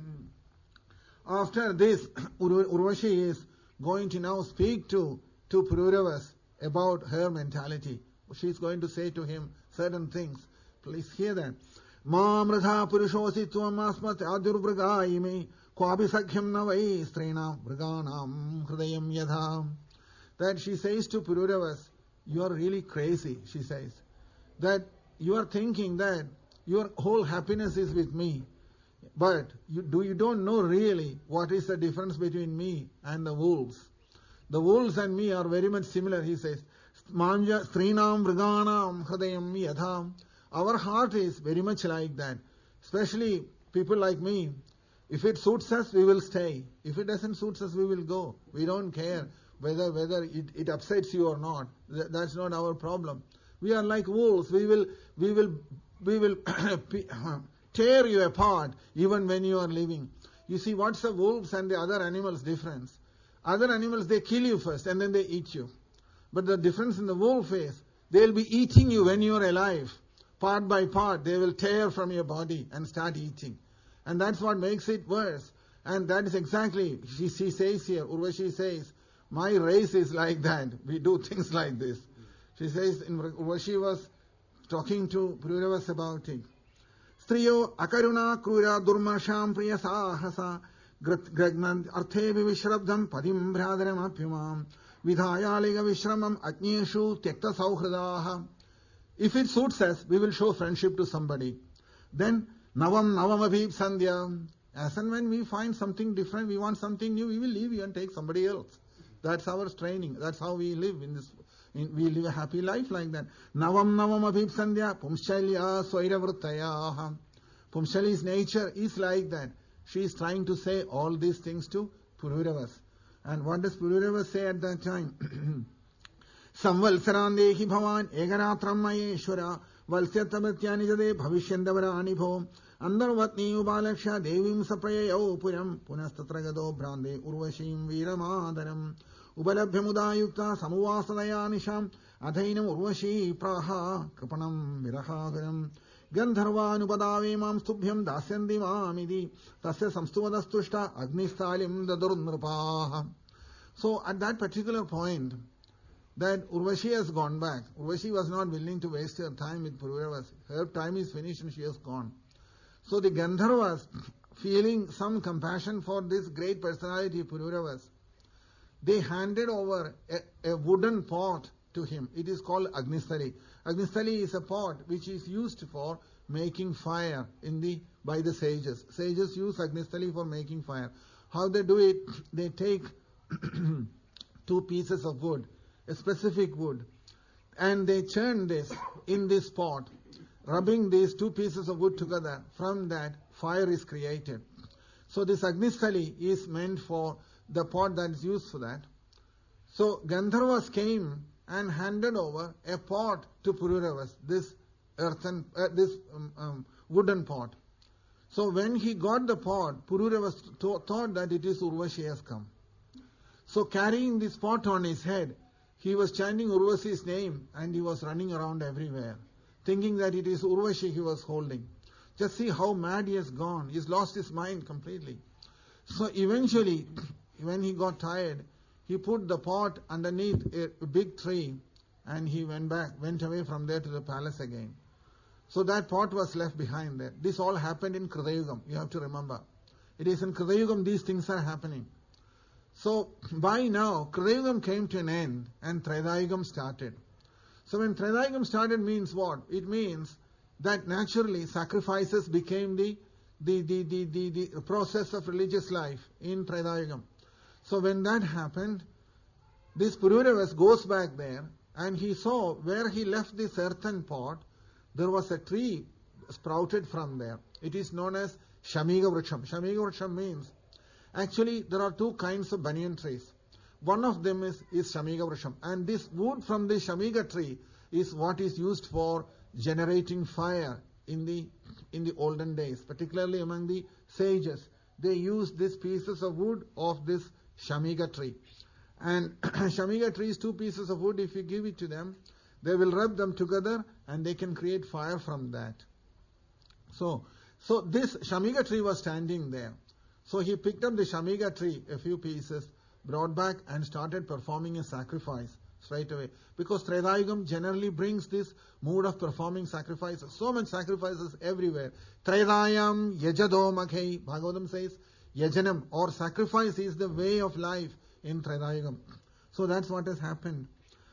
After this, Urvashi is going to now speak to Pururavas about her mentality. She is going to say to him certain things. Please hear that. Maam radha purushosi tvam asmat adurvragaime Kwabhisakyam navai strena vriganam hridayam yadha. That she says to Pururavas, you are really crazy, she says. That you are thinking that your whole happiness is with me. But you don't know really what is the difference between me and the wolves. The wolves and me are very much similar, he says. Manja strinam vriganam hridayam yadha. Our heart is very much like that. Especially people like me. If it suits us, we will stay. If it doesn't suit us, we will go. We don't care whether it upsets you or not. That's not our problem. We are like wolves. We will tear you apart even when you are living. You see, what's the wolves and the other animals' difference? Other animals, they kill you first and then they eat you. But the difference in the wolf is, they will be eating you when you are alive. Part by part, they will tear from your body and start eating. And that's what makes it worse. And that is exactly, she says here, Urvashi says, My race is like that. We do things like this. She says, she was talking to Pururavas about it. Striyo akaruna krura durmasham priya sahasa gragnant arthe vishrabdam padim bhradaram apyumam vidhayaliga vishramam ajneshu tyakta sauhradaha. If it suits us, we will show friendship to somebody. Then navam abhib sandhya. As and when we find something different, we want something new, we will leave you and take somebody else. That's our training. That's how we live in this. We live a happy life like that. Navam abhib sandhya pumshalya swaira. Pumshali's nature is like that. She is trying to say all these things to Pururavas. And what does Pururavas say at that time? Samvalsarandehi bhavan egaratram mayeshwara valsyatabatyani jade bhavishyandavara anibho andarvatni ubalaksha devim saprayayau puram punastatragado brande urvashim veeramadaram ubalabhyamudayukta samuvasadaya nisham adhainam urvashi praha kripanam virahagaram gandharvanupadave mam stubhyam dasyandi mamidi tasya samstuvadastushta agnistalim dadurnrupaha. So at that particular point, that Urvashi has gone back. Urvashi was not willing to waste her time with Pururavas. Her time is finished and she has gone. So the Gandharvas, feeling some compassion for this great personality Pururavas, they handed over a wooden pot to him. It is called Agnisthali. Agnisthali is a pot which is used for making fire by the sages. Sages use Agnisthali for making fire. How they do it? They take 2 pieces of wood, a specific wood, and they churn this in this pot, rubbing these 2 pieces of wood together. From that, fire is created. So this Agnisthali is meant for the pot that is used for that. So Gandharvas came and handed over a pot to Pururavas, this wooden pot. So when he got the pot, Pururavas thought that it is Urvashi has come. So carrying this pot on his head, he was chanting Urvashi's name and he was running around everywhere, thinking that it is Urvashi he was holding. Just see how mad he has gone. He's lost his mind completely. So eventually, when he got tired, he put the pot underneath a big tree and he went away from there to the palace again. So that pot was left behind there. This all happened in Kritayugam, you have to remember. It is in Kritayugam these things are happening. So by now, Kritayugam came to an end and Tretayugam started. So when Tretayugam started means what? It means that naturally sacrifices became the process of religious life in Tretayugam. So when that happened, this Pururavas goes back there and he saw where he left this earthen pot, there was a tree sprouted from there. It is known as Shamiga Vriksham. Shamiga Vriksham means, actually there are 2 kinds of banyan trees. One of them is Shamiga Vriksham. And this wood from the Shamiga tree is what is used for generating fire in the olden days, particularly among the sages. They used these pieces of wood of this Shamiga tree. And Shamiga tree is 2 pieces of wood. If you give it to them, they will rub them together and they can create fire from that. So this Shamiga tree was standing there. So he picked up the Shamiga tree, a few pieces, brought back and started performing a sacrifice straight away. Because Tretayugam generally brings this mood of performing sacrifices. So much sacrifices everywhere. Tretayam yajado makhai. Bhagavatam says, yajanam or sacrifice is the way of life in Tretayugam. So that's what has happened.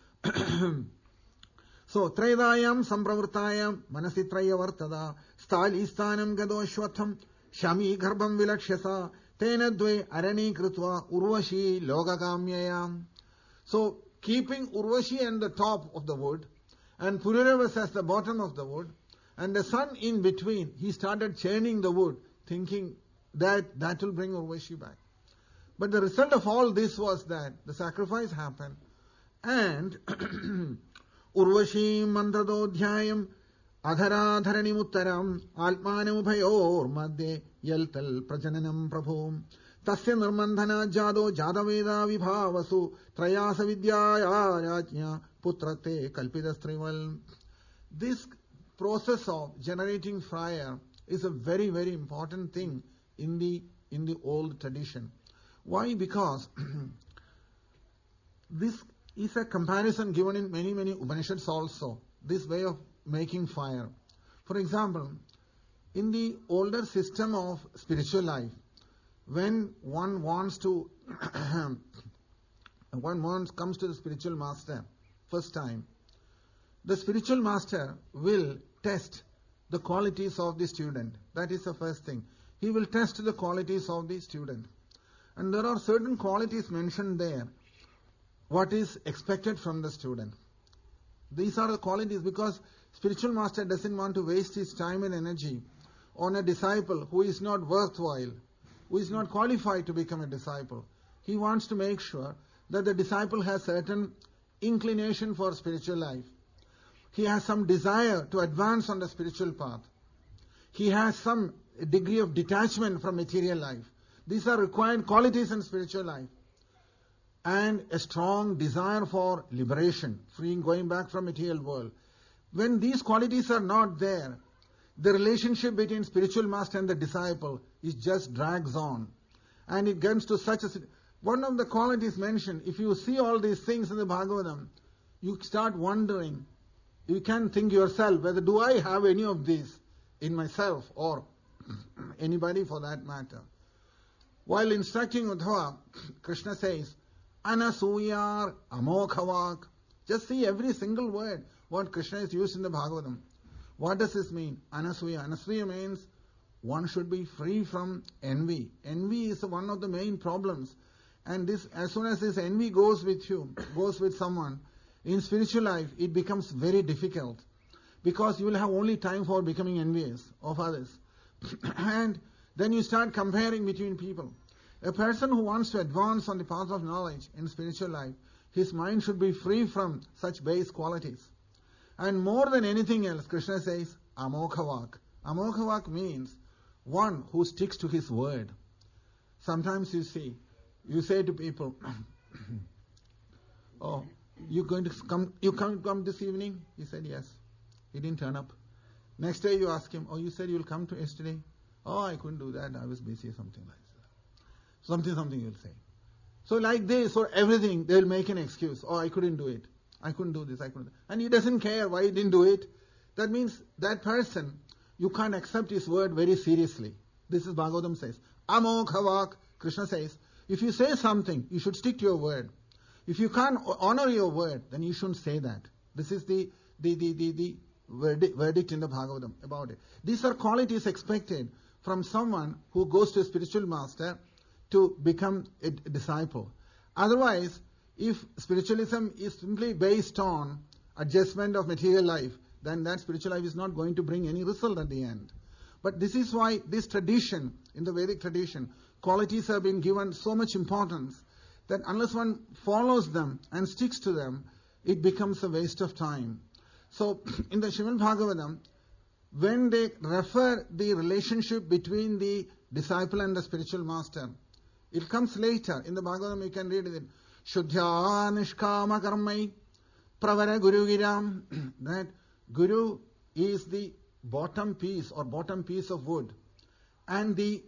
So Tretayam sampravurtayam manasitraya vartada stalistanam gadoshvatham shami garbham vilakshasa tena dve arani krutva urvashi logakamyayam. So keeping Urvashi at the top of the wood and Pururavas as the bottom of the wood and the sun in between, he started churning the wood thinking that will bring Urvashi back. But the result of all this was that the sacrifice happened and Urvashi mandradodhyayam adharadharani muttaram altmanam ubhayor madhye yaltal prajananam prabhum tasya nirmandhana jado jadaveda vibhavasu trayasa vidyaya rajnya putrate kalpidastrival. This process of generating fire is a very, very important thing in the old tradition. Why? Because This is a comparison given in many, many Upanishads also, this way of making fire. For example, in the older system of spiritual life, when one wants to, comes to the spiritual master first time, the spiritual master will test the qualities of the student. That is the first thing. He will test the qualities of the student. And there are certain qualities mentioned there, what is expected from the student. These are the qualities, because spiritual master doesn't want to waste his time and energy on a disciple who is not worthwhile, who is not qualified to become a disciple. He wants to make sure that the disciple has certain inclination for spiritual life. He has some desire to advance on the spiritual path. He has some degree of detachment from material life. These are required qualities in spiritual life. And a strong desire for liberation, freeing, going back from material world. When these qualities are not there, the relationship between spiritual master and the disciple is just drags on. And it comes to such a... One of the qualities mentioned, if you see all these things in the Bhagavatam, you start wondering, you can think yourself, whether do I have any of these in myself or anybody for that matter. While instructing Uddhava, Krishna says, Anasuyar Amokhavak. Just see every single word what Krishna is used in the Bhagavatam. What does this mean? Anasuya. Anasuya means one should be free from envy. Envy is one of the main problems. And this, as soon as this envy goes with you, goes with someone, in spiritual life it becomes very difficult. Because you will have only time for becoming envious of others. And then you start comparing between people. A person who wants to advance on the path of knowledge in spiritual life, his mind should be free from such base qualities. And more than anything else, Krishna says, Amokhavak. Amokhavak means one who sticks to his word. Sometimes you say to people, oh, you going to come? You can't come this evening? He said yes. He didn't turn up. Next day you ask him, oh, you said you'll come to yesterday? Oh, I couldn't do that. I was busy, something like that. Something you'll say. So like this, for everything, they'll make an excuse. Oh, I couldn't do it. I couldn't do this. I couldn't. And he doesn't care why he didn't do it. That means that person, you can't accept his word very seriously. This is Bhagavatam says. Amokhavak. Krishna says, if you say something, you should stick to your word. If you can't honor your word, then you shouldn't say that. This is the verdict in the Bhagavatam about it. These are qualities expected from someone who goes to a spiritual master to become a disciple. Otherwise, if spiritualism is simply based on adjustment of material life, then that spiritual life is not going to bring any result at the end. But this is why this tradition, in the Vedic tradition, qualities have been given so much importance that unless one follows them and sticks to them, it becomes a waste of time. So, in the Srimad Bhagavatam, when they refer the relationship between the disciple and the spiritual master, it comes later. In the Bhagavatam you can read it. Shuddhya nishkama karmai pravara guru giram. That guru is the bottom piece or bottom piece of wood. And the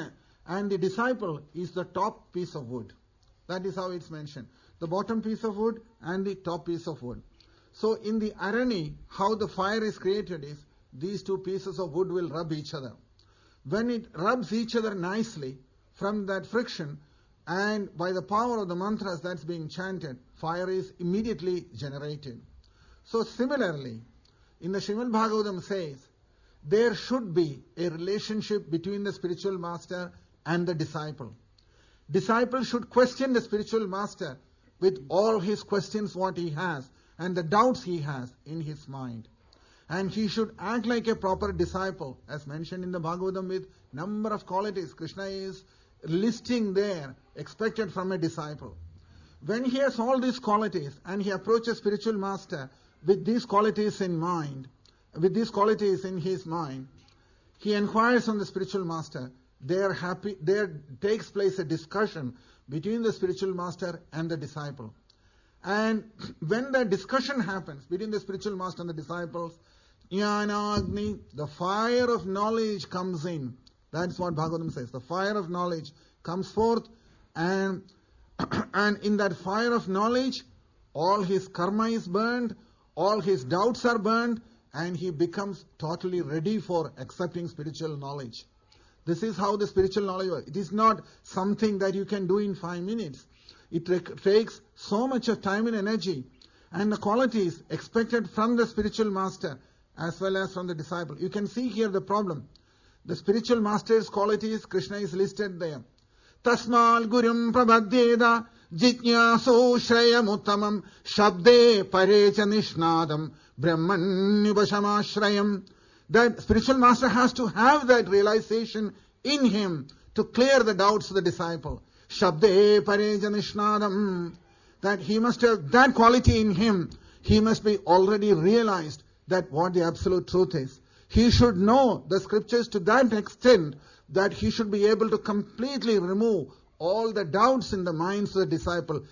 disciple is the top piece of wood. That is how it's mentioned. The bottom piece of wood and the top piece of wood. So in the Arani, how the fire is created is, these two pieces of wood will rub each other. When it rubs each other nicely, from that friction, and by the power of the mantras that's being chanted, fire is immediately generated. So similarly, in the Srimad Bhagavatam says, there should be a relationship between the spiritual master and the disciple. Disciple should question the spiritual master with all his questions what he has and the doubts he has in his mind. And he should act like a proper disciple, as mentioned in the Bhagavatam, with number of qualities Krishna is listing there, expected from a disciple. When he has all these qualities and he approaches spiritual master with these qualities in mind, with these qualities in his mind, he inquires on the spiritual master. There takes place a discussion between the spiritual master and the disciple. And when the discussion happens between the spiritual master and the disciples, Jnana Agni, the fire of knowledge comes in. That's what Bhagavatam says. The fire of knowledge comes forth and And in that fire of knowledge, all his karma is burned, all his doubts are burned, and he becomes totally ready for accepting spiritual knowledge. This is how the spiritual knowledge works. It is not something that you can do in 5 minutes. It takes so much of time and energy, and the qualities expected from the spiritual master as well as from the disciple. You can see here the problem. The spiritual master's qualities, Krishna is listed there. Tasmal gurum prabhadyeda jitnyaso shrayamuttamam shabde parecha nishnadam brahmanyubashamashrayam. That spiritual master has to have that realization in him to clear the doubts of the disciple. Shabde parecha nishnadam. That he must have that quality in him. He must be already realized that what the absolute truth is. He should know the scriptures to that extent that he should be able to completely remove all the doubts in the minds of the disciple.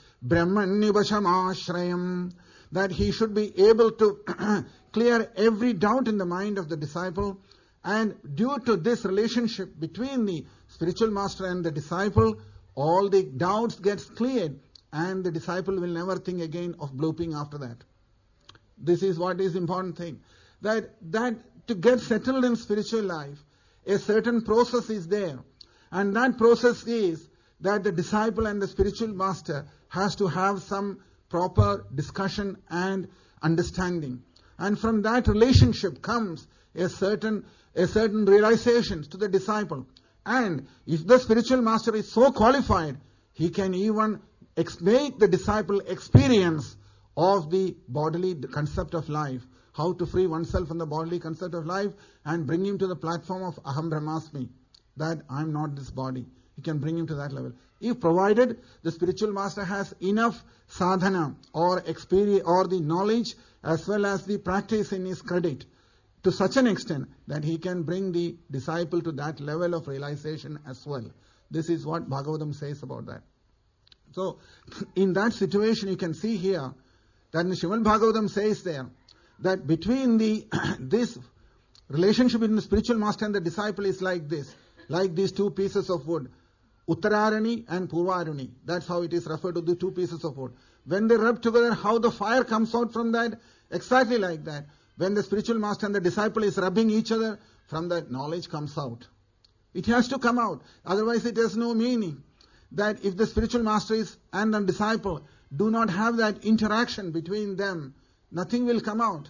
Brahmanyubashamashrayam. That he should be able to clear every doubt in the mind of the disciple. And due to this relationship between the spiritual master and the disciple, all the doubts gets cleared, and the disciple will never think again of blooping after that. This is what is important thing. That to get settled in spiritual life, a certain process is there. And that process is that the disciple and the spiritual master has to have some proper discussion and understanding. And from that relationship comes a certain realization to the disciple. And if the spiritual master is so qualified, he can even make the disciple experience of the bodily concept of life, how to free oneself from the bodily concept of life and bring him to the platform of Aham Brahmasmi, that I am not this body. He can bring him to that level. If provided the spiritual master has enough sadhana or experience or the knowledge as well as the practice in his credit to such an extent that he can bring the disciple to that level of realization as well. This is what Bhagavatam says about that. So, in that situation you can see here that the Srimad Bhagavatam says there that between this relationship between the spiritual master and the disciple is like this, like these two pieces of wood, Uttararani and Purvarani. That's how it is referred to, the two pieces of wood. When they rub together, how the fire comes out from that, exactly like that. When the spiritual master and the disciple is rubbing each other, from that knowledge comes out. It has to come out, otherwise it has no meaning. That if the spiritual master and the disciple do not have that interaction between them, nothing will come out.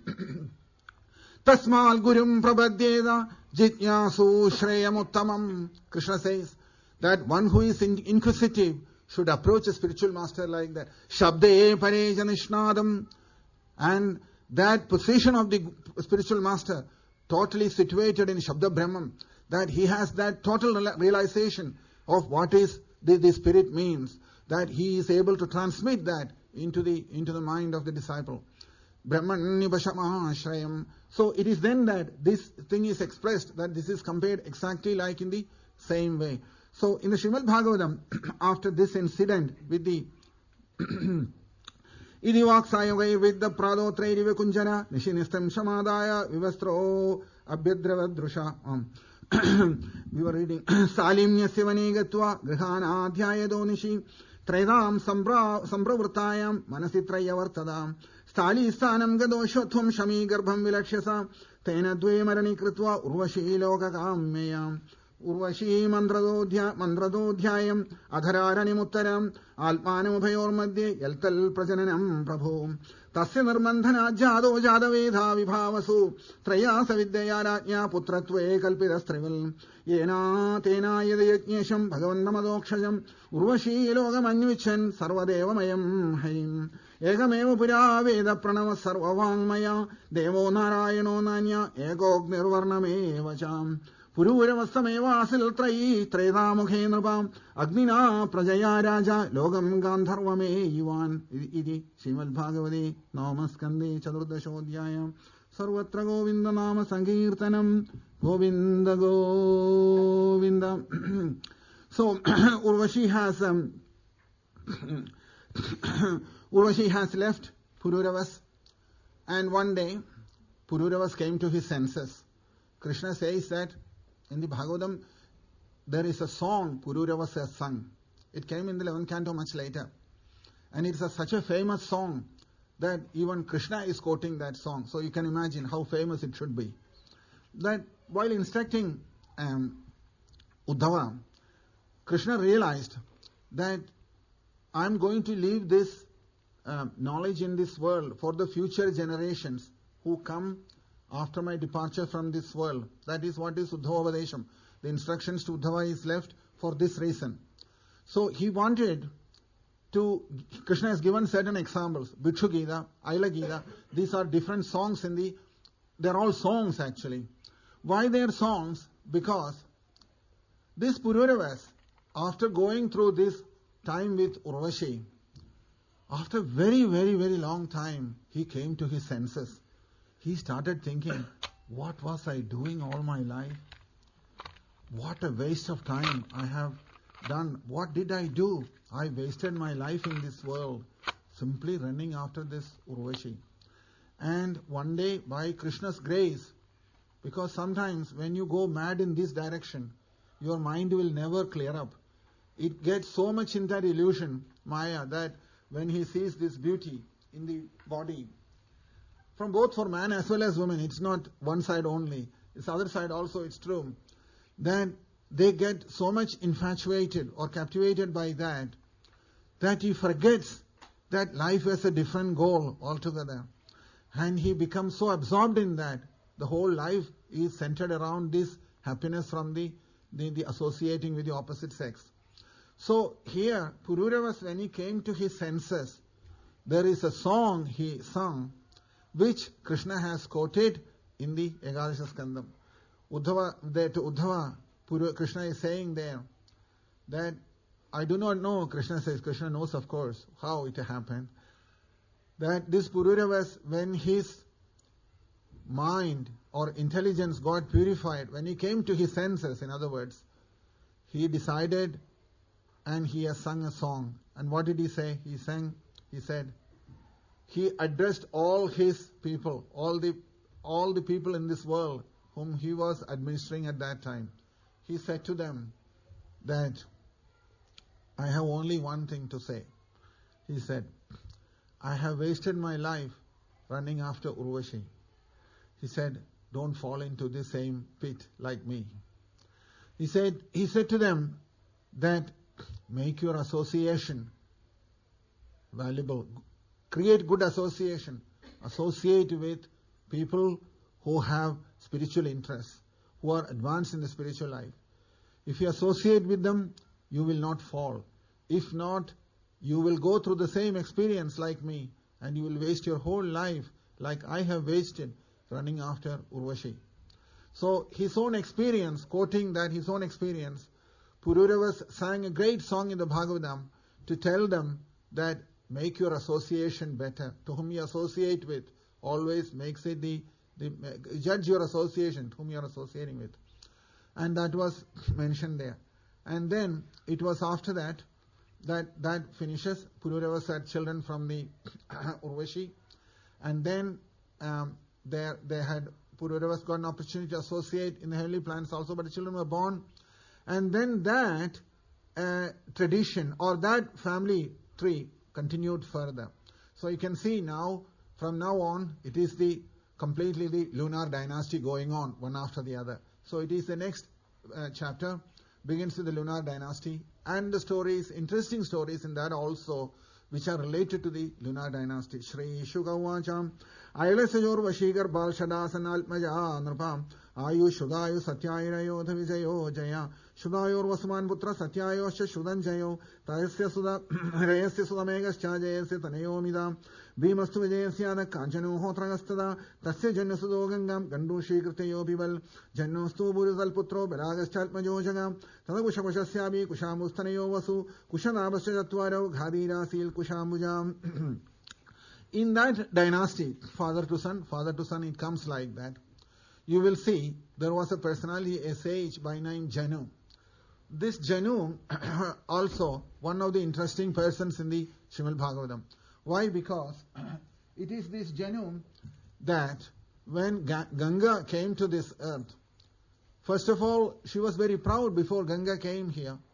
Tasmal gurum prabhadyeda jitnyasu shreyamuttamam. Krishna says that one who is inquisitive should approach a spiritual master like that. Shabde pareja nishnadam. And that position of the spiritual master, totally situated in Shabda Brahman, that he has that total realization of what is the spirit means, that he is able to transmit that into the mind of the disciple. Brahmanyubashamashrayam. So it is then that this thing is expressed, that this is compared exactly like in the same way. So in the Srimad Bhagavatam, after this incident with the Idivaksayavai with the Pradotrairiva Kunjana, Nishinistam Shamadaya Vivastro Abhyadravadrusha. We were reading Salimnya Sivani Gatva Grihana Adhyayado Nishi Traidam Sampravurtayam Manasitrayavartadam Stali Stanam Gadoshothum Shami Garbham Vilakshasa Tena Dve Marani Kritva Urvashi Lokakammeyam Urvashi Mandradodhyayam Adhararani Muttaram Alpanamubhayor Madhye Yaltal Prajananam Prabhu Tasya Nirmandhana Jado Jadavedha Vibhavasu Traya Savidyaya Rajya Putratve Kalpidastrivil Yena Tena Yadayajnesham Bhagavandamadokshajam Urvashi Logamanyvichan Sarvadevamayam Haim Egameva Pura Veda Pranava Sarvavangmaya Devo Narayano Nanya Egognirvarnamevacham Puruvasameva Asiltrayi Tredamukhe Nrapam Agnina Prajaya Raja Logam Gandharvame Yuvan Idi Srimad Bhagavati Namaskande Chadurdashodhyayam Sarvatra Govinda Nama Sankirtanam Govinda Govinda. So Urvashi has left Pururavas, and one day Pururavas came to his senses. Krishna says that in the Bhagavatam there is a song Pururavas has sung. It came in the 11th canto much later. And it's such a famous song that even Krishna is quoting that song. So you can imagine how famous it should be. That while instructing Uddhava, Krishna realized that I'm going to leave this knowledge in this world for the future generations who come after my departure from this world. That is what is Uddhava Vadesham. The instructions to Uddhava is left for this reason. So he wanted to, Krishna has given certain examples. Bhikshu Gita, Aila Gita, these are different songs they're all songs actually. Why they are songs? Because this Pururavas, after going through this time with Urvashi, after very, very, very long time, he came to his senses. He started thinking, what was I doing all my life? What a waste of time I have done. What did I do? I wasted my life in this world simply running after this Urvashi. And one day, by Krishna's grace, because sometimes when you go mad in this direction, your mind will never clear up. It gets so much in that illusion, Maya, that when he sees this beauty in the body, from both for man as well as women, it's not one side only, this other side also it's true, that they get so much infatuated or captivated by that he forgets that life has a different goal altogether. And he becomes so absorbed in that, the whole life is centered around this happiness from the associating with the opposite sex. So here, Pururavas, when he came to his senses, there is a song he sung, which Krishna has quoted in the Ekadasha Skandam. Uddhava, Krishna is saying there that I do not know, Krishna says, Krishna knows of course how it happened, that this Pururavas, when his mind or intelligence got purified, when he came to his senses, in other words, he decided and he has sung a song. And what did he say? He said, he addressed all his people, all the people in this world whom he was administering at that time. He said to them that I have only one thing to say. He said, I have wasted my life running after Urvashi. He said, don't fall into the same pit like me. He said to them that make your association valuable. Create good association. Associate with people who have spiritual interests, who are advanced in the spiritual life. If you associate with them, you will not fall. If not, you will go through the same experience like me, and you will waste your whole life like I have wasted running after Urvashi. So his own experience, quoting that his own experience, Pururavas sang a great song in the Bhagavatam to tell them that make your association better. To whom you associate with, always makes it judge your association, whom you are associating with. And that was mentioned there. And then it was after that finishes. Pururavas had children from the Urvashi, and then they had Pururavas got an opportunity to associate in the heavenly planets also, but the children were born. And then that tradition or that family tree continued further. So you can see now, from now on, it is completely the lunar dynasty going on, one after the other. So it is the next chapter, begins with the lunar dynasty, and the stories, interesting stories in that also, which are related to the lunar dynasty. Shri Shukavacham, Ailasajor Vashigar Balshadasan Altmaja Nrpam, Ayu Shudayu Satyayana Yodha Vijayo Jaya, Shudayor Vasman Putra Satyayo Shudan Jayo, Tayasya Suda, Rayasya Sudamegas Chajayasya Tanayo Midam, Bimastu Vijayasyana Kanchanu Hotragastada, Tasya Janasudo Gangam, Gandu Shikrtayo Bival, Janostu Burizal Putro, Belagas Chaltmajo Jagam, Tanakushamushabi, Kushamustanayo Vasu, Kushanabashatwaro, Ghadira Sil Kushamujam. In that dynasty, father to son, it comes like that. You will see there was a personality, a sage by name Janu. This Janu also one of the interesting persons in the Srimad Bhagavatam. Why? Because it is this Janu that when Ganga came to this earth, first of all, she was very proud before Ganga came here.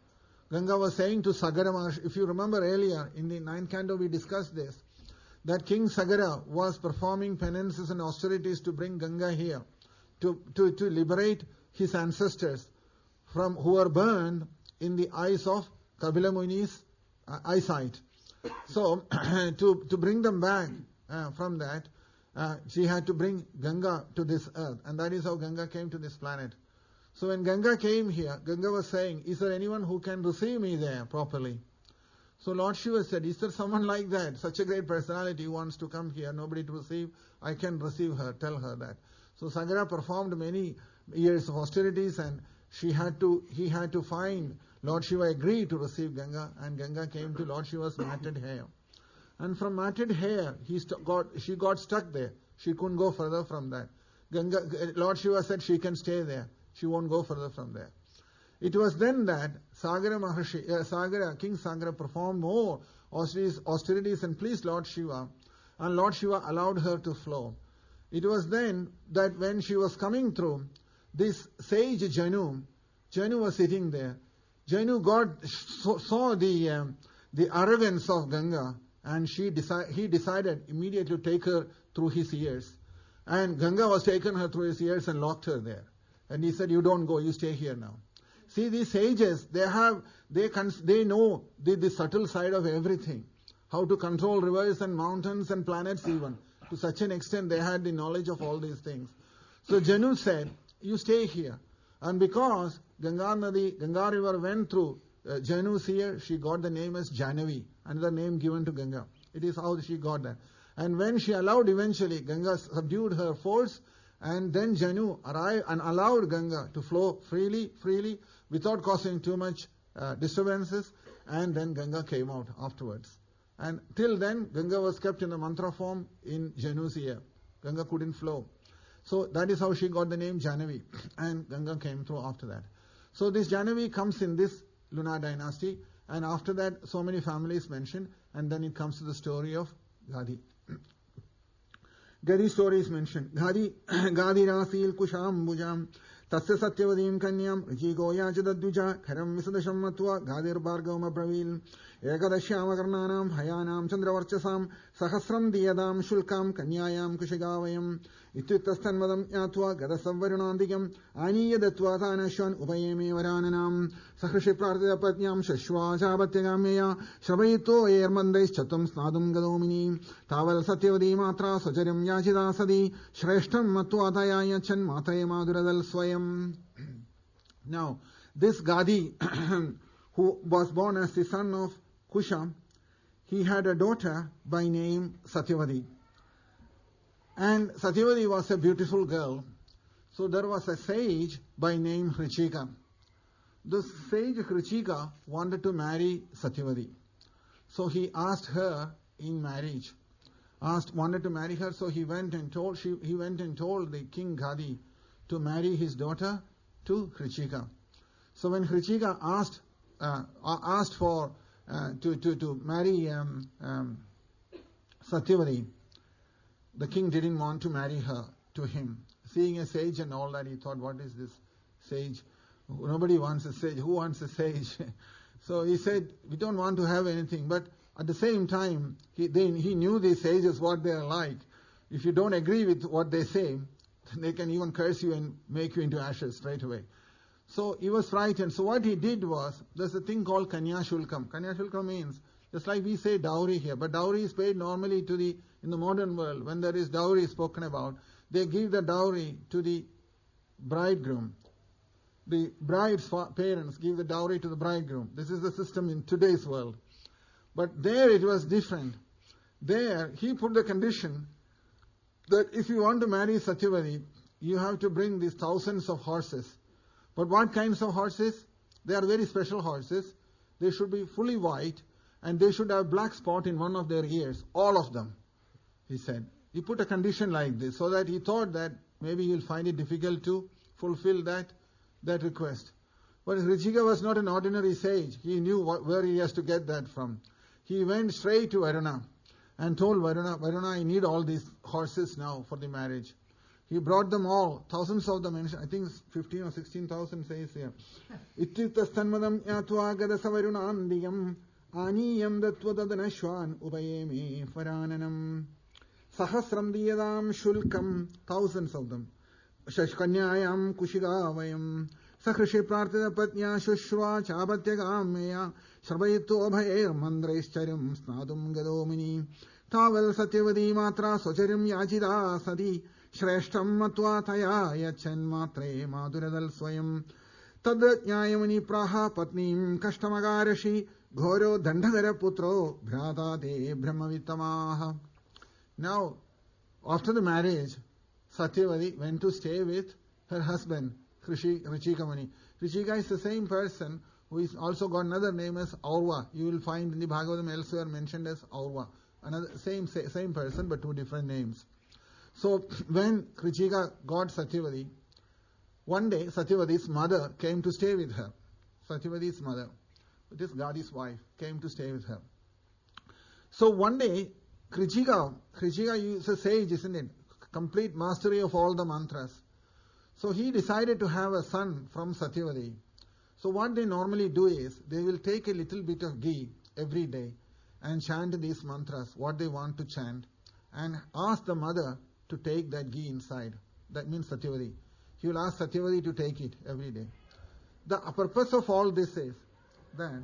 Ganga was saying to Sagara Maharshi, if you remember earlier in the 9th canto we discussed this, that King Sagara was performing penances and austerities to bring Ganga here, to liberate his ancestors from who were burned in the eyes of Kapila Muni's eyesight. So, to bring them back from that, she had to bring Ganga to this earth, and that is how Ganga came to this planet. So when Ganga came here, Ganga was saying, is there anyone who can receive me there properly? So Lord Shiva said, is there someone like that, such a great personality who wants to come here, nobody to receive? I can receive her, tell her that. So Sagara performed many years of austerities, and he had to find Lord Shiva agreed to receive Ganga, and Ganga came to Lord Shiva's matted hair. And from matted hair, she got stuck there. She couldn't go further from that. Lord Shiva said she can stay there. She won't go further from there. It was then that King Sagara performed more austerities and pleased Lord Shiva, and Lord Shiva allowed her to flow. It was then that when she was coming through, this sage Janu was sitting there. Janu saw the arrogance of Ganga, and he decided immediately to take her through his ears. And Ganga was taken her through his ears and locked her there. And he said, you don't go, you stay here now. See, these sages, they know the subtle side of everything. How to control rivers and mountains and planets even. To such an extent they had the knowledge of all these things. So Janu said, you stay here. And because Ganga river went through Janu's ear, she got the name as Jahnavi, another name given to Ganga. It is how she got that. And when she allowed eventually, Ganga subdued her force, and then Janu arrived and allowed Ganga to flow freely, without causing too much disturbances, and then Ganga came out afterwards. And till then, Ganga was kept in the mantra form in Janu's ear. Ganga couldn't flow. So that is how she got the name Jahnavi, and Ganga came through after that. So this Jahnavi comes in this lunar dynasty, and after that so many families mentioned, and then it comes to the story of Gadi. Gadi story is mentioned. Gadi Rasil Kusham Bujam Tasya Satyavadim Kanyam Richigoya Jadadduja Karam Visadasham Matwa Gadir Bhargavama Pravil Ekadashyama Karnanam Hayanam Chandravarchasam Sahasram Diyadam Shulkam Kanyayam Kushigavayam Ityuttastanvadam Yatwa Gadasavaranandikam Aniya Datva Thanashwan Upayeme Varananam Sahrishi Prarthya Patnyam Shashwa Jabatyagamya Shrabayito Ermandais Chatum Snadum Gadomini Taval Satyavadi Matra Sacharim Yachida Sadi Shreshtam Matwa Dayaya Chan Mataye Maduradal Swayam. Now, this Gadi, who was born as the son of Kusha, he had a daughter by name Satyavadi. And Satyavadi was a beautiful girl. So there was a sage by name Hrichika. The sage Hrichika wanted to marry Satyavadi. So he asked her in marriage. Wanted to marry her, so he went and told the king Gadi to marry his daughter to Hrichika. So when Hrichika asked for to marry Satyavadi, the king didn't want to marry her to him. Seeing a sage and all that, he thought, what is this sage? Nobody wants a sage. Who wants a sage? So he said, we don't want to have anything. But at the same time, he knew these sages, what they are like. If you don't agree with what they say, they can even curse you and make you into ashes straight away. So he was frightened. So what he did was, there's a thing called Kanya Shulkam. Kanya Shulkam means, just like we say dowry here, but dowry is paid normally in the modern world, when there is dowry spoken about, they give the dowry to the bridegroom. The bride's parents give the dowry to the bridegroom. This is the system in today's world. But there it was different. There, he put the condition that if you want to marry Satyavadi, you have to bring these thousands of horses. But what kinds of horses? They are very special horses. They should be fully white, and they should have black spot in one of their ears. All of them, he said. He put a condition like this, so that he thought that maybe he'll find it difficult to fulfill that request. But Hrichika was not an ordinary sage. He knew where he has to get that from. He went straight to Varuna and told Varuna, I need all these horses now for the marriage. He brought them all, thousands of them, I think 15 or 16,000 says here. Ittitasthanmadam yatva savarunandiyam aniyam dattvadanashwan upayeme farananam sahasram diyadam shulkam, thousands of them. Shashkanyayam kushigavayam Sakrishi prarthita patnya shushva chapatyagameya Shravayitu abhayer mandrescharym snadum gadomini Taval satyavadi matra socharim yachida sadi Shreshtam matva thaya yachan matre maduradal swayam Tadratnyayamani praha patnim kashtamagarashi Ghoro dandagara putro bhrata de brahmavitamaha. Now, after the marriage, Satyavadi went to stay with her husband, Krichika Muni. Krichika is the same person who is also got another name as Aurva. You will find in the Bhagavatam elsewhere mentioned as Aurva. Another same person but two different names. So when Krichika got Satyavadi, one day Satyavadi's mother came to stay with her. Satyavadi's mother, this Gadi's wife, came to stay with her. So one day Krichika is a sage, isn't it? Complete mastery of all the mantras. So he decided to have a son from Satyavadi. So what they normally do is, they will take a little bit of ghee every day and chant these mantras, what they want to chant, and ask the mother to take that ghee inside. That means Satyavadi. He will ask Satyavadi to take it every day. The purpose of all this is that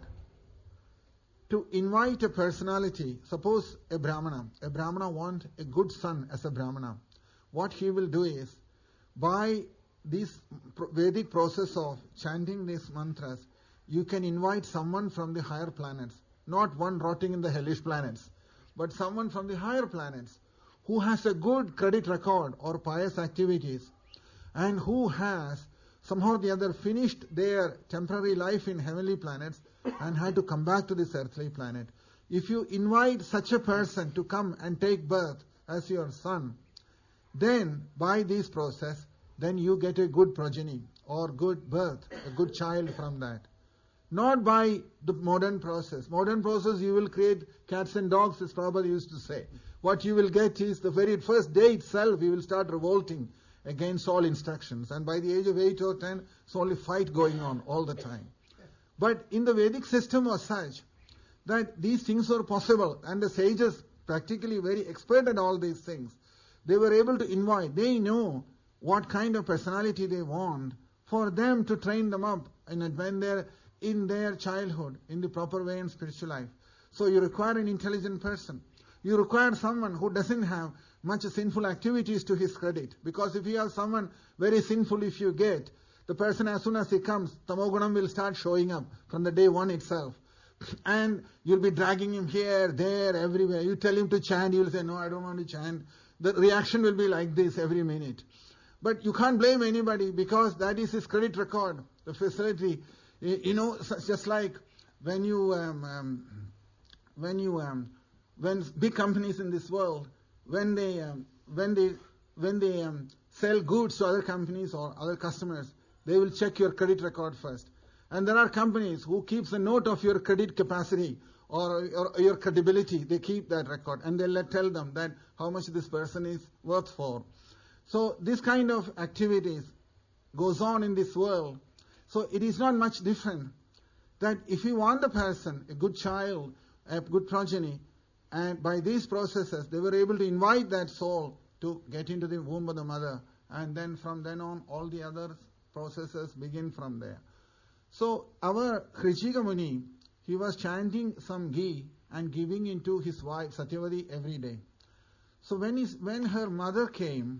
to invite a personality, suppose a Brahmana wants a good son as a Brahmana. What he will do is, by this Vedic process of chanting these mantras, you can invite someone from the higher planets, not one rotting in the hellish planets, but someone from the higher planets who has a good credit record or pious activities and who has somehow or the other finished their temporary life in heavenly planets and had to come back to this earthly planet. If you invite such a person to come and take birth as your son, then by this process, then you get a good progeny or good birth, a good child from that. Not by the modern process. Modern process you will create cats and dogs, as Prabhupada used to say. What you will get is the very first day itself you will start revolting against all instructions. And by the age of 8 or 10, it's only fight going on all the time. But in the Vedic system was such that these things were possible, and the sages, practically very expert at all these things, they were able to invite. They know what kind of personality they want for them to train them up when they're in their childhood, in the proper way in spiritual life. So you require an intelligent person. You require someone who doesn't have much sinful activities to his credit. Because if you have someone very sinful, if you get, the person as soon as he comes, Tamogunam will start showing up from the day one itself. And you'll be dragging him here, there, everywhere. You tell him to chant, he will say, no, I don't want to chant. The reaction will be like this every minute. But you can't blame anybody because that is his credit record, the facility. You know, just like when big companies in this world, when they sell goods to other companies or other customers, they will check your credit record first. And there are companies who keeps a note of your credit capacity or your credibility. They keep that record and they'll tell them that how much this person is worth for. So this kind of activities goes on in this world. So it is not much different that if you want a person, a good child, a good progeny, and by these processes they were able to invite that soul to get into the womb of the mother, and then from then on all the other processes begin from there. So our Krichika Muni, he was chanting some ghee and giving into his wife Satyavadi every day. So when her mother came,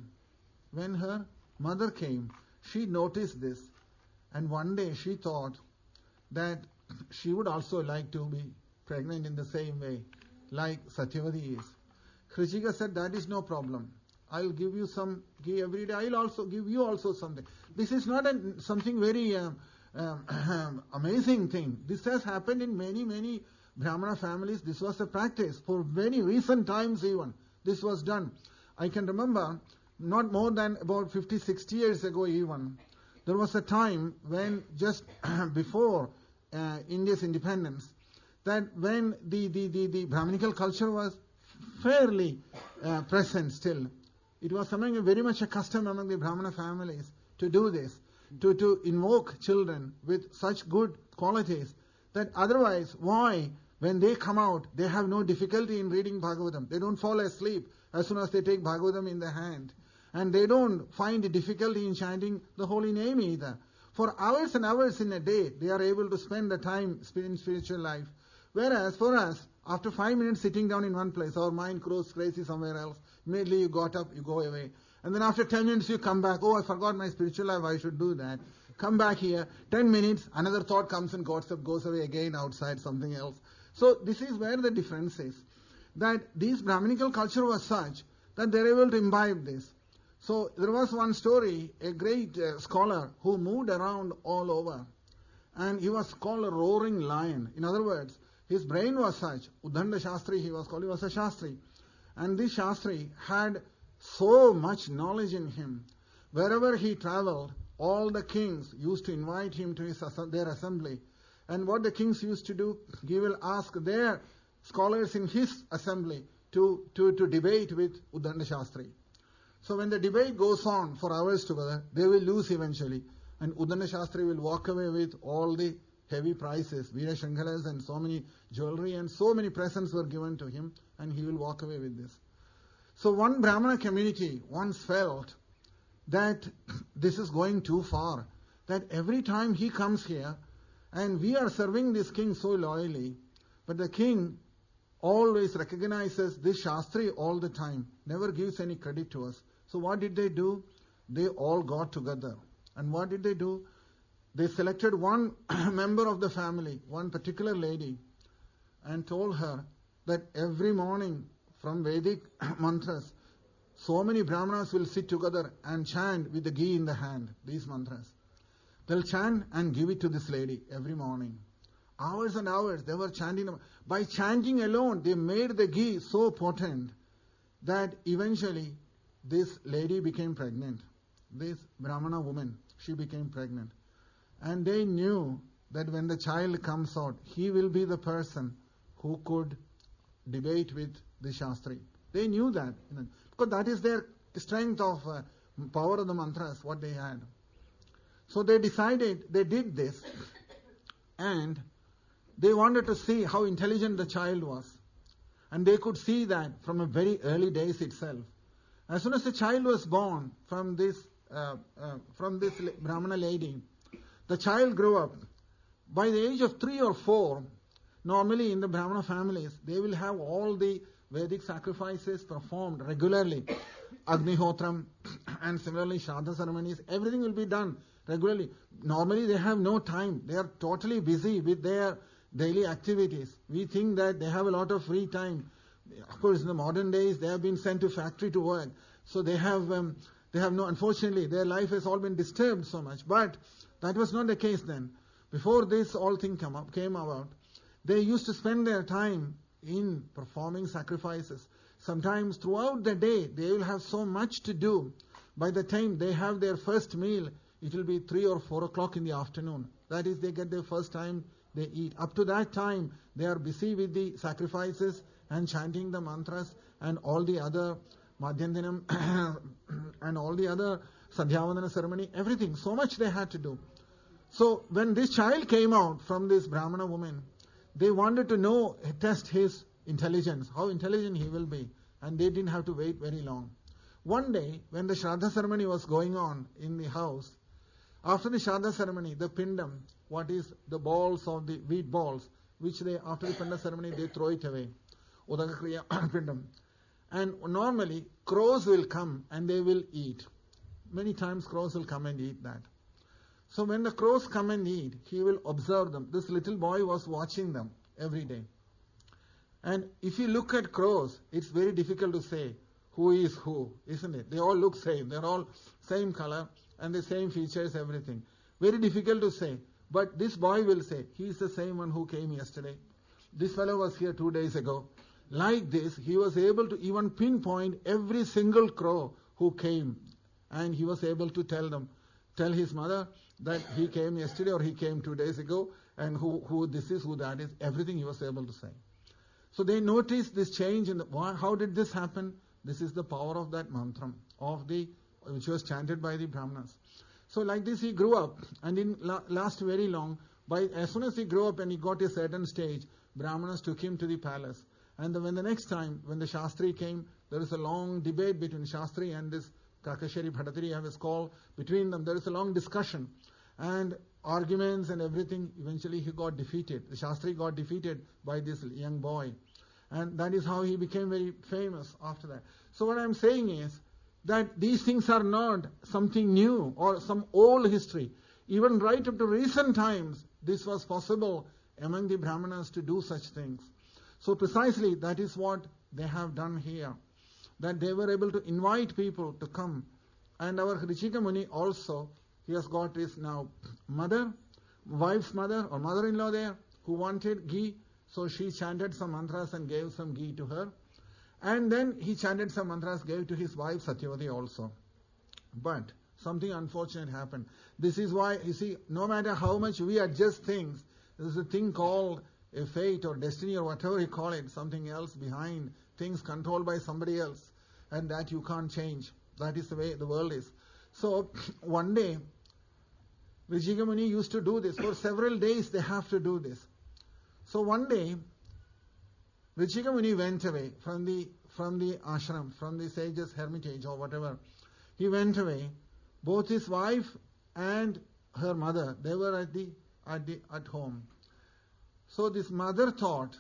she noticed this, and one day she thought that she would also like to be pregnant in the same way like Satyavadi is. Krichika said, that is no problem. I'll give you some ghee every day. I'll also give you also something. This is not something very amazing thing. This has happened in many, many Brahmana families. This was a practice. For very recent times even, this was done. I can remember, not more than about 50, 60 years ago even, there was a time when just before India's independence, that when the Brahminical culture was fairly present still, It was very much a custom among the Brahmana families to do this, to invoke children with such good qualities that otherwise, why, when they come out, they have no difficulty in reading Bhagavatam. They don't fall asleep as soon as they take Bhagavatam in their hand. And they don't find difficulty in chanting the holy name either. For hours and hours in a day, they are able to spend the time in spiritual life. Whereas for us, after 5 minutes sitting down in one place, our mind grows crazy somewhere else. Immediately you got up, you go away. And then after 10 minutes you come back, oh, I forgot my spiritual life, I should do that. Come back here, 10 minutes, another thought comes and goes away again outside, something else. So this is where the difference is. That this Brahminical culture was such that they are able to imbibe this. So there was one story, a great scholar who moved around all over. And he was called a roaring lion. In other words, his brain was such. Uddhanda Shastri he was called, he was a Shastri. And this Shastri had so much knowledge in him. Wherever he traveled, all the kings used to invite him to their assembly. And what the kings used to do, he will ask their scholars in his assembly to debate with Uddhanda Shastri. So when the debate goes on for hours together, they will lose eventually. And Uddhanda Shastri will walk away with all the heavy prizes, Veera Shankhalas and so many jewelry and so many presents were given to him, and he will walk away with this. So one Brahmana community once felt that this is going too far, that every time he comes here, and we are serving this king so loyally, but the king always recognizes this Shastri all the time, never gives any credit to us. So what did they do? They all got together. And what did they do? They selected one member of the family, one particular lady, and told her that every morning from Vedic mantras, so many Brahmanas will sit together and chant with the ghee in the hand, these mantras. They'll chant and give it to this lady every morning. Hours and hours they were chanting. By chanting alone, they made the ghee so potent that eventually this lady became pregnant. This Brahmana woman, she became pregnant. And they knew that when the child comes out, he will be the person who could debate with the Shastri. They knew that. Because that is their strength of power of the mantras, what they had. So they decided, they did this. And they wanted to see how intelligent the child was. And they could see that from a very early days itself. As soon as the child was born from this Brahmana lady, the child grew up. By the age of 3 or 4, normally in the Brahmana families, they will have all the Vedic sacrifices performed regularly. Agnihotram and similarly Shraddha ceremonies, everything will be done regularly. Normally they have no time. They are totally busy with their daily activities. We think that they have a lot of free time. Of course, in the modern days, they have been sent to factory to work. So they have no, unfortunately, their life has all been disturbed so much. But that was not the case then. Before this all thing came about, they used to spend their time in performing sacrifices. Sometimes throughout the day, they will have so much to do. By the time they have their first meal, it will be 3 or 4 o'clock in the afternoon. That is, they get their first time they eat. Up to that time, they are busy with the sacrifices and chanting the mantras and all the other Madhyandinam and all the other Sandhyavandana ceremony, everything. So much they had to do. So when this child came out from this Brahmana woman, they wanted to test his intelligence, how intelligent he will be. And they didn't have to wait very long. One day, when the Shraddha ceremony was going on in the house, after the Shraddha ceremony, the pindam, what is the balls of the wheat balls, which they, after the pindam ceremony, they throw it away. Udaka Kriya pindam. And normally, crows will come and they will eat. Many times crows will come and eat that. So when the crows come and eat, he will observe them. This little boy was watching them every day. And if you look at crows, it's very difficult to say who is who, isn't it? They all look same. They're all same color and the same features, everything. Very difficult to say. But this boy will say, he is the same one who came yesterday. This fellow was here 2 days ago. Like this, he was able to even pinpoint every single crow who came. And he was able to tell his mother that he came yesterday or he came 2 days ago, and who this is, who that is, everything he was able to say. So they noticed this change in how did this happen? This is the power of that mantram, which was chanted by the Brahmanas. So like this he grew up, and in last very long, as soon as he grew up and he got a certain stage, Brahmanas took him to the palace. And when the next time, when the Shastri came, there is a long debate between Shastri and this Kakashari Bhattatiri, I was called, between them. There is a long discussion and arguments and everything. Eventually he got defeated. The Shastri got defeated by this young boy. And that is how he became very famous after that. So what I am saying is that these things are not something new or some old history. Even right up to recent times, this was possible among the Brahmanas to do such things. So precisely that is what they have done here. That they were able to invite people to come. And our Hrishika Muni also, he has got his now wife's mother or mother-in-law there, who wanted ghee. So she chanted some mantras and gave some ghee to her. And then he chanted some mantras, gave to his wife Satyavati also. But something unfortunate happened. This is why, you see, no matter how much we adjust things, there is a thing called a fate or destiny or whatever you call it, something else behind, things controlled by somebody else, and that you can't change. That is the way the world is. So one day, Hrishika Muni used to do this. For several days they have to do this. So one day, Hrishika Muni went away from the ashram, from the sage's hermitage or whatever. He went away. Both his wife and her mother, they were at home. So this mother thought,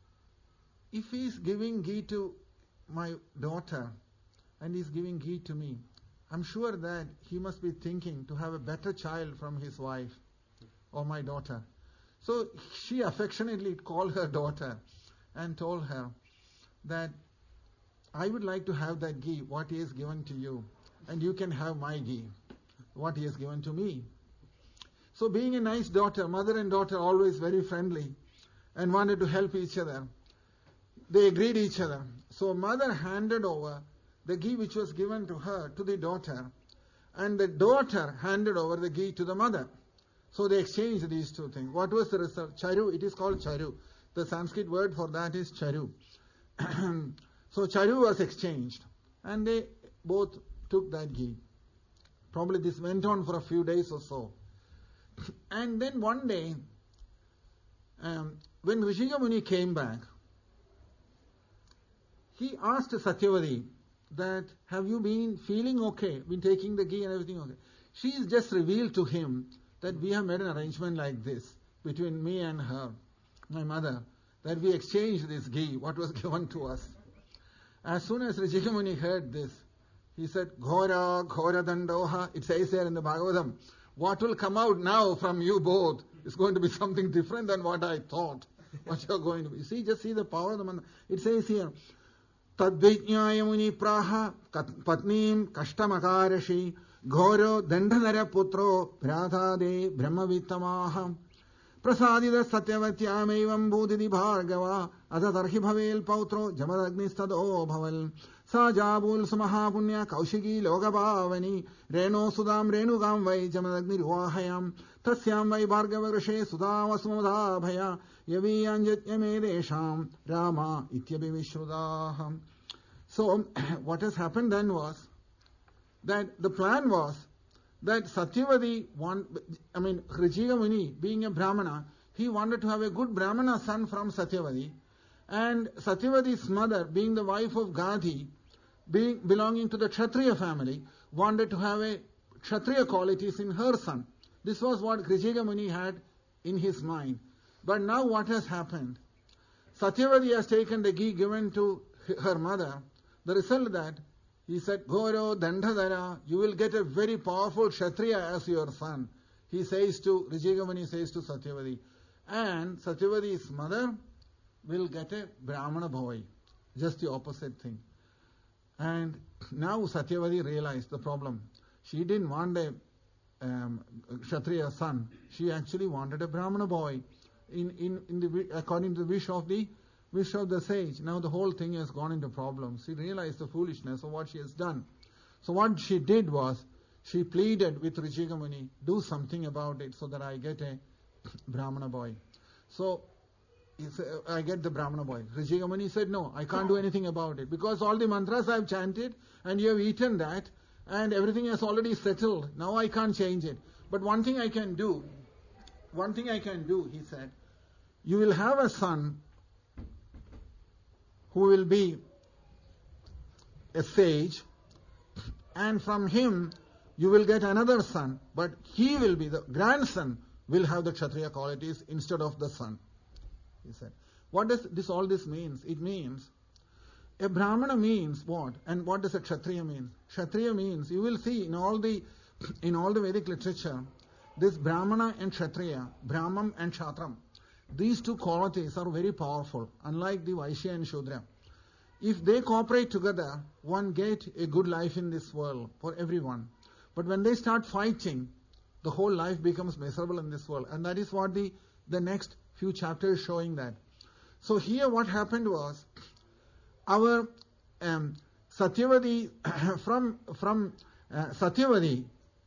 if he is giving ghee to my daughter and he is giving ghee to me, I'm sure that he must be thinking to have a better child from his wife or my daughter. So she affectionately called her daughter and told her that I would like to have that ghee, what he has given to you, and you can have my ghee, what he has given to me. So being a nice daughter, mother and daughter always very friendly and wanted to help each other, they agreed each other. So mother handed over the ghee which was given to her to the daughter, and the daughter handed over the ghee to the mother. So they exchanged these two things. What was the result? Charu, it is called charu. The Sanskrit word for that is charu. So charu was exchanged, and they both took that ghee. Probably this went on for a few days or so. And then one day, when Hrishika Muni came back, he asked Satyavati that, have you been feeling okay, been taking the ghee and everything okay? She is just revealed to him that we have made an arrangement like this between me and her, my mother, that we exchanged this ghee, what was given to us. As soon as Hrishika Muni heard this, he said, Ghora, Ghora Dandoha, it says there in the Bhagavatam, what will come out now from you both is going to be something different than what I thought, what you are going to be. See, just see the power of the mantra. It says here, Tadvijñāya Muni Praha Patnim Kashtamakarashi Ghoro Dandhadara Putro Prathade Brahmavittamaham Prasadida Satyavatyamaivam Budhidi Bhargava Adadarhi Bhavel Pautro Jamadagnishtado Bhaval Sajabul Samahapunya Kaushiki Logabhavani Reno Sudam Renugam Vai Jamadagni Ruahayam Tasyam Vai Bhargava Rishe Sudavasmadabhaya Yavi Anjatyame Desham Rama Ityabi Vishrudaham. So what has happened then was that the plan was that Satyavati, Hrishika Muni, being a Brahmana, he wanted to have a good Brahmana son from Satyavati, and Satyavati's mother, being the wife of Gadhi, belonging to the Kshatriya family, wanted to have a Kshatriya qualities in her son. This was what Hrishika Muni had in his mind. But now what has happened? Satyavati has taken the ghee given to her mother. The result that he said, Goro Dandhadara, you will get a very powerful Kshatriya as your son. He says to, Hrishika Muni says to Satyavati. And Satyavati's mother will get a Brahmana boy. Just the opposite thing. And now Satyavati realized the problem. She didn't want a Kshatriya son. She actually wanted a Brahmana boy. According to the wish of the sage. Now the whole thing has gone into problems. She realized the foolishness of what she has done. So what she did was, she pleaded with Hrishika Muni, do something about it so that I get a Brahmana boy. So he said, I get the Brahmana boy. Rijika Muni said, no, I can't do anything about it. Because all the mantras I've chanted and you have eaten that and everything has already settled. Now I can't change it. But one thing I can do, he said, you will have a son who will be a sage, and from him you will get another son, but he will be, the grandson will have the Kshatriya qualities instead of the son. He said. What does all this means? It means a Brahmana means what? And what does a Kshatriya mean? Kshatriya means, you will see in all the Vedic literature, this Brahmana and Kshatriya, Brahman and Kshatram, these two qualities are very powerful, unlike the Vaishya and Shudra. If they cooperate together, one get a good life in this world for everyone. But when they start fighting, the whole life becomes miserable in this world. And that is what the next few chapters showing that. So here what happened was, our Satyavati, from Satyavati,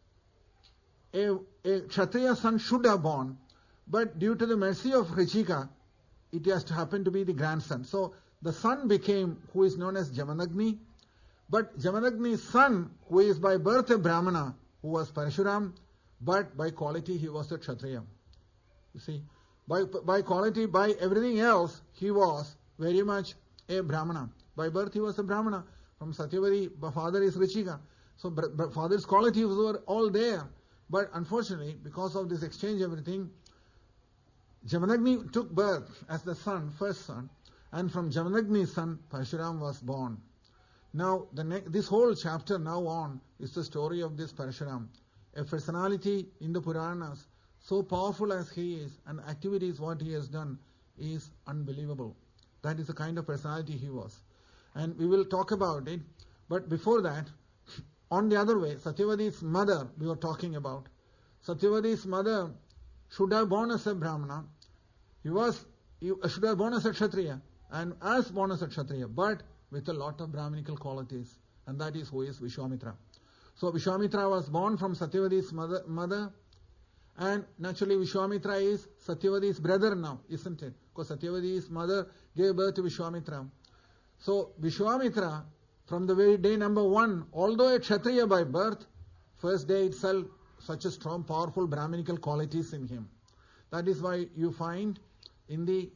a Kshatriya son should have born, but due to the mercy of Rijika, it has to happen to be the grandson. So the son became, who is known as Jamanagni, but Jamanagni's son, who is by birth a Brahmana, who was Parshuram, but by quality he was a Kshatriya. You see, by quality, by everything else, he was very much a Brahmana. By birth he was a Brahmana. From Satyavati, father is Rijika. So father's qualities were all there. But unfortunately, because of this exchange, everything, Jamanagni took birth as the son, first son, and from Jamanagni's son, Parshuram was born. Now, this whole chapter now on is the story of this Parshuram, a personality in the Puranas, so powerful as he is, and activities what he has done is unbelievable. That is the kind of personality he was. And we will talk about it, but before that, on the other way, Satyavati's mother we were talking about. Satyavati's mother should have born as a Brahmana. He should have born as a Kshatriya, and as born as a Kshatriya, but with a lot of Brahminical qualities, and that is who is Vishwamitra. So Vishwamitra was born from Satyavati's mother, and naturally Vishwamitra is Satyavati's brother now, isn't it? Because Satyavati's mother gave birth to Vishwamitra. So Vishwamitra, from the very day number one, although a Kshatriya by birth, first day itself, such a strong, powerful Brahminical qualities in him. That is why you find in the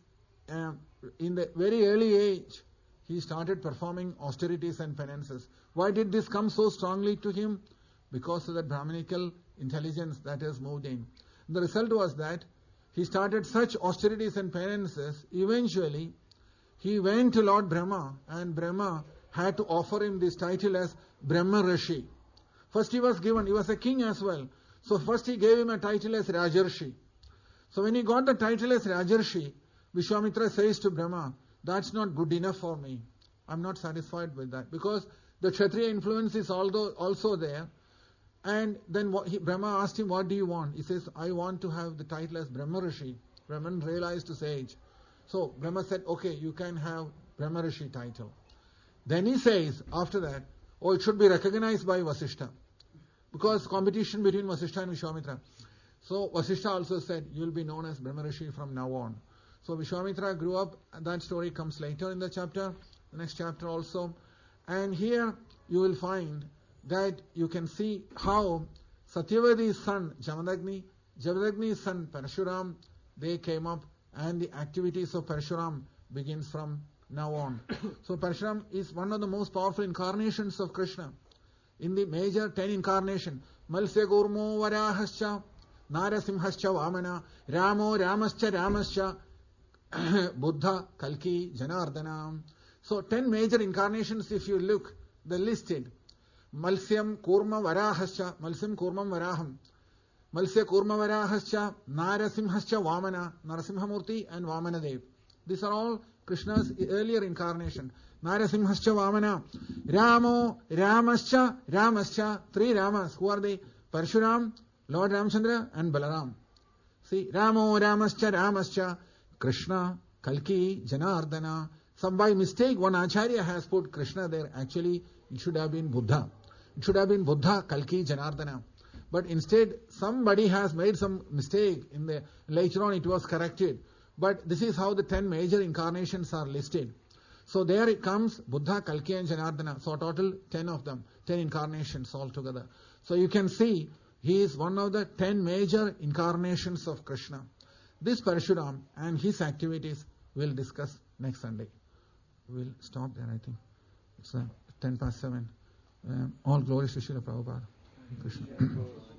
very early age, he started performing austerities and penances. Why did this come so strongly to him? Because of that Brahminical intelligence that has moved in. The result was that he started such austerities and penances. Eventually, he went to Lord Brahma, and Brahma had to offer him this title as Brahma Rishi. First he was a king as well. So first he gave him a title as Rajarshi. So when he got the title as Rajarshi, Vishwamitra says to Brahma, that's not good enough for me. I'm not satisfied with that. Because the Kshatriya influence is also there. And then Brahma asked him, what do you want? He says, I want to have the title as Brahma Rishi. Brahman realized to sage. So Brahma said, okay, you can have Brahma Rishi title. Then he says, after that, it should be recognized by Vasishtha. Because competition between Vasishtha and Vishwamitra. So Vasishtha also said, you will be known as Brahma Rishi from now on. So Vishwamitra grew up, and that story comes later in the chapter, the next chapter also. And here you will find that you can see how Satyavati's son Jamadagni's son Parshuram, they came up, and the activities of Parshuram begins from now on. So Parshuram is one of the most powerful incarnations of Krishna. In the major 10 incarnation, Malsya Gurmo Varahascha, Narasimhascha Vamana, Ramo Ramascha, Buddha, Kalki, Janardana. So 10 major incarnations, if you look, they're listed. Malsyam Kurma Varahascha, Malsyam Kurmam Varaham, Malsya Kurma Varahascha, Narasimhascha Vamana, Narasimhamurti and Vamanadev. These are all Krishna's earlier incarnation. Narasimhascha Vamana, Ramo, Ramascha, 3 Ramas. Who are they? Parshuram, Lord Ramchandra and Balaram. See, Ramo, Ramascha, Krishna, Kalki, Janardana. Some by mistake, one Acharya has put Krishna there. Actually, it should have been Buddha. It should have been Buddha, Kalki, Janardana. But instead, somebody has made some mistake later on it was corrected. But this is how the 10 major incarnations are listed. So there it comes Buddha, Kalki and Janardana. So total 10 of them, 10 incarnations altogether. So you can see he is one of the 10 major incarnations of Krishna. This Parshuram and his activities we'll discuss next Sunday. We'll stop there, I think. It's 7:10. All glories to Srila Prabhupada. Krishna.